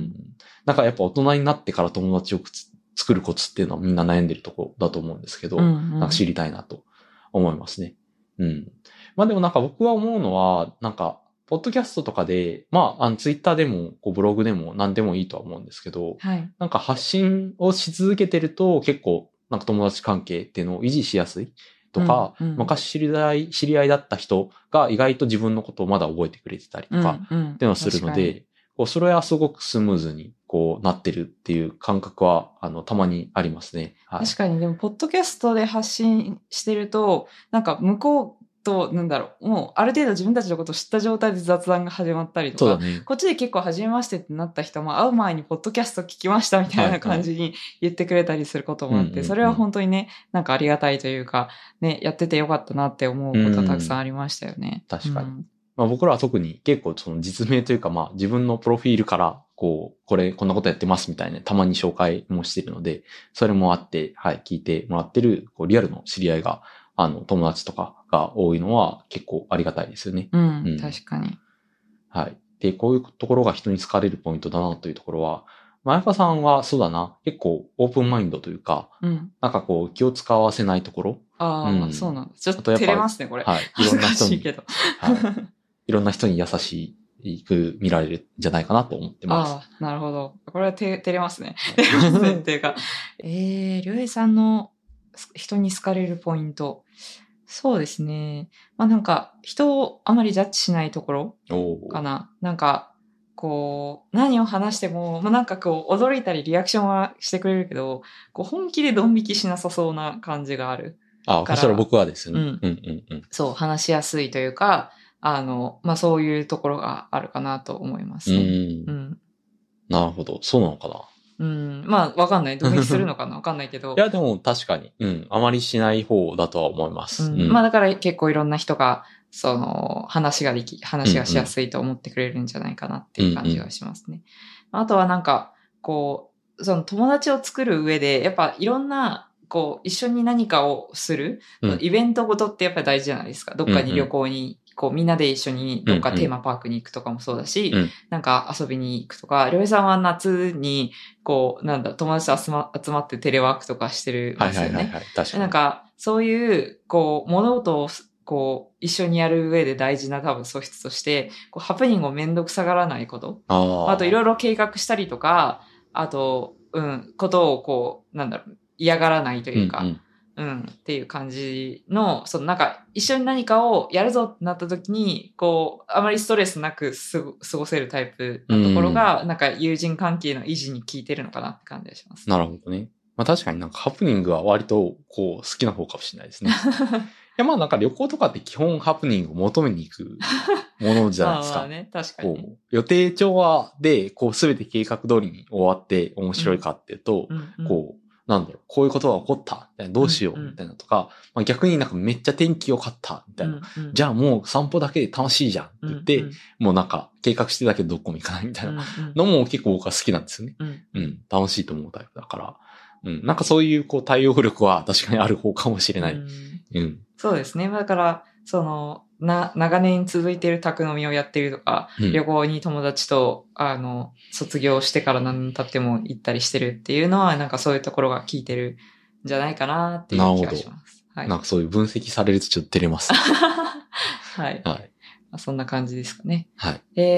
なんかやっぱ大人になってから友達を作るコツっていうのはみんな悩んでるところだと思うんですけど、なんか知りたいなと思いますね。まあでもなんか僕は思うのは、なんか、ポッドキャストとかで、まあ、ツイッターでも、ブログでも何でもいいとは思うんですけど、 はい。 なんか発信をし続けてると結構、なんか友達関係っていうのを維持しやすいとか、昔知り合いだった人が意外と自分のことをまだ覚えてくれてたりとか、っていうのをするので、それはすごくスムーズになってるっていう感覚は、たまにありますね。 はい、確かに、でも、ポッドキャストで発信してると、なんか向こうと、もう、ある程度自分たちのことを知った状態で雑談が始まったりとか、そうだね、こっちで結構初めましてってなった人も、会う前にポッドキャスト聞きましたみたいな感じに言ってくれたりすることもあって、それは本当にね、なんかありがたいというか、ね、やっててよかったなって思うことはたくさんありましたよね。 確かに。まあ僕らは特に結構その実名というかまあ自分のプロフィールからこんなことやってますみたいなたまに紹介もしてるので、それもあって、はい、聞いてもらってるリアルの知り合いが、友達とかが多いのは結構ありがたいですよね。 確かに。 はい。で、こういうところが人に好かれるポイントだなというところは、まやかさんはそうだな、結構オープンマインドというか、なんか気を使わせないところ。 そうなんです。ちょっと照れますね、これ。 はい。いろんな人に。いろんな人に優しく見られるんじゃないかなと思ってます。 なるほど。これは照れますね。照れますねっていうか。りょうえいさんの人に好かれるポイント。そうですね。まあなんか、人をあまりジャッジしないところかな。なんか、何を話しても、まあなんか驚いたりリアクションはしてくれるけど、本気でドン引きしなさそうな感じがある。 それは僕はですね。 そう、話しやすいというか、まあそういうところがあるかなと思いますね。 なるほど。そうなのかな。 まあわかんない。ドン引きするのかなわかんないけど。 いや、でも確かに、あまりしない方だとは思います。 まあだから結構いろんな人が、話がしやすいと思ってくれるんじゃないかなっていう感じがしますね。あとはなんか、その友達を作る上で、やっぱいろんな、一緒に何かをする、イベントごとってやっぱり大事じゃないですか。どっかに旅行に、みんなで一緒にどっかテーマパークに行くとかもそうだし、なんか遊びに行くとか、りょうえさんは夏に、友達と集まってテレワークとかしてるんですよね。確かに。なんか、そういう、物事を、一緒にやる上で大事な多分素質として、ハプニングをめんどくさがらないこと。あと、いろいろ計画したりとか、あと、ことを嫌がらないというか、っていう感じの、なんか、一緒に何かをやるぞってなった時に、あまりストレスなく過ごせるタイプのところが、なんか友人関係の維持に効いてるのかなって感じがします。 なるほどね。まあ確かになんかハプニングは割と好きな方かもしれないですね。いやまあなんか旅行とかって基本ハプニングを求めに行くものじゃないですか。 まあね、確かに。 予定調和で全て計画通りに終わって面白いかっていうと、こういうことが起こったみたいな、どうしようみたいなとか、まあ、逆になんかめっちゃ天気良かったみたいな、じゃあもう散歩だけで楽しいじゃんって言って、もうなんか計画してたけどどこも行かないみたいなのも結構僕は好きなんですよね。楽しいと思うタイプだから。なんかそういう対応力は確かにある方かもしれない。 そうですね。だから、長年続いている宅飲みをやっているとか、旅行に友達と、卒業してから何年経っても行ったりしてるっていうのは、なんかそういうところが効いてるんじゃないかなっていう気がします。 はい。なんかそういう分析されるとちょっと照れます。 はい。はい。そんな感じですかね。はい。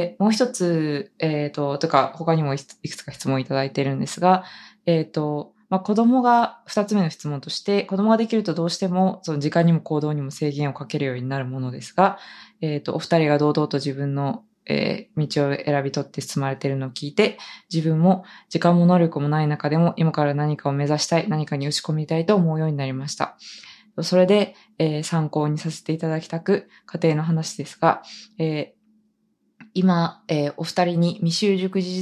もう一つ、とか、他にもいくつか質問いただいてるんですが、まあ、子供が、二つ目の質問として、子供ができるとどうしても、その時間にも行動にも制限をかけるようになるものですが、お二人が堂々と自分の、道を選び取って進まれているのを聞いて、自分も時間も能力もない中でも、今から何かを目指したい、何かに打ち込みたいと思うようになりました。それで、参考にさせていただきたく、家庭の話ですが、今、お二人に未就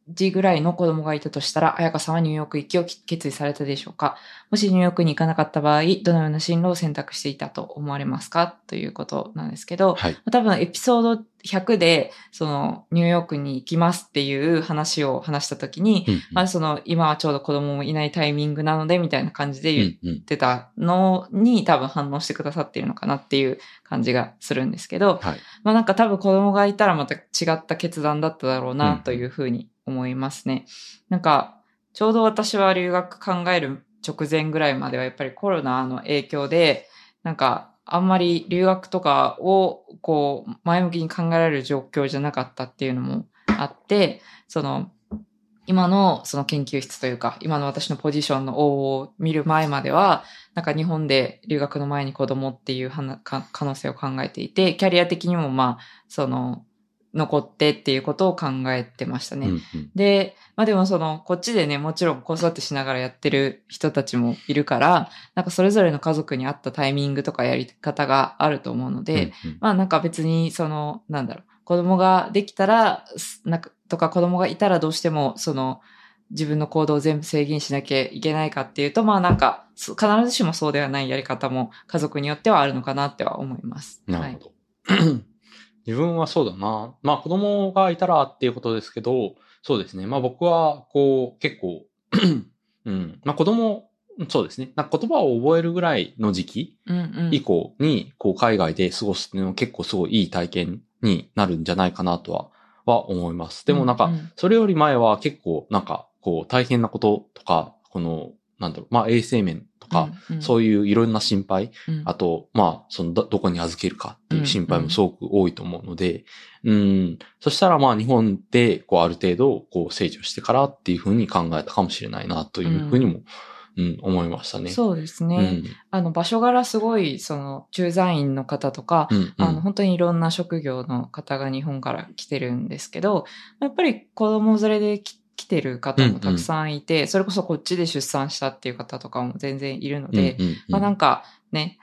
児ぐらいの子供がいたとしたら、彩香さんはニューヨーク行きを決意されたでしょうか？もしニューヨークに行かなかった場合、どのような進路を選択していたと思われますか？ということなんですけど、はい、多分エピソード100で、ニューヨークに行きますっていう話を話したときに、今はちょうど子供もいないタイミングなので、みたいな感じで言ってたのに、多分反応してくださっているのかなっていう感じがするんですけど、はい、なんか多分子供がいたらまた違った決断だっただろうな、というふうに思いますね。なんか、ちょうど私は留学考える直前ぐらいまではやっぱりコロナの影響で、なんか、あんまり留学とかを前向きに考えられる状況じゃなかったっていうのもあって、今の研究室というか、今の私のポジションのを見る前までは、なんか日本で留学の前に子供っていう可能性を考えていて、キャリア的にも残ってっていうことを考えてましたね。うんうん、で、でもこっちでね、もちろん子育てしながらやってる人たちもいるから、なんかそれぞれの家族に合ったタイミングとかやり方があると思うので、うんうん、なんか別に子供ができたら、とか子供がいたらどうしても自分の行動を全部制限しなきゃいけないかっていうと、なんか必ずしもそうではないやり方も家族によってはあるのかなっては思います。 なるほど。はい自分はそうだな。子供がいたらっていうことですけど、そうですね。僕は、結構、うん。子供、そうですね。言葉を覚えるぐらいの時期以降に、海外で過ごすっていうのは結構すごいいい体験になるんじゃないかなとは思います。でもそれより前は結構、大変なこととか、衛生面とか、そういういろんな心配、あと、どこに預けるかっていう心配もすごく多いと思うので、そしたら日本で、ある程度、成長してからっていうふうに考えたかもしれないな、というふうにも、思いましたね。 そうですね。場所柄すごい、駐在員の方とか、本当にいろんな職業の方が日本から来てるんですけど、やっぱり子供連れで来てる方もたくさんいて、それこそこっちで出産したっていう方とかも全然いるので、なんかね、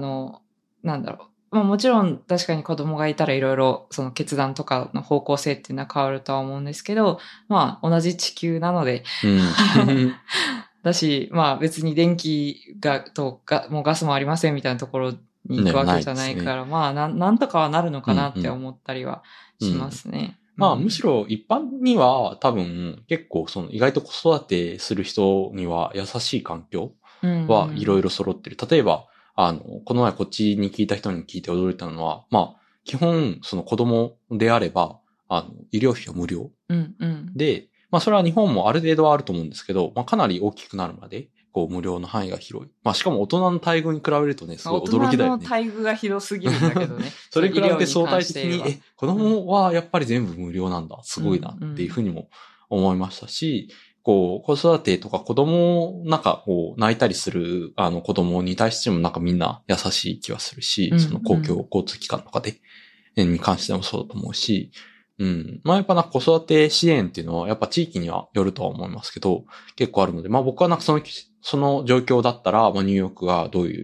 もちろん確かに子供がいたらいろいろ決断とかの方向性っていうのは変わるとは思うんですけど、同じ地球なので、だし、別に電気もうガスもありませんみたいなところに行くわけじゃないから、なんとかはなるのかなって思ったりはしますね。 むしろ一般には多分結構意外と子育てする人には優しい環境はいろいろ揃ってる。例えば、この前こっちに聞いた人に聞いて驚いたのは、基本子供であれば、医療費は無料。で、それは日本もある程度はあると思うんですけど、かなり大きくなるまで、無料の範囲が広い。しかも大人の待遇に比べるとね、すごい驚きだよね。大人の待遇が広すぎるんだけどね。 それ比べて相対的に、子供はやっぱり全部無料なんだ。すごいなっていうふうにも思いましたし、子育てとか子供泣いたりする、子供に対してもみんな優しい気はするし、公共交通機関とかで、に関してもそうだと思うし、やっぱ子育て支援っていうのはやっぱ地域にはよるとは思いますけど、結構あるので、僕はその状況だったら、ニューヨークがどういう、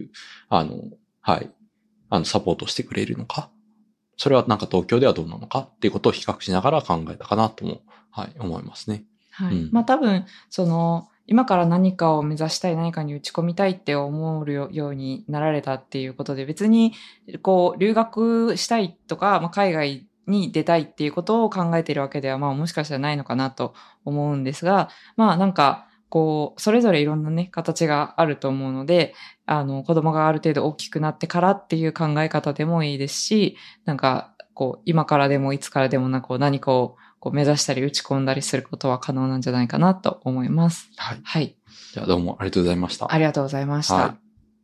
サポートしてくれるのか、それは東京ではどうなのかっていうことを比較しながら考えたかなとも、思いますね。 はい。多分、今から何かを目指したい、何かに打ち込みたいって思うようになられたっていうことで、別に、留学したいとか、海外に出たいっていうことを考えているわけでは、もしかしたらないのかなと思うんですが、それぞれいろんなね、形があると思うので、子供がある程度大きくなってからっていう考え方でもいいですし、今からでもいつからでも何かを目指したり打ち込んだりすることは可能なんじゃないかなと思います。 はい。はい。じゃあどうもありがとうございました。 ありがとうございました。はい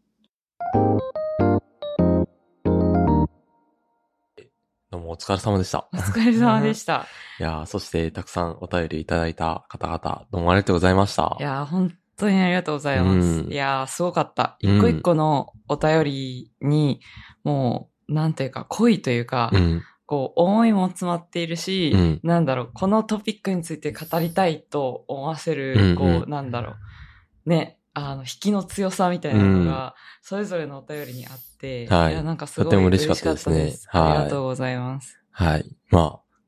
どうもお疲れ様でした。 お疲れ様でした。 いやー、そしてたくさんお便りいただいた方々、どうもありがとうございました。 いやー、本当にありがとうございます。いやー、すごかった。一個一個のお便りに、もう、なんていうか、濃いというか、思いも詰まっているし、このトピックについて語りたいと思わせる、ね、引きの強さみたいなのが、それぞれのお便りにあって、 はい。 いや、すごいとても嬉しかったですね。 ありがとうございます。 はい。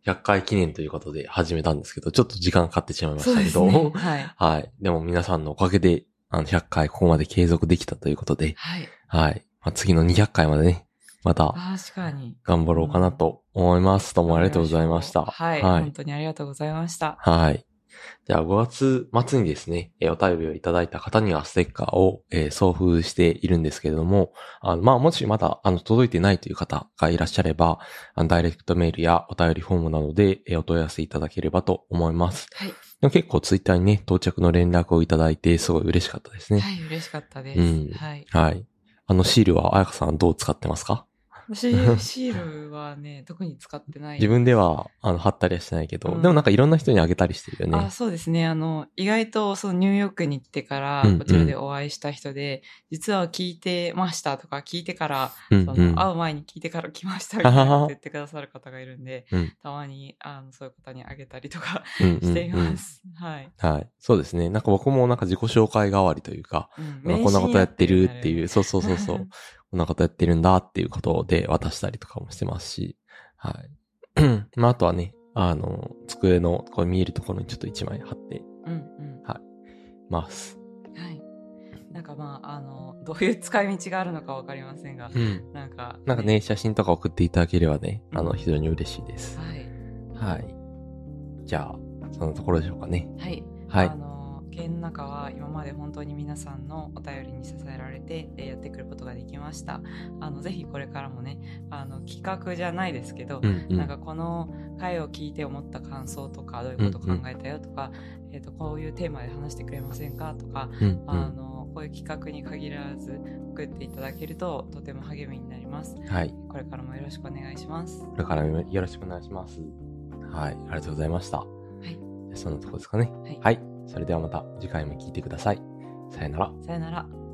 100回記念ということで始めたんですけど、ちょっと時間かかってしまいましたけど、 そうですね、はい。 はい。でも皆さんのおかげで、100回ここまで継続できたということで、 はい。 はい。まあ、次の200回までね、また、 確かに。 頑張ろうかなと思います。どうもありがとうございました。 はい。本当にありがとうございました。 はい。じゃあ5月末にですね、お便りをいただいた方にはステッカーを、送付しているんですけれども、まあ、もしまだ、届いてないという方がいらっしゃれば、ダイレクトメールやお便りフォームなどで、お問い合わせいただければと思います。 はい。 でも結構ツイッターにね、到着の連絡をいただいて、すごい嬉しかったですね。 はい、嬉しかったです。うん。はい。 はい。シールは、あやかさんどう使ってますか？ シールはね、特に使ってない。 自分では、貼ったりはしてないけど、でもなんかいろんな人にあげたりしてるよね。 そうですね。意外とそのニューヨークに行ってから、こちらでお会いした人で、実は聞いてましたとか、聞いてから、会う前に聞いてから来ましたみたいなって言ってくださる方がいるんで、たまに、そういう方にあげたりとかしています。はい。 はい。そうですね。なんか僕もなんか自己紹介代わりというか、こんなことやってるっていう、そう。こんなことやってるんだっていうことで渡したりとかもしてますし、はい。まあ、あとはね、机のこれ見えるところにちょっと一枚貼って、はい。ます。 はい。なんかまあ、どういう使い道があるのかわかりませんが、なんかね、写真とか送っていただければね、非常に嬉しいです。 はい。 はい。じゃあ、そのところでしょうかね。 はい。 はい。 経営の中は今まで本当に皆さんのお便りに支えられてやってくることができました。ぜひこれからもね、企画じゃないですけど、なんかこの回を聞いて思った感想とか、どういうこと考えたよとか、こういうテーマで話してくれませんかとか、こういう企画に限らず送っていただけるととても励みになります。 はい。 これからもよろしくお願いします。 これからもよろしくお願いします。はい。ありがとうございました。はい。そんなとこですかね。はい。それではまた次回も聞いてください。さよなら。 さよなら。